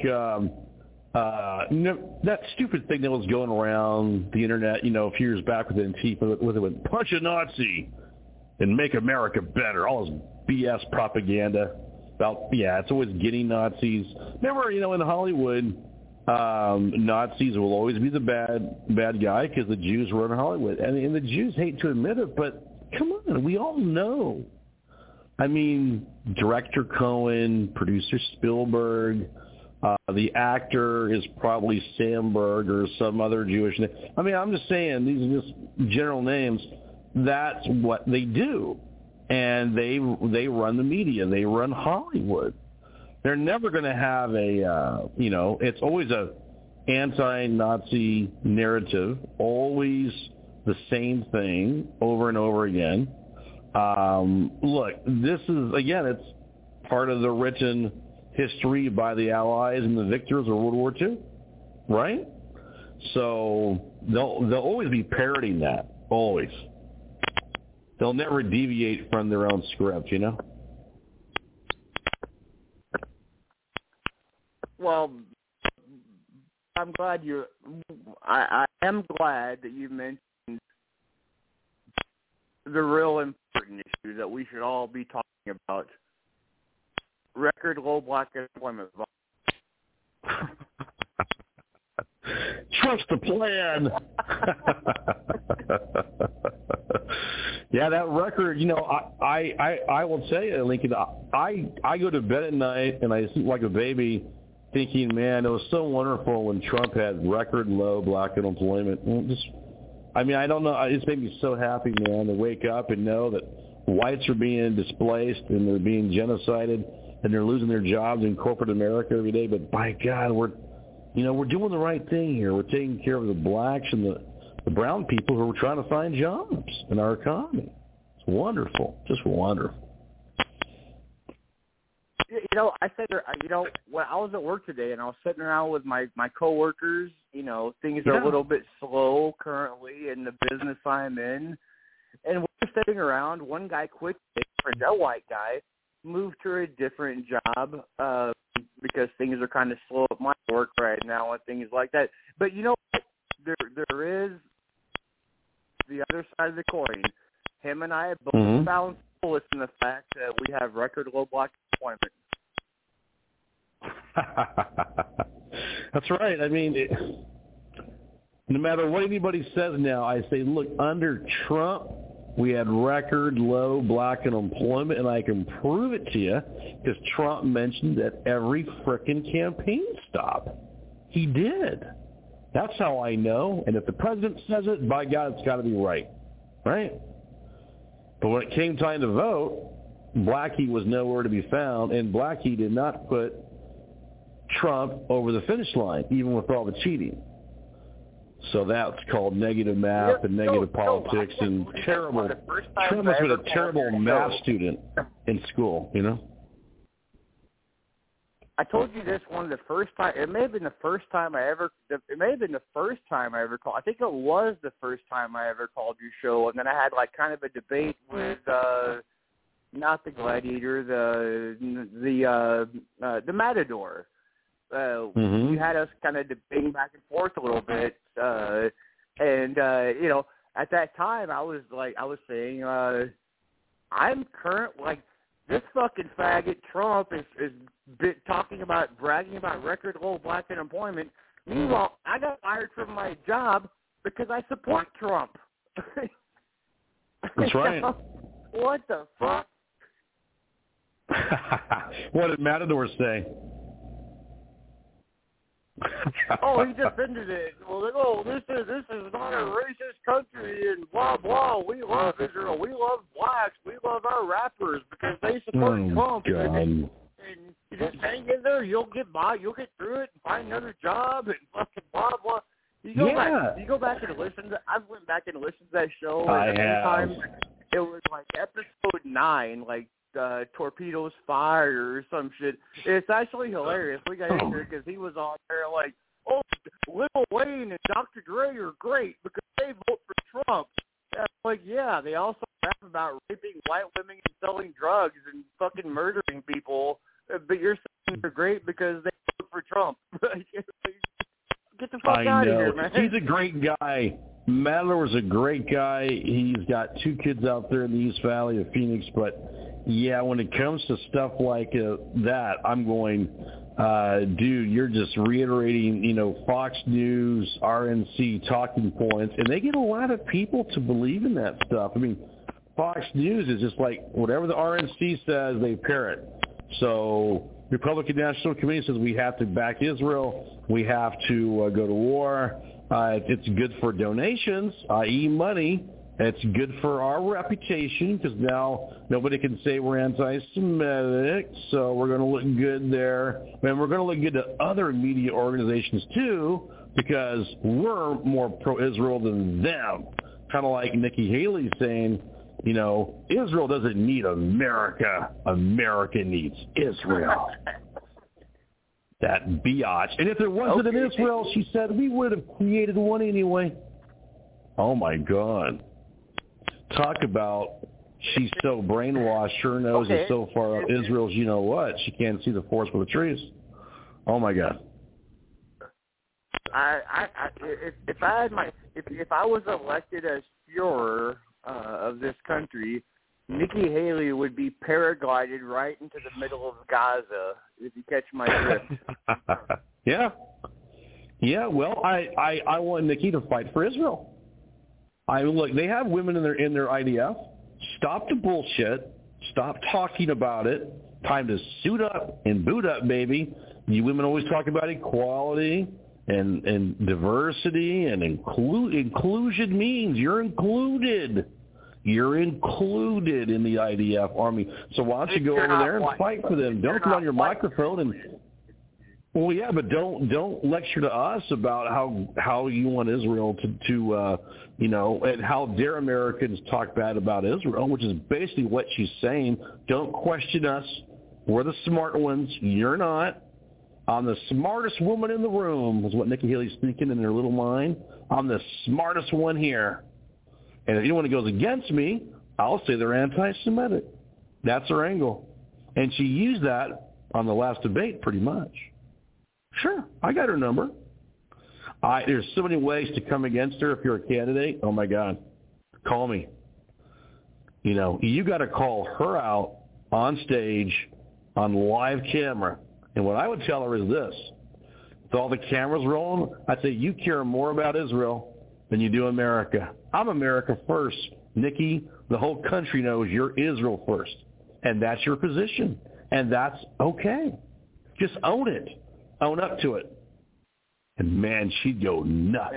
that stupid thing that was going around the internet, a few years back with Antifa, with it, punch a Nazi and make America better. All this BS propaganda. It's always getting Nazis. Remember, in Hollywood, Nazis will always be the bad guy because the Jews run Hollywood. And the Jews hate to admit it, but come on, we all know. I mean, director Cohen, producer Spielberg, the actor is probably Sandberg or some other Jewish name. I mean, I'm just saying, these are just general names. That's what they do. And they run the media. They run Hollywood. They're never going to have it's always a anti-Nazi narrative, always the same thing over and over again. Look, this is, again, it's part of the written history by the Allies and the victors of World War II, right? So they'll always be parroting that, always. They'll never deviate from their own script, Well, I'm glad I am glad that you mentioned the real important issue that we should all be talking about. Record low black unemployment. Trust the plan. Yeah, that record, I will tell you, Lincoln, I go to bed at night and I sleep like a baby thinking, man, it was so wonderful when Trump had record low black unemployment. I don't know. It's made me so happy, man, to wake up and know that whites are being displaced and they're being genocided and they're losing their jobs in corporate America every day. But by God, we're doing the right thing here. We're taking care of the blacks and the brown people who are trying to find jobs in our economy. It's wonderful, just wonderful. I said, when I was at work today and I was sitting around with my coworkers, things are a little bit slow currently in the business I'm in. And we're sitting around, one guy quit, a white guy, moved to a different job because things are kind of slow at my work right now and things like that. But there is the other side of the coin. Him and I have both found solace in the fact that we have record low black unemployment. That's right. I mean, no matter what anybody says now, I say, look, under Trump, we had record low black unemployment, and I can prove it to you because Trump mentioned at every frickin' campaign stop. He did. That's how I know. And if the president says it, by God, it's got to be right. Right? But when it came time to vote, Blackie was nowhere to be found, and Blackie did not put Trump over the finish line, even with all the cheating. So that's called negative math and negative politics and terrible. Trump has been a terrible math student in school, I told you this one of the first time. It may have been the first time I ever. It may have been the first time I ever called. I think it was the first time I ever called your show, and then I had kind of a debate with not the Gladiator, the Matador. We had us kind of debating back and forth a little bit, and at that time I was saying I'm this fucking faggot Trump is talking about bragging about record low black unemployment. Meanwhile, I got fired from my job because I support Trump. That's right. What the fuck? What did Matador say? Oh, he defended it. Well, like, oh, this is not a racist country, and blah blah. We love Israel. We love blacks. We love our rappers because they support Trump. And you just hang in there. You'll get by. You'll get through it and find another job and fucking blah blah. You go back and listen. I went back and listened to that show. I have. Time, it was like episode 9, like Torpedoes Fired or some shit. It's actually hilarious. We got in there because he was on there like, oh, Lil Wayne and Dr. Dre are great because they vote for Trump. And I'm like, yeah, they also rap about raping white women and selling drugs and fucking murdering people. But you're saying they're great because they vote for Trump. Get the fuck out of here, man. He's a great guy. Madler's a great guy. He's got 2 kids out there in the East Valley of Phoenix. But, yeah, when it comes to stuff like that, I'm going, dude, you're just reiterating, Fox News, RNC talking points. And they get a lot of people to believe in that stuff. I mean, Fox News is just like whatever the RNC says, they parrot. So Republican National Committee says we have to back Israel. We have to go to war. It's good for donations, i.e. money. It's good for our reputation because now nobody can say we're anti-Semitic, so we're going to look good there. And we're going to look good to other media organizations, too, because we're more pro-Israel than them. Kind of like Nikki Haley saying, Israel doesn't need America. America needs Israel. That biatch. And if there wasn't an Israel, she said, we would have created one anyway. Oh, my God. Talk about she's so brainwashed, her nose is so far up Israel's you-know-what. She can't see the forest for the trees. Oh, my God. If I was elected as Führer of this country, Nikki Haley would be paraglided right into the middle of Gaza, if you catch my drift. Yeah. Yeah, well, I want Nikki to fight for Israel. Look, they have women in their IDF. Stop the bullshit. Stop talking about it. Time to suit up and boot up, baby. You women always talk about equality and diversity and inclusion means you're included. You're included in the IDF Army. So why don't you go over there and fight for them? Don't get on your microphone and well, yeah, but don't lecture to us about how you want Israel to and how dare Americans talk bad about Israel, which is basically what she's saying. Don't question us. We're the smart ones. You're not. I'm the smartest woman in the room, is what Nikki Haley's thinking in her little mind. I'm the smartest one here. And if anyone goes against me, I'll say they're anti-Semitic. That's her angle. And she used that on the last debate pretty much. Sure, I got her number. There's so many ways to come against her if you're a candidate. Oh, my God. Call me. You got to call her out on stage on live camera. And what I would tell her is this. With all the cameras rolling, I'd say you care more about Israel than you do America. I'm America first. Nikki, the whole country knows you're Israel first. And that's your position. And that's okay. Just own it. Own up to it. And, man, she'd go nuts.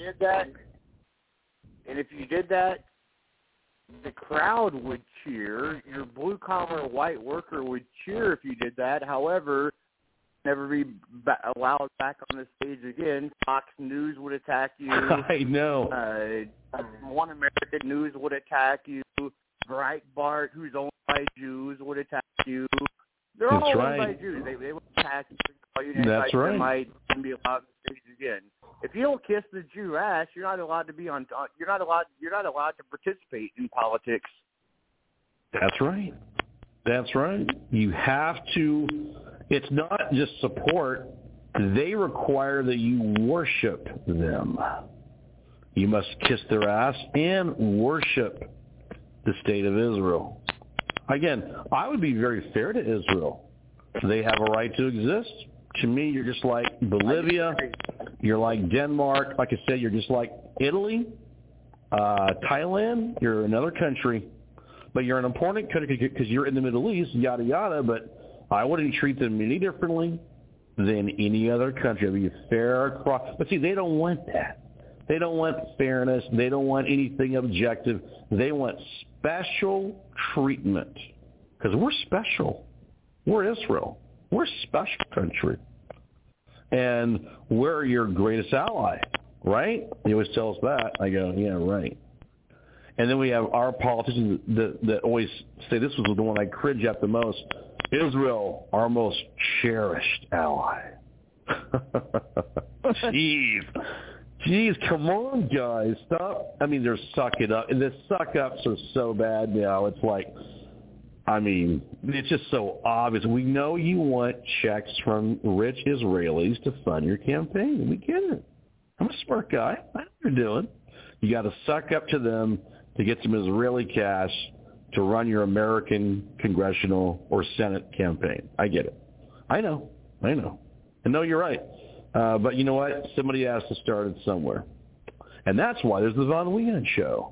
And if you did that, the crowd would cheer. Your blue-collar white worker would cheer if you did that. However, never be allowed back on the stage again. Fox News would attack you. I know. One American News would attack you. Breitbart, who's owned by Jews, would attack you. They're all owned by Jews. They would attack you. That's right. Might be allowed on the stage again. If you don't kiss the Jew ass, you're not allowed to be on. You're not allowed to participate in politics. That's right. That's right. You have to. It's not just support. They require that you worship them. You must kiss their ass and worship the state of Israel. Again, I would be very fair to Israel. They have a right to exist. To me, you're just like Bolivia. You're like Denmark. Like I said, you're just like Italy, Thailand. You're another country. But you're an important country because you're in the Middle East, yada, yada. But I wouldn't treat them any differently. than any other country. It'll be fair across. But see, they don't want that. They don't want fairness. They don't want anything objective. They want special treatment because we're special. We're Israel. We're a special country. And we're your greatest ally, right? He always tell us that. I go, yeah, right. And then we have our politicians that always say, this was the one I cringe at the most, Israel, our most cherished ally. Jeez, come on, guys. Stop. I mean, they're suck it up. And the suck-ups are so bad now. It's like, I mean, it's just so obvious. We know you want checks from rich Israelis to fund your campaign. We get it. I'm a smart guy. I know what you're doing. You got to suck up to them to get some Israeli cash to run your American congressional or Senate campaign. I get it. I know. And no, you're right. But you know what? Somebody has to start it somewhere. And that's why there's the Von Weehan Show.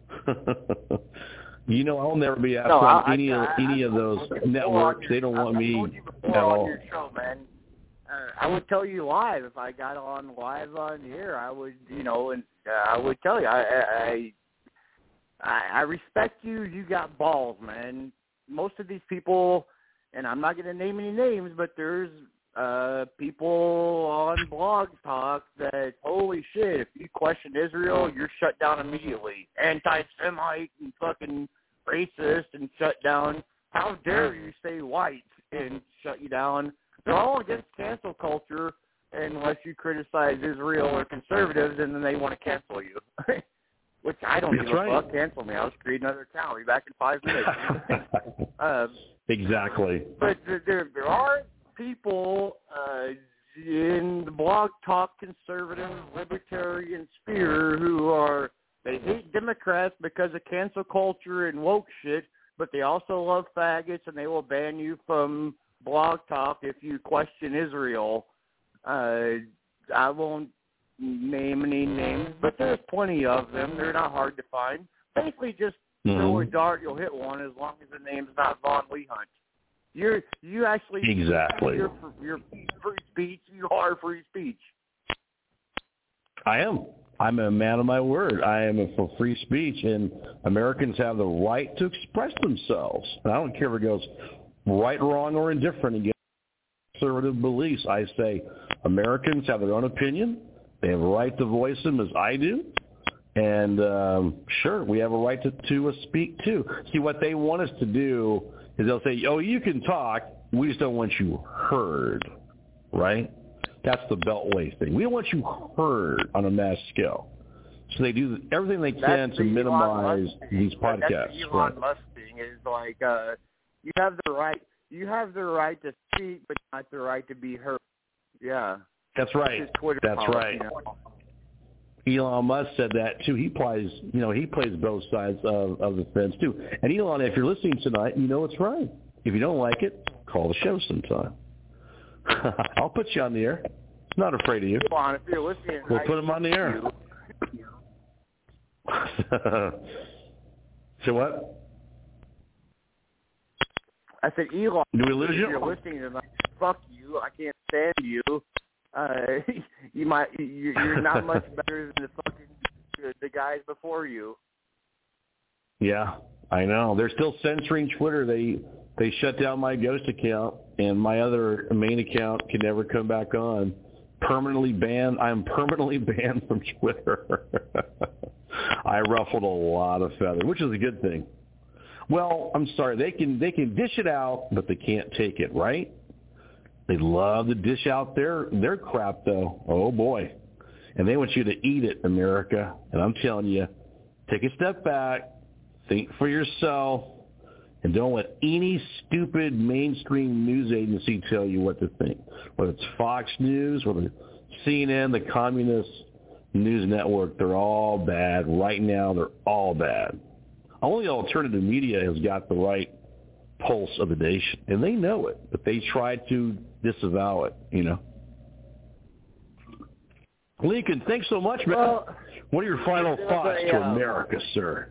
You know, I'll never be asked on any of those networks. They don't want me at all. Your show, man. I would tell you live if I got on live on here. I would, and I would tell you. I respect you. You got balls, man. Most of these people, and I'm not going to name any names, but there's people on Blog Talk that, holy shit, if you question Israel, you're shut down immediately. Anti-Semite and fucking racist and shut down. How dare you say white and shut you down? They're all against cancel culture unless you criticize Israel or conservatives, and then they want to cancel you. Which I don't give a fuck. Cancel me. I'll just create another account. I'll be back in 5 minutes. Exactly. But there are people in the Blog Talk conservative libertarian sphere who they hate Democrats because of cancel culture and woke shit, but they also love faggots and they will ban you from Blog Talk if you question Israel. I won't name any names, but there's plenty of them. They're not hard to find. Basically just throw a dart, you'll hit one as long as the name's not Von Weehan. You actually exactly. You're free speech. You are free speech. I am. I'm a man of my word. I am for free speech, and Americans have the right to express themselves. And I don't care if it goes right, wrong, or indifferent against conservative beliefs. I say Americans have their own opinion. They have a right to voice them as I do. And sure, we have a right to speak too. See, what they want us to do is they'll say, oh, you can talk, we just don't want you heard, right? That's the Beltway thing. We don't want you heard on a mass scale. So they do everything they can to minimize these podcasts. That's the Elon Musk thing is like you have the right to speak, but not the right to be heard. Yeah. That's right. That's right. Elon Musk said that too. He plays both sides of the fence too. And Elon, if you're listening tonight, you know it's right. If you don't like it, call the show sometime. I'll put you on the air. I'm not afraid of you. Elon, if you're listening, we'll put him on the air. So what? I said, Elon, do we lose you? If you're listening tonight, fuck you. I can't stand you. You're not much better than the guys before you. Yeah, I know. They're still censoring Twitter. They shut down my ghost account, and my other main account can never come back on. Permanently banned. I'm permanently banned from Twitter. I ruffled a lot of feathers, which is a good thing. Well, I'm sorry. They can dish it out, but they can't take it, right? They love to dish out their crap, though. Oh, boy. And they want you to eat it, America. And I'm telling you, take a step back, think for yourself, and don't let any stupid mainstream news agency tell you what to think. Whether it's Fox News, whether CNN, the Communist News Network, they're all bad. Right now, they're all bad. Only alternative media has got the right pulse of the nation, and they know it, but they try to disavow it, Lincoln, thanks so much, man. Well, what are your final thoughts to America, sir?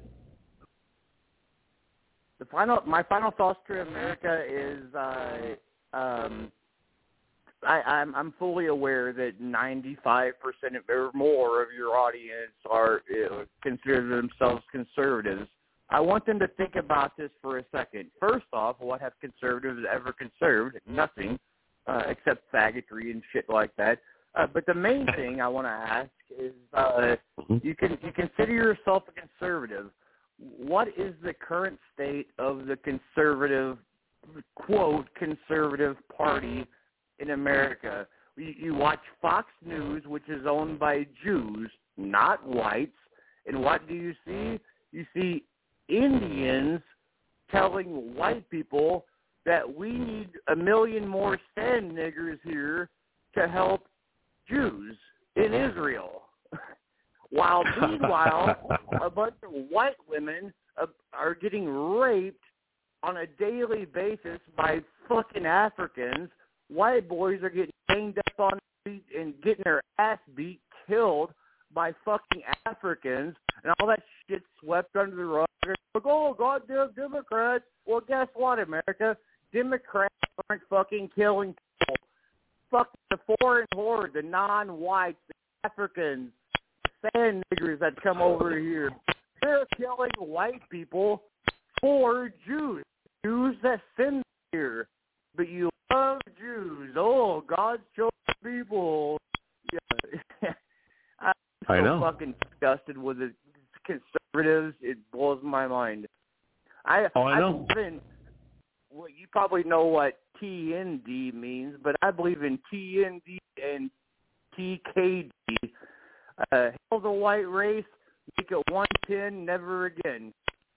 My final thoughts to America is I'm fully aware that 95% or more of your audience are consider themselves conservatives. I want them to think about this for a second. First off, what have conservatives ever conserved? Nothing, except faggotry and shit like that. But the main thing I want to ask is, you consider yourself a conservative. What is the current state of the conservative, quote, conservative party in America? You watch Fox News, which is owned by Jews, not whites, and what do you see? You see Indians telling white people that we need 1 million more sand niggers here to help Jews in Israel. While meanwhile, a bunch of white women are getting raped on a daily basis by fucking Africans. White boys are getting banged up on the street and getting their ass beat, killed by fucking Africans, and all that shit swept under the rug. Like, oh, goddamn Democrats. Well, guess what, America? Democrats aren't fucking killing people. Fuck the foreign horde, the non-whites, the Africans, the sand niggers that come over here. They're killing white people for Jews. Jews that send here. But you love Jews. Oh, God's chosen people. Yeah. I'm so fucking disgusted with the conservatives. It blows my mind. I know. Well, you probably know what TND means, but I believe in TND and TKD. Hell the white race, make it 110, never again.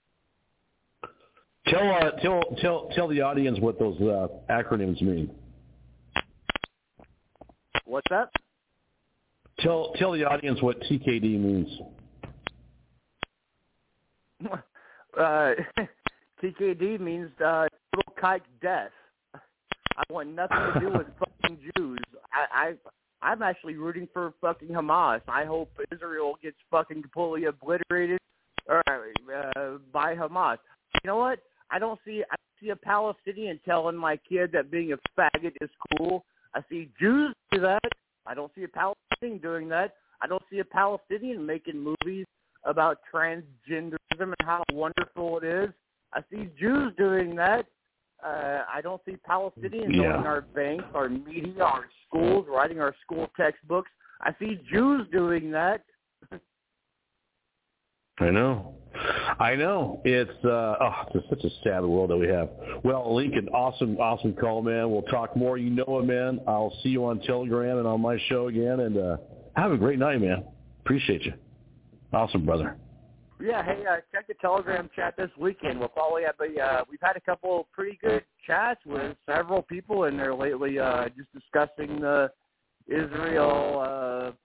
Tell the audience what those acronyms mean. What's that? Tell the audience what TKD means. TKD means total kike death. I want nothing to do with fucking Jews. I'm actually rooting for fucking Hamas. I hope Israel gets fucking completely obliterated by Hamas. You know what? I see a Palestinian telling my kid that being a faggot is cool. I see Jews do that. I don't see a Palestinian doing that. I don't see a Palestinian making movies about transgenderism and how wonderful it is. I see Jews doing that. I don't see Palestinians owning our banks, our media, our schools, writing our school textbooks. I see Jews doing that. I know. It's just such a sad world that we have. Well, Lincoln, awesome call, man. We'll talk more. You know it, man. I'll see you on Telegram and on my show again. And have a great night, man. Appreciate you. Awesome, brother. Yeah, hey, check the Telegram chat this weekend. We'll probably have we've had a couple pretty good chats with several people in there lately, just discussing the Israel,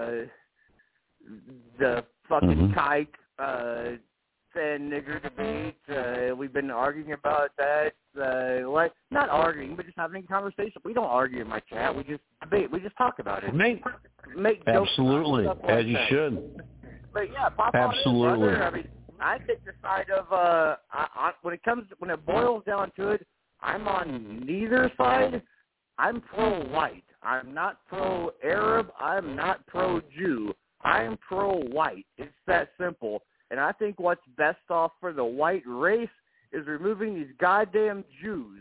the fucking kike, sand nigger debate. We've been arguing about that. Not arguing, but just having a conversation. We don't argue in my chat. We just debate. We just talk about it. Make jokes. Absolutely, like as you that. should. But yeah, pop Absolutely. on in, brother. I mean, I take the side of when it boils down to it, I'm on neither side. I'm pro-white. I'm not pro-Arab. I'm not pro-Jew. I'm pro-white. It's that simple. And I think what's best off for the white race is removing these goddamn Jews.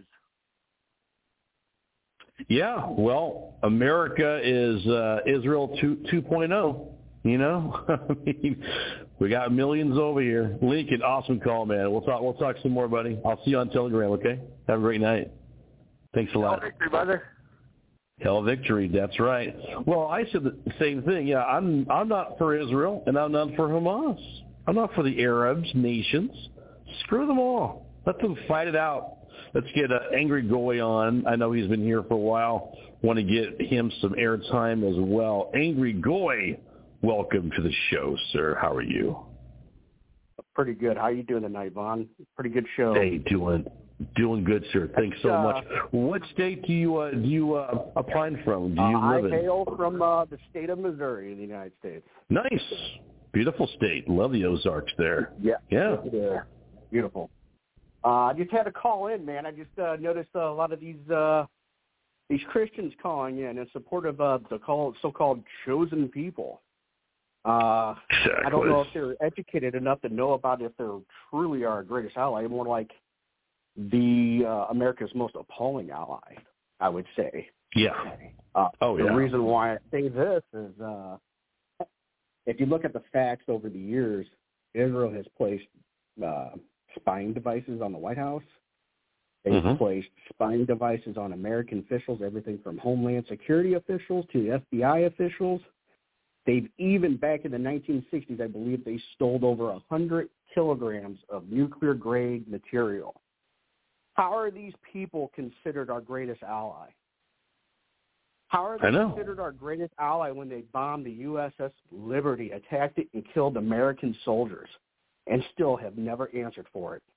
Yeah, well, America is Israel 2.0. You know, I mean, we got millions over here. Lincoln, awesome call, man. We'll talk some more, buddy. I'll see you on Telegram, okay? Have a great night. Thanks a lot. Hell victory, brother. Hell victory, that's right. Well, I said the same thing. Yeah, I'm not for Israel, and I'm not for Hamas. I'm not for the Arabs nations. Screw them all. Let them fight it out. Let's get Angry Goy on. I know he's been here for a while. Want to get him some airtime as well. Angry Goy. Welcome to the show, sir. How are you? Pretty good. How you doing tonight, Vaughn? Pretty good show. Hey, doing good, sir. Thanks so much. What state do you applying from? Do you live in? I hail from the state of Missouri in the United States. Nice, beautiful state. Love the Ozarks there. Yeah. Yeah. Beautiful. I just had to call in, man. I just noticed a lot of these these Christians calling in support of the so-called chosen people. Exactly. I don't know if they're educated enough to know about if they're truly our greatest ally, more like the America's most appalling ally, I would say. Yeah. The reason why I say this is if you look at the facts over the years, Israel has placed spying devices on the White House. They've placed spying devices on American officials, everything from Homeland Security officials to FBI officials. They've even, back in the 1960s, I believe they stole over 100 kilograms of nuclear-grade material. How are these people considered our greatest ally? How are they considered our greatest ally when they bombed the USS Liberty, attacked it, and killed American soldiers, and still have never answered for it?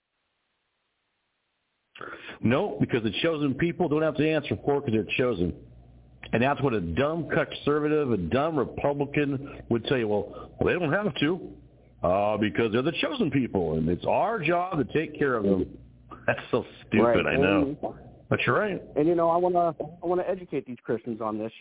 No, because the chosen people don't have to answer for it because they're chosen. And that's what a dumb conservative, a dumb Republican would tell you. Well, they don't have to because they're the chosen people, and it's our job to take care of them. That's so stupid, right. I know. But you're right. And, I want to educate these Christians on this.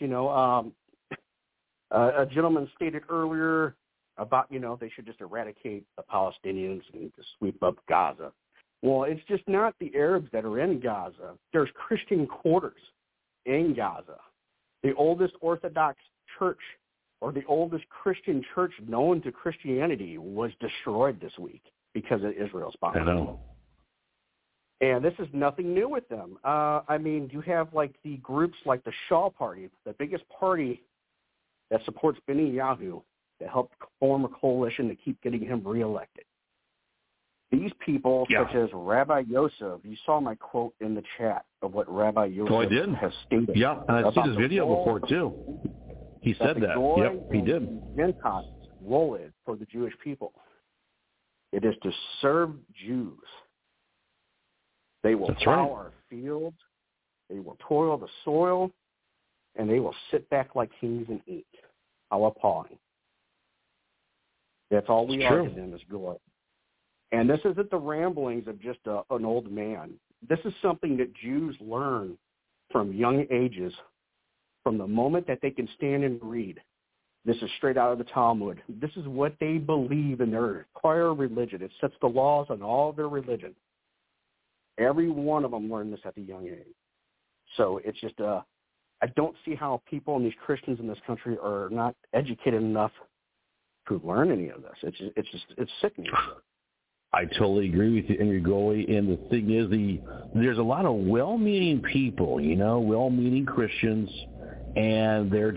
A gentleman stated earlier about, they should just eradicate the Palestinians and just sweep up Gaza. Well, it's just not the Arabs that are in Gaza. There's Christian quarters in Gaza. The oldest Orthodox church, or the oldest Christian church known to Christianity, was destroyed this week because of Israel's bombing. I know. And this is nothing new with them. You have the groups like the Shaw Party, the biggest party that supports Netanyahu, that helped form a coalition to keep getting him reelected. These people, such as Rabbi Yosef, you saw my quote in the chat of what Rabbi Yosef has stated. Yeah, and I've seen his video before, too. He said that. Yep, he did. Gentiles role it for the Jewish people. It is to serve Jews. They will plow our fields, they will toil the soil, and they will sit back like kings and eat. How appalling. That's all we are to them is glory. And this isn't the ramblings of just an old man. This is something that Jews learn from young ages, from the moment that they can stand and read. This is straight out of the Talmud. This is what they believe in their prior religion. It sets the laws on all of their religion. Every one of them learned this at a young age. So it's just, I don't see how people and these Christians in this country are not educated enough to learn any of this. It's sickening. I totally agree with you, Ngoli. And the thing is, there's a lot of well-meaning people, well-meaning Christians, and a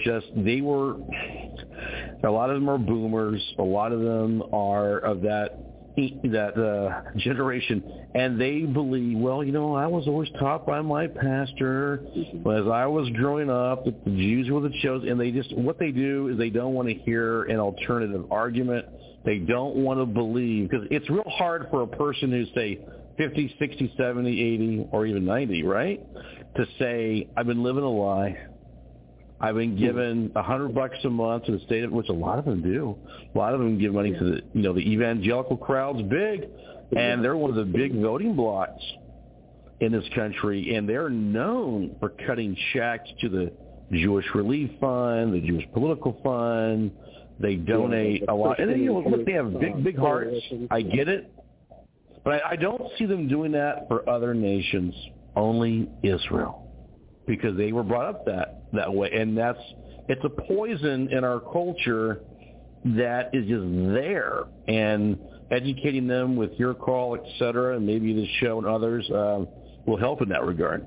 lot of them are boomers. A lot of them are of that generation, and they believe, I was always taught by my pastor as I was growing up that the Jews were the chosen, and what they do is they don't want to hear an alternative argument. They don't want to believe, because it's real hard for a person who's, say, 50, 60, 70, 80, or even 90, right, to say, I've been living a lie. I've been given $100 a month to the state of, which a lot of them do. A lot of them give money to the evangelical crowd's big, and they're one of the big voting blocs in this country, and they're known for cutting checks to the Jewish Relief Fund, the Jewish Political Fund. They donate a lot, and they have big hearts. I get it, but I don't see them doing that for other nations. Only Israel. Because they were brought up that way, and it's a poison in our culture that is just there. And educating them with your call, et cetera, and maybe this show and others will help in that regard.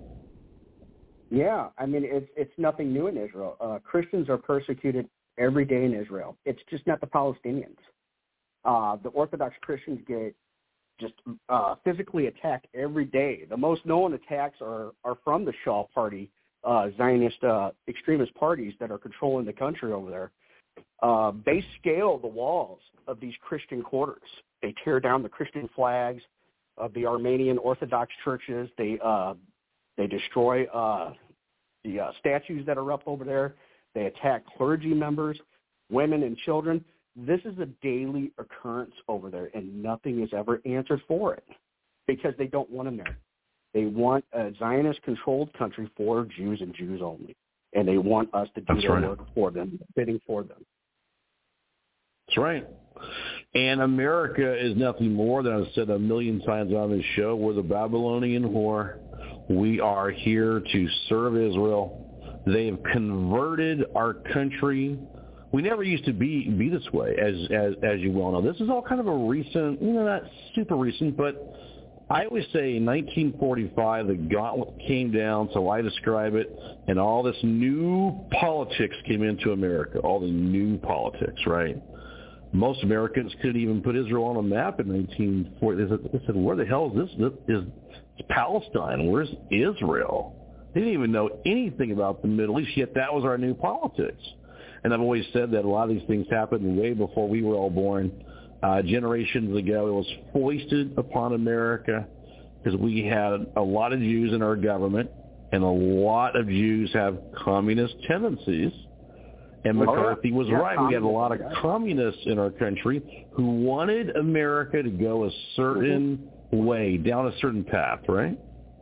Yeah, it's nothing new in Israel. Christians are persecuted every day in Israel. It's just not the Palestinians. The Orthodox Christians get just physically attacked every day. The most known attacks are from the Shaw Party, Zionist extremist parties that are controlling the country over there. They scale the walls of these Christian quarters. They tear down the Christian flags of the Armenian Orthodox churches. They destroy the statues that are up over there. They attack clergy members, women, and children. This is a daily occurrence over there, and nothing is ever answered for it because they don't want them there. They want a Zionist-controlled country for Jews and Jews only, and they want us to do their work for them, bidding for them. That's right. And America is nothing more than I've said a million times on this show. We're the Babylonian whore. We are here to serve Israel. They have converted our country. We never used to be this way, as you well know. This is all kind of a recent, not super recent, but I always say in 1945 the gauntlet came down, so I describe it, and all this new politics came into America, all the new politics, right? Most Americans couldn't even put Israel on a map in 1940. They said, where the hell is this? It's Palestine. Where's Israel? They didn't even know anything about the Middle East, yet that was our new politics. And I've always said that a lot of these things happened way before we were all born. Generations ago, it was foisted upon America because we had a lot of Jews in our government, and a lot of Jews have communist tendencies. And McCarthy was right. We had a lot of communists in our country who wanted America to go a certain way, down a certain path, right?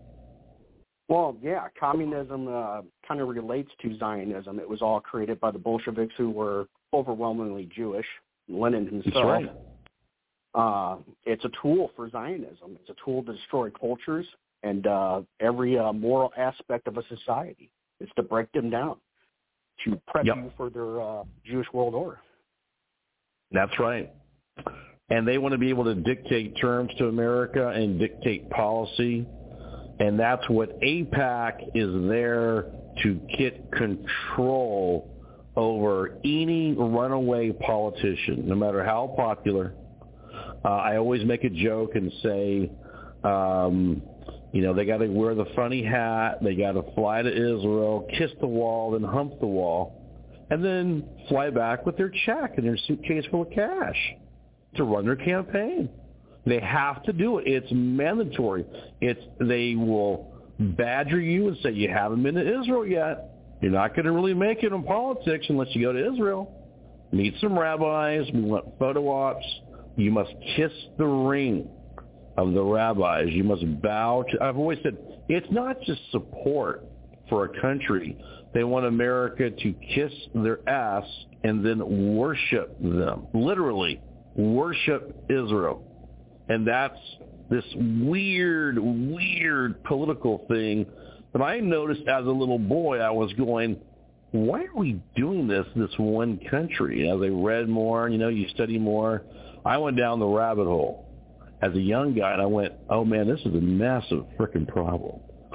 Well, yeah, communism kind of relates to Zionism. It was all created by the Bolsheviks, who were overwhelmingly Jewish. Lenin himself. That's right. It's a tool for Zionism. It's a tool to destroy cultures and every moral aspect of a society. It's to break them down, to prep you for their Jewish world order. That's right. And they want to be able to dictate terms to America and dictate policy. And that's what AIPAC is there to get control over any runaway politician, no matter how popular. I always make a joke and say, they got to wear the funny hat, they got to fly to Israel, kiss the wall, then hump the wall, and then fly back with their check and their suitcase full of cash to run their campaign. They have to do it. It's mandatory. They will badger you and say, you haven't been to Israel yet. You're not going to really make it in politics unless you go to Israel. Meet some rabbis. We want photo ops. You must kiss the ring of the rabbis. You must bow to. I've always said it's not just support for a country. They want America to kiss their ass and then worship them. Literally, worship Israel. And that's this weird political thing that I noticed as a little boy. I was going, why are we doing this one country? As I read more, you study more, I went down the rabbit hole as a young guy, and I went, oh, man, this is a massive freaking problem.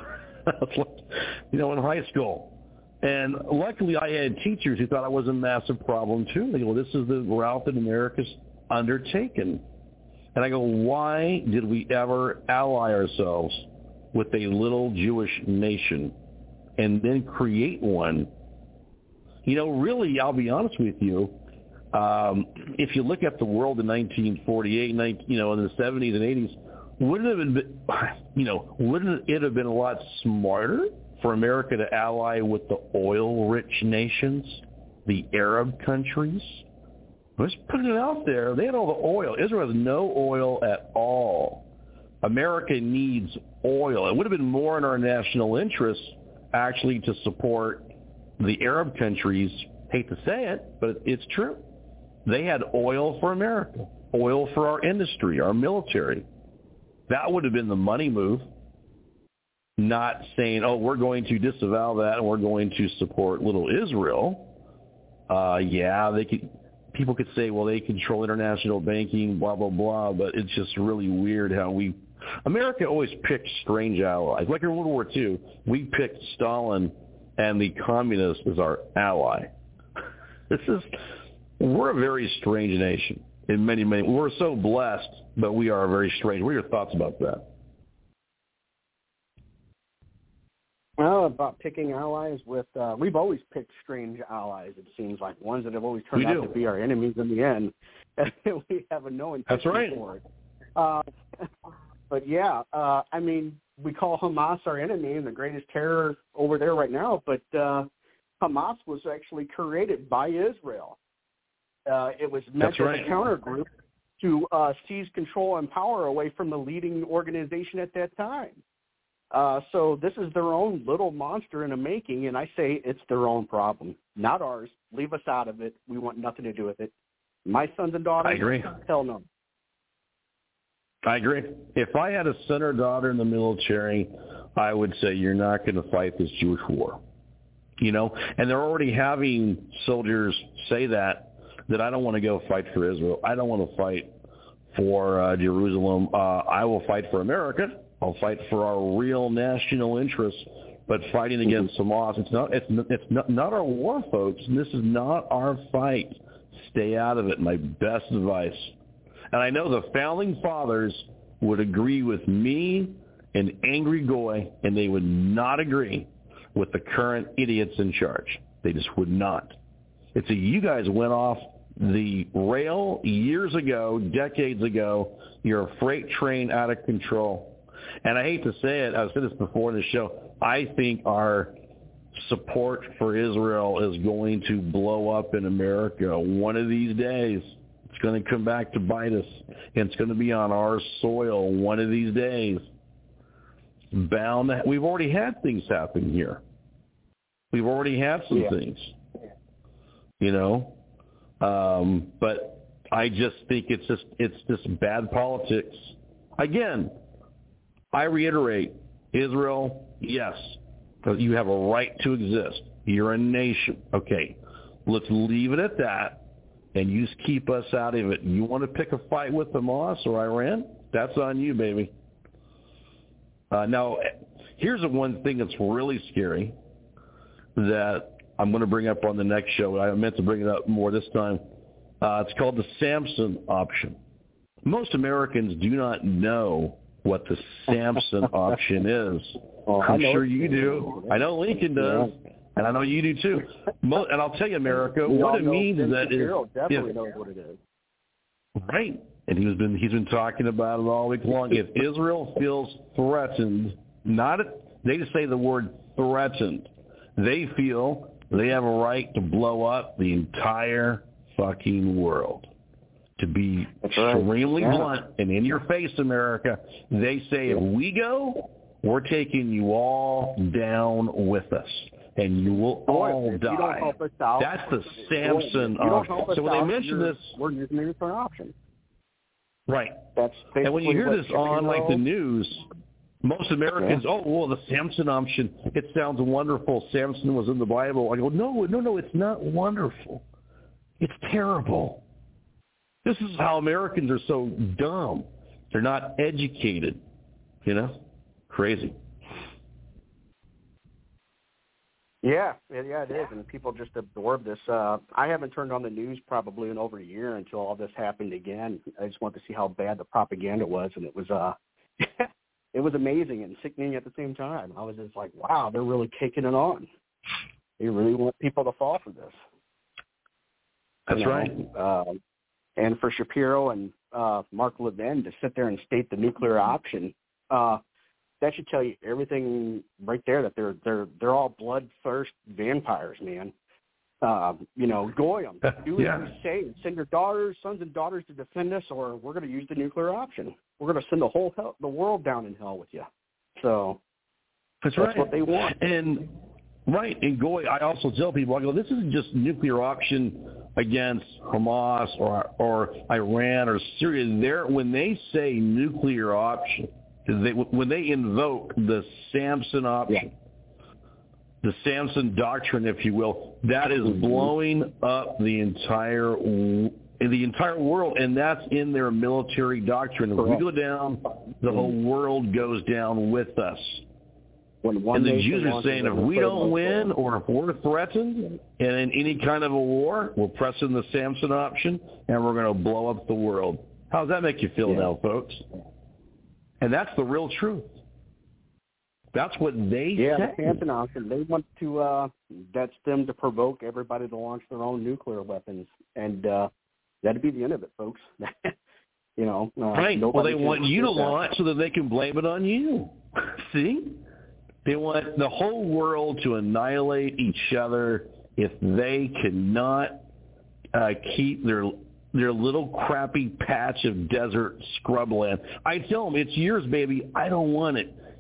In high school. And luckily I had teachers who thought it was a massive problem, too. They go, this is the route that America's undertaken. And I go, why did we ever ally ourselves with a little Jewish nation and then create one? Really, I'll be honest with you, if you look at the world in 1948, in the 70s and 80s, wouldn't it have been a lot smarter for America to ally with the oil-rich nations, the Arab countries? Let's put it out there. They had all the oil. Israel has no oil at all. America needs oil. It would have been more in our national interest, actually, to support the Arab countries. Hate to say it, but it's true. They had oil for America, oil for our industry, our military. That would have been the money move, not saying, oh, we're going to disavow that and we're going to support little Israel. People could say, well, they control international banking, blah, blah, blah, but it's just really weird how America always picked strange allies. Like in World War II, we picked Stalin and the communists as our ally. We're a very strange nation in many, we're so blessed, but we are very strange. What are your thoughts about that? Well, about picking allies we've always picked strange allies, it seems like, ones that have always turned out to be our enemies in the end. We have a no intention for it. But yeah, we call Hamas our enemy and the greatest terror over there right now, but Hamas was actually created by Israel. It was meant as a counter group to seize control and power away from the leading organization at that time. So this is their own little monster in the making, and I say it's their own problem, not ours. Leave us out of it. We want nothing to do with it. My sons and daughters, I agree. Hell no. I agree. If I had a son or daughter in the military, I would say you're not going to fight this Jewish war. You know, and they're already having soldiers say that I don't want to go fight for Israel. I don't want to fight for Jerusalem. I will fight for America. I'll fight for our real national interests. But fighting against Hamas, it's not our war, folks. And this is not our fight. Stay out of it. My best advice. And I know the founding fathers would agree with me and Angry Goy, and they would not agree with the current idiots in charge. They just would not. It's you guys went off the rail years ago, decades ago. You're a freight train out of control. And I hate to say it, I've said this before in the show, I think our support for Israel is going to blow up in America one of these days. It's going to come back to bite us, and it's going to be on our soil one of these days. We've already had things happen here. We've already had some things, you know. But I just think it's just bad politics. Again, I reiterate, Israel, yes, you have a right to exist. You're a nation. Okay, let's leave it at that, and you just keep us out of it. You want to pick a fight with Hamas or Iran? That's on you, baby. Now, here's the one thing that's really scary that I'm going to bring up on the next show. I meant to bring it up more this time. It's called the Samson option. Most Americans do not know what the Samson option is. I'm sure you do. I know Lincoln does, and I know you do too. And I'll tell you, America, what it means is that definitely knows what it is. Right. And he's been talking about it all week long. If Israel feels threatened, they just say the word threatened, they feel they have a right to blow up the entire fucking world. To be extremely blunt and in your face, America, they say if we go, we're taking you all down with us, and you will all die. You don't help us out, that's the Samson option. So when they mention this, we're using it for an option. Right. That's and when you hear this on like the news, most Americans, the Samson option, it sounds wonderful. Samson was in the Bible. I go, no, it's not wonderful. It's terrible. This is how Americans are so dumb. They're not educated, you know? Crazy. Yeah, it is, and people just absorb this. I haven't turned on the news probably in over a year until all this happened again. I just wanted to see how bad the propaganda was, and it was it was amazing and sickening at the same time. I was just like, wow, they're really taking it on. They really want people to fall for this. That's right. And for Shapiro and Mark Levin to sit there and state the nuclear option, that should tell you everything right there. That they're all bloodthirst vampires, man. Goy them. Do as we say. Send your sons and daughters to defend us, or we're going to use the nuclear option. We're going to send the world down in hell with you. So that's right. What they want. And right, and Goy, I also tell people, I go, this isn't just nuclear option against Hamas or Iran or Syria. When they say nuclear option, when they invoke the Samson option, the Samson doctrine, if you will, that is blowing up the entire world, and that's in their military doctrine. If we go down, the whole world goes down with us. And the Jews are saying if we don't win or if we're threatened and in any kind of a war, we're pressing the Samson option and we're going to blow up the world. How does that make you feel now, folks? And that's the real truth. That's what they say. Yeah, the Samson option. They want to, that's them to provoke everybody to launch their own nuclear weapons. And that'd be the end of it, folks. Right. Well, they want you to launch so that they can blame it on you. See? They want the whole world to annihilate each other if they cannot keep their little crappy patch of desert scrubland. I tell them, it's yours, baby. I don't want it.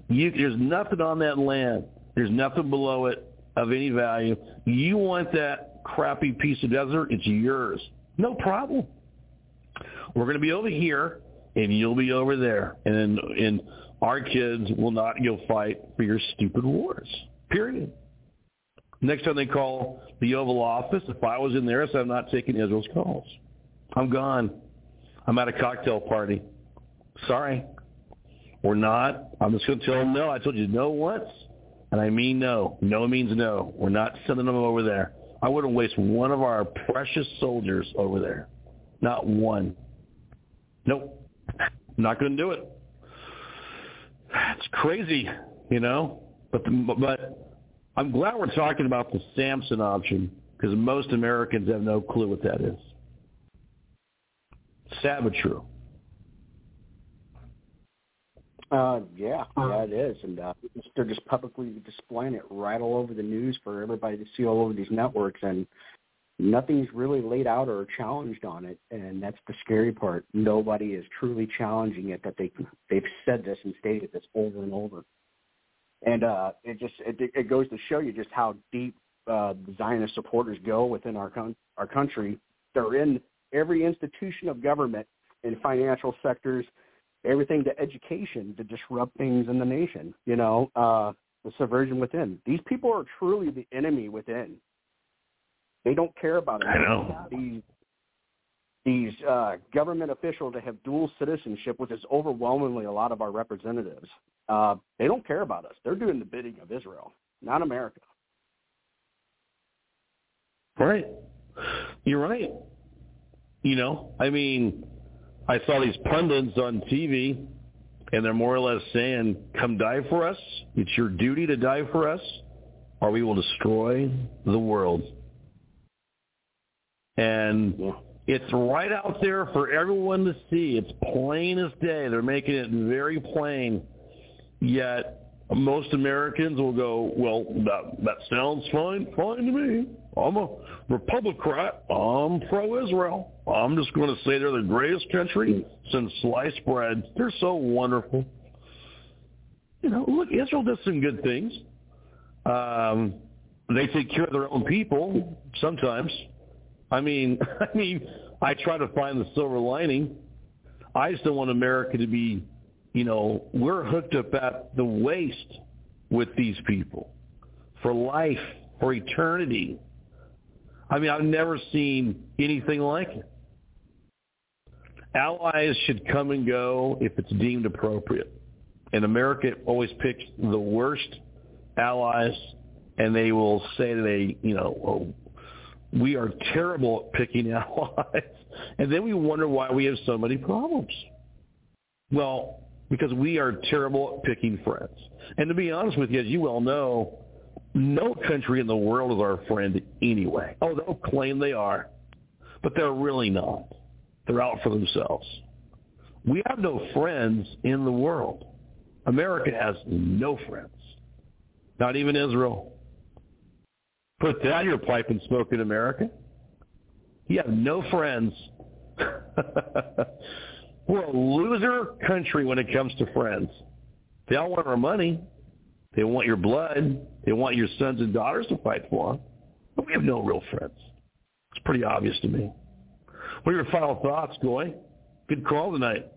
There's nothing on that land. There's nothing below it of any value. You want that crappy piece of desert, it's yours. No problem. We're going to be over here, and you'll be over there. And our kids will not go fight for your stupid wars, period. Next time they call the Oval Office, if I was in there, I said, I'm not taking Israel's calls. I'm gone. I'm at a cocktail party. Sorry. We're not. I'm just going to tell them no. I told you no once, and I mean no. No means no. We're not sending them over there. I wouldn't waste one of our precious soldiers over there. Not one. Nope. I'm not going to do it. It's crazy, you know. But I'm glad we're talking about the Samson option because most Americans have no clue what that is. Sad but true. Yeah, it is. And they're just publicly displaying it right all over the news for everybody to see all over these networks. And nothing's really laid out or challenged on it. And that's the scary part. Nobody is truly challenging it, that they've said this and stated this over and over. And it goes to show you just how deep the Zionist supporters go within our country. They're in every institution of government, in financial sectors, everything to education to disrupt things in the nation, you know, the subversion within. These people are truly the enemy within. They don't care about it. I know. These government officials that have dual citizenship, which is overwhelmingly a lot of our representatives, they don't care about us. They're doing the bidding of Israel, not America. Right. You're right. You know, I mean, I saw these pundits on TV, and they're more or less saying, come die for us. It's your duty to die for us, or we will destroy the world. And it's right out there for everyone to see. It's plain as day. They're making it very plain. Yet most Americans will go, well, that sounds fine to me. I'm a Republican. I'm pro-Israel. I'm just going to say they're the greatest country since sliced bread. They're so wonderful. You know, look, Israel does some good things. They take care of their own people sometimes. I mean, I try to find the silver lining. I just don't want America to be, you know, we're hooked up at the waist with these people for life, for eternity. I mean, I've never seen anything like it. Allies should come and go if it's deemed appropriate. And America always picks the worst allies, and they will say they, you know, oh, we are terrible at picking allies. And then we wonder why we have so many problems. Well, because we are terrible at picking friends. And to be honest with you, as you well know, no country in the world is our friend anyway. Oh, they'll claim they are, but they're really not. They're out for themselves. We have no friends in the world. America has no friends, not even Israel. Put that in your pipe and smoke in America. You have no friends. We're a loser country when it comes to friends. They all want our money. They want your blood. They want your sons and daughters to fight for them. But we have no real friends. It's pretty obvious to me. What are your final thoughts, Goy? Good call tonight.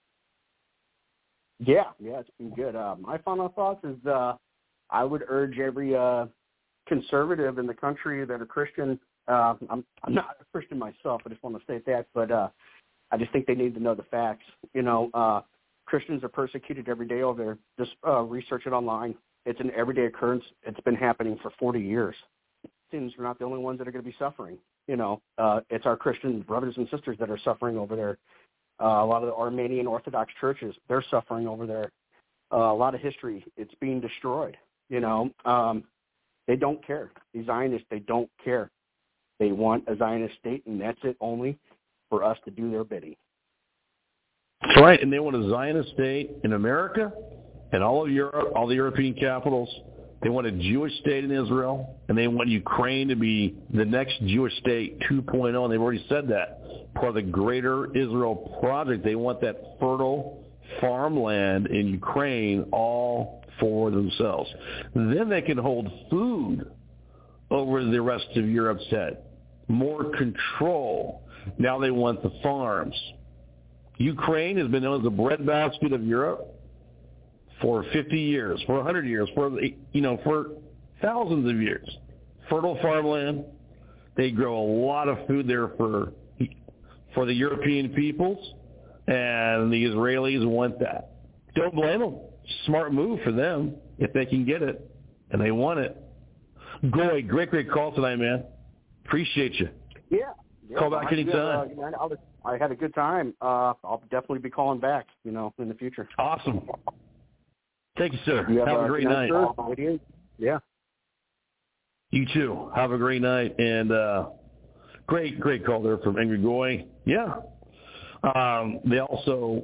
Yeah, it's been good. My final thoughts is I would urge every conservative in the country that are Christian. I'm not a Christian myself. I just want to state that, but I just think they need to know the facts. You know, Christians are persecuted every day over there. Just research it online. It's an everyday occurrence. It's been happening for 40 years. Christians are not the only ones that are going to be suffering. You know, it's our Christian brothers and sisters that are suffering over there. A lot of the Armenian Orthodox churches, they're suffering over there. A lot of history, it's being destroyed. You know, they don't care. The Zionists, they don't care. They want a Zionist state, and that's it only for us to do their bidding. That's right, and they want a Zionist state in America and all of Europe, all the European capitals. They want a Jewish state in Israel, and they want Ukraine to be the next Jewish state 2.0, and they've already said that. Part of the Greater Israel Project, they want that fertile farmland in Ukraine all for themselves. Then they can hold food over the rest of Europe's head. More control. Now they want the farms. Ukraine has been known as the breadbasket of Europe for 50 years, for 100 years, for thousands of years. Fertile farmland. They grow a lot of food there for the European peoples, and the Israelis want that. Don't blame them. Smart move for them if they can get it, and they want it. Goy, great call tonight, man. Appreciate you. Yeah. Call back anytime. I had a good time. I'll definitely be calling back, in the future. Awesome. Thank you, sir. You have a great night. Yeah. You too. Have a great night. And great call there from Angry Goy. Yeah. They also,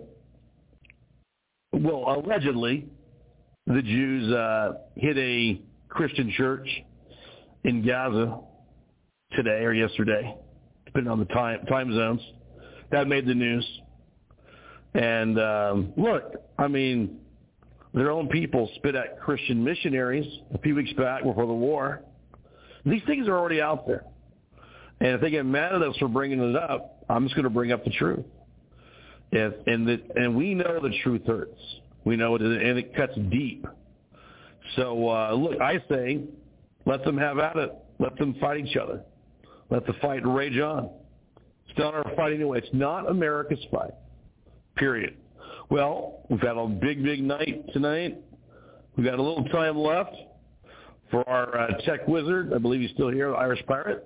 allegedly, the Jews hit a Christian church in Gaza today or yesterday, depending on the time zones. That made the news. And look, their own people spit at Christian missionaries a few weeks back before the war. These things are already out there. And if they get mad at us for bringing it up, I'm just going to bring up the truth. And we know the truth hurts. We know it, and it cuts deep. So, look, I say let them have at it. Let them fight each other. Let the fight rage on. It's not our fight anyway. It's not America's fight, period. Well, we've had a big night tonight. We've got a little time left for our tech wizard. I believe he's still here, Irish Pirate.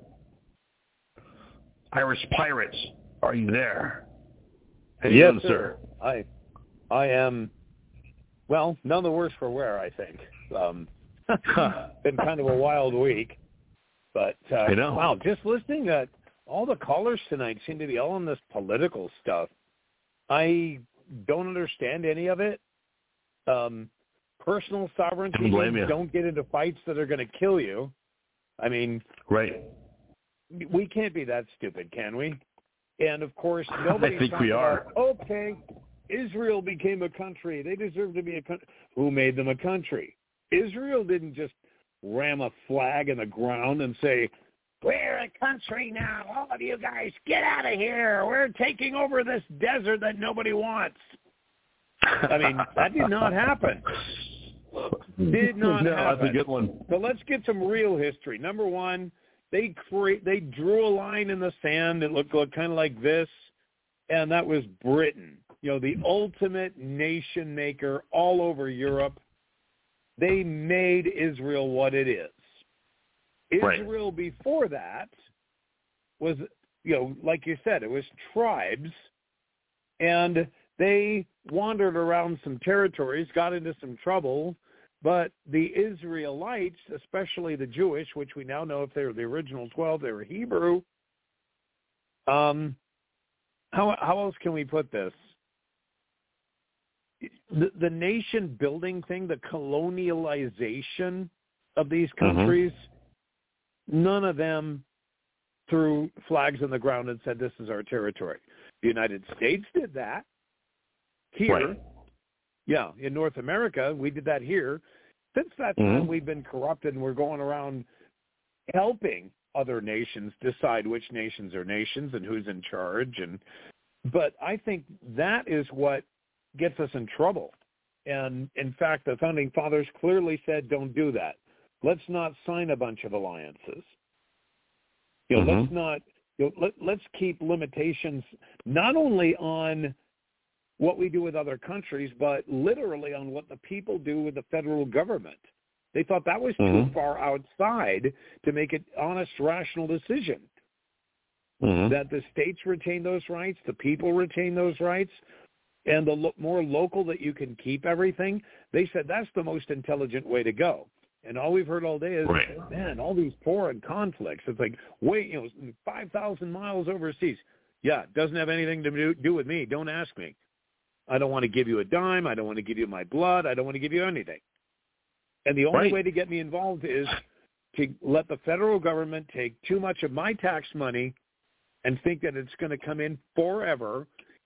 Irish Pirates, are you there? How you doing, sir? I am, none the worse for wear, I think. Been kind of a wild week. But, I know. Wow, just listening to all the callers tonight seem to be all on this political stuff. I don't understand any of it. Personal sovereignty, don't get into fights that are going to kill you. Right. We can't be that stupid, can we? And, of course, nobody's I think we are. Okay, Israel became a country. They deserve to be a country. Who made them a country? Israel didn't just ram a flag in the ground and say, we're a country now. All of you guys, get out of here. We're taking over this desert that nobody wants. That did not happen. Did not happen. That's a good one. So let's get some real history. Number one, they drew a line in the sand. It looked kind of like this, and that was Britain. The ultimate nation maker all over Europe. They made Israel what it is. Israel before that was, like you said, it was tribes, and they wandered around some territories, got into some trouble, but the Israelites, especially the Jewish, which we now know if they were the original 12, they were Hebrew. How else can we put this? The nation building thing, the colonialization of these countries, none of them threw flags on the ground and said, this is our territory. The United States did that here. Right. Yeah, in North America, we did that here. Since that time, we've been corrupted, and we're going around helping other nations decide which nations are nations and who's in charge. But I think that is what gets us in trouble. And, in fact, the Founding Fathers clearly said, don't do that. Let's not sign a bunch of alliances. Let's not. Let's keep limitations not only on what we do with other countries, but literally on what the people do with the federal government. They thought that was too far outside to make an honest, rational decision. That the states retain those rights, the people retain those rights, and the more local that you can keep everything. They said that's the most intelligent way to go. And all we've heard all day is, man, all these foreign conflicts. It's like, 5,000 miles overseas. Yeah, it doesn't have anything to do with me. Don't ask me. I don't want to give you a dime. I don't want to give you my blood. I don't want to give you anything. And the only way to get me involved is to let the federal government take too much of my tax money and think that it's going to come in forever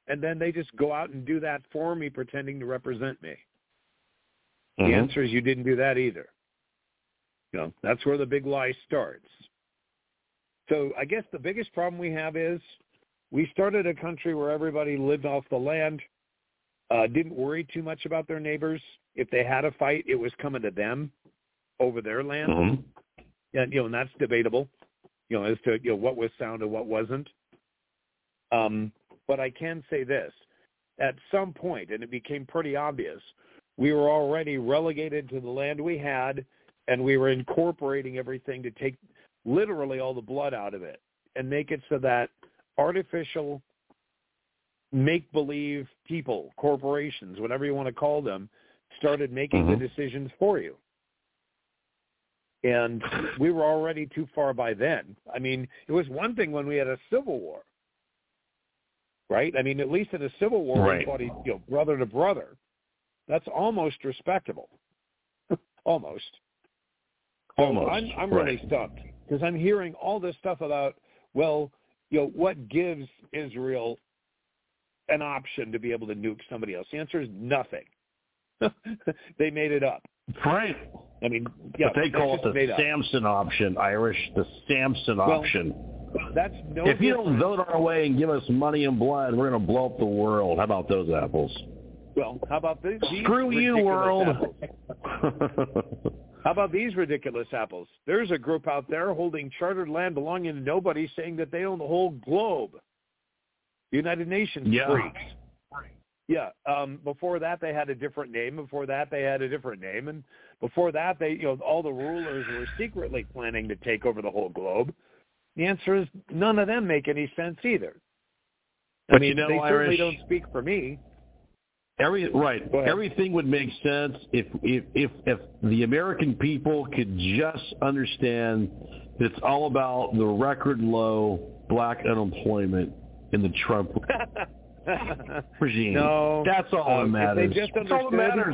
and then they just go out and do that for me, pretending to represent me. Mm-hmm. The answer is you didn't do that either. That's where the big lie starts. So I guess the biggest problem we have is we started a country where everybody lived off the land, didn't worry too much about their neighbors. If they had a fight, it was coming to them over their land. Mm-hmm. And that's debatable, as to what was sound and what wasn't. But I can say this. At some point, and it became pretty obvious, we were already relegated to the land we had, and we were incorporating everything to take literally all the blood out of it and make it so that artificial make-believe people, corporations, whatever you want to call them, started making the decisions for you. And we were already too far by then. I mean, it was one thing when we had a civil war, right? I mean, at least in a civil war, we fought, brother to brother. That's almost respectable. Almost. So I'm really stumped because I'm hearing all this stuff about, what gives Israel an option to be able to nuke somebody else? The answer is nothing. They made it up. Right. I mean, but they call it the Samson option, Irish, the Samson option. That's no if you don't vote our way and give us money and blood, we're going to blow up the world. How about those apples? Well, how about these? Screw you, world. How about these ridiculous apples? There's a group out there holding chartered land belonging to nobody, saying that they own the whole globe. The United Nations freaks. Yeah. Before that, they had a different name. Before that, they had a different name. And before that, they, all the rulers were secretly planning to take over the whole globe. The answer is none of them make any sense either. But they certainly Irish, don't speak for me. Everything would make sense if the American people could just understand that it's all about the record low black unemployment in the Trump regime. No, that's all that matters. That's all that matters.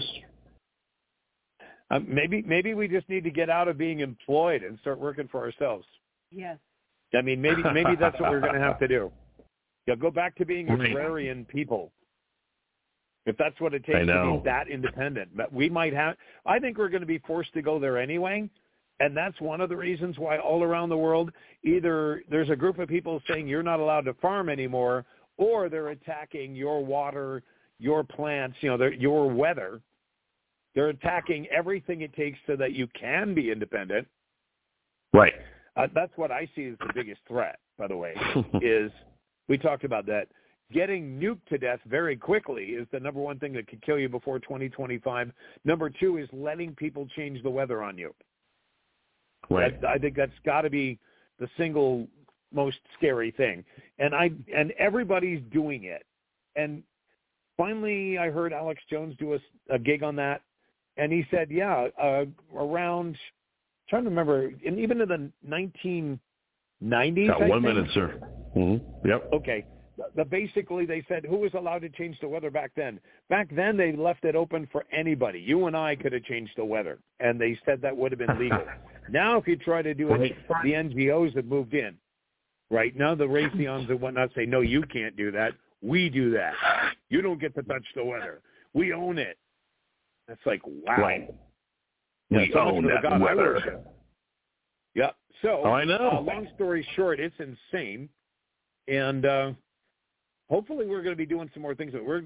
Maybe we just need to get out of being employed and start working for ourselves. Yes. I mean, maybe that's what we're going to have to do. Go back to being agrarian people. If that's what it takes to be that independent. But we might have – I think we're going to be forced to go there anyway, and that's one of the reasons why all around the world either there's a group of people saying you're not allowed to farm anymore, or they're attacking your water, your plants, your weather. They're attacking everything it takes so that you can be independent. Right. That's what I see as the biggest threat, by the way, is we talked about that. Getting nuked to death very quickly is the number one thing that could kill you before 2025. Number two is letting people change the weather on you. Right. I think that's got to be the single most scary thing. And everybody's doing it. And finally, I heard Alex Jones do a gig on that, and he said, around, trying to remember, and even in the 1990s. Got 1 minute, sir. Mm-hmm. Yep. Okay. Basically, they said, who was allowed to change the weather back then? Back then, they left it open for anybody. You and I could have changed the weather, and they said that would have been legal. Now, if you try to do it, the NGOs have moved in. Right now, the Raytheons and whatnot say, no, you can't do that. We do that. You don't get to touch the weather. We own it. That's like, wow. Right. We own that weather. Yeah. So, I know. Long story short, it's insane. And hopefully we're going to be doing some more things. We're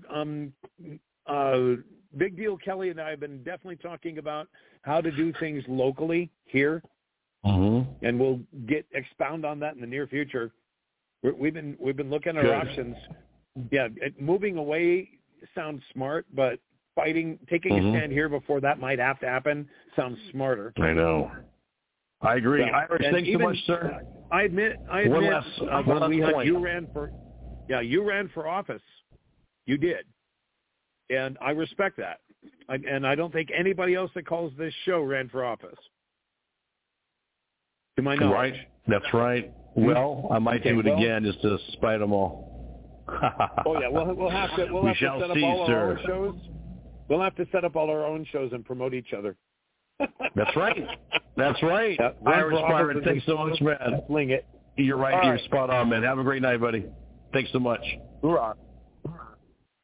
Big Deal Kelly and I have been definitely talking about how to do things locally here. Mm-hmm. And we'll expound on that in the near future. We've been looking at our options. Yeah, moving away sounds smart, but taking a stand here before that might have to happen sounds smarter. I know. I agree. Yeah. Irish, thanks so much, sir. I admit, you ran for office. You did. And I respect that. And I don't think anybody else that calls this show ran for office. To my knowledge. Right. That's right. Well, I might do it again just to spite them all. Oh yeah, we'll have to set up all our own shows. We'll have to set up all our own shows and promote each other. That's right. That's right. Irish Pirate, thanks so much, man. Fling it. You're right. You're spot on, man. Have a great night, buddy. Thanks so much. Hoorah.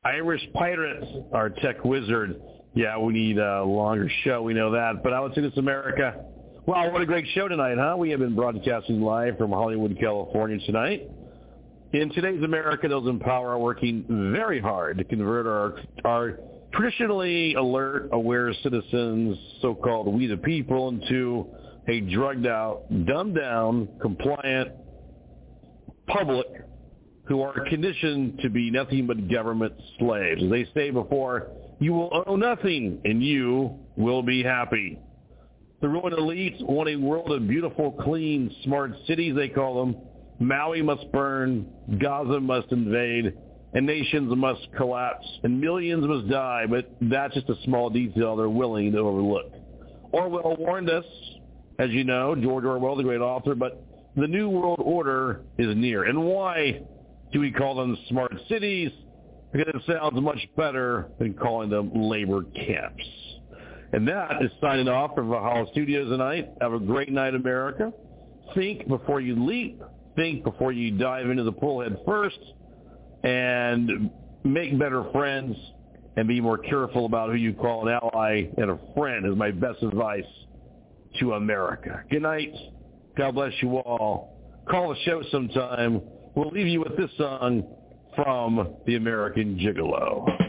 Irish Pirates, our tech wizard. Yeah, we need a longer show. We know that. But I would say this America. Wow, what a great show tonight, huh? We have been broadcasting live from Hollywood, California tonight. In today's America, those in power are working very hard to convert our traditionally alert, aware citizens, so-called we the people, into a drugged-out, dumbed-down, compliant public who are conditioned to be nothing but government slaves. As they say before, you will owe nothing and you will be happy. The ruling elites want a world of beautiful, clean, smart cities, they call them. Maui must burn, Gaza must invade, and nations must collapse, and millions must die, but that's just a small detail they're willing to overlook. Orwell warned us, as you know, George Orwell, the great author, but the New World Order is near. And why do we call them smart cities? Because it sounds much better than calling them labor camps. And that is signing off from Valhalla Studios tonight. Have a great night, America. Think before you leap. Think before you dive into the pool head first. And make better friends and be more careful about who you call an ally and a friend is my best advice to America. Good night. God bless you all. Call the show sometime. We'll leave you with this song from the American Gigolo.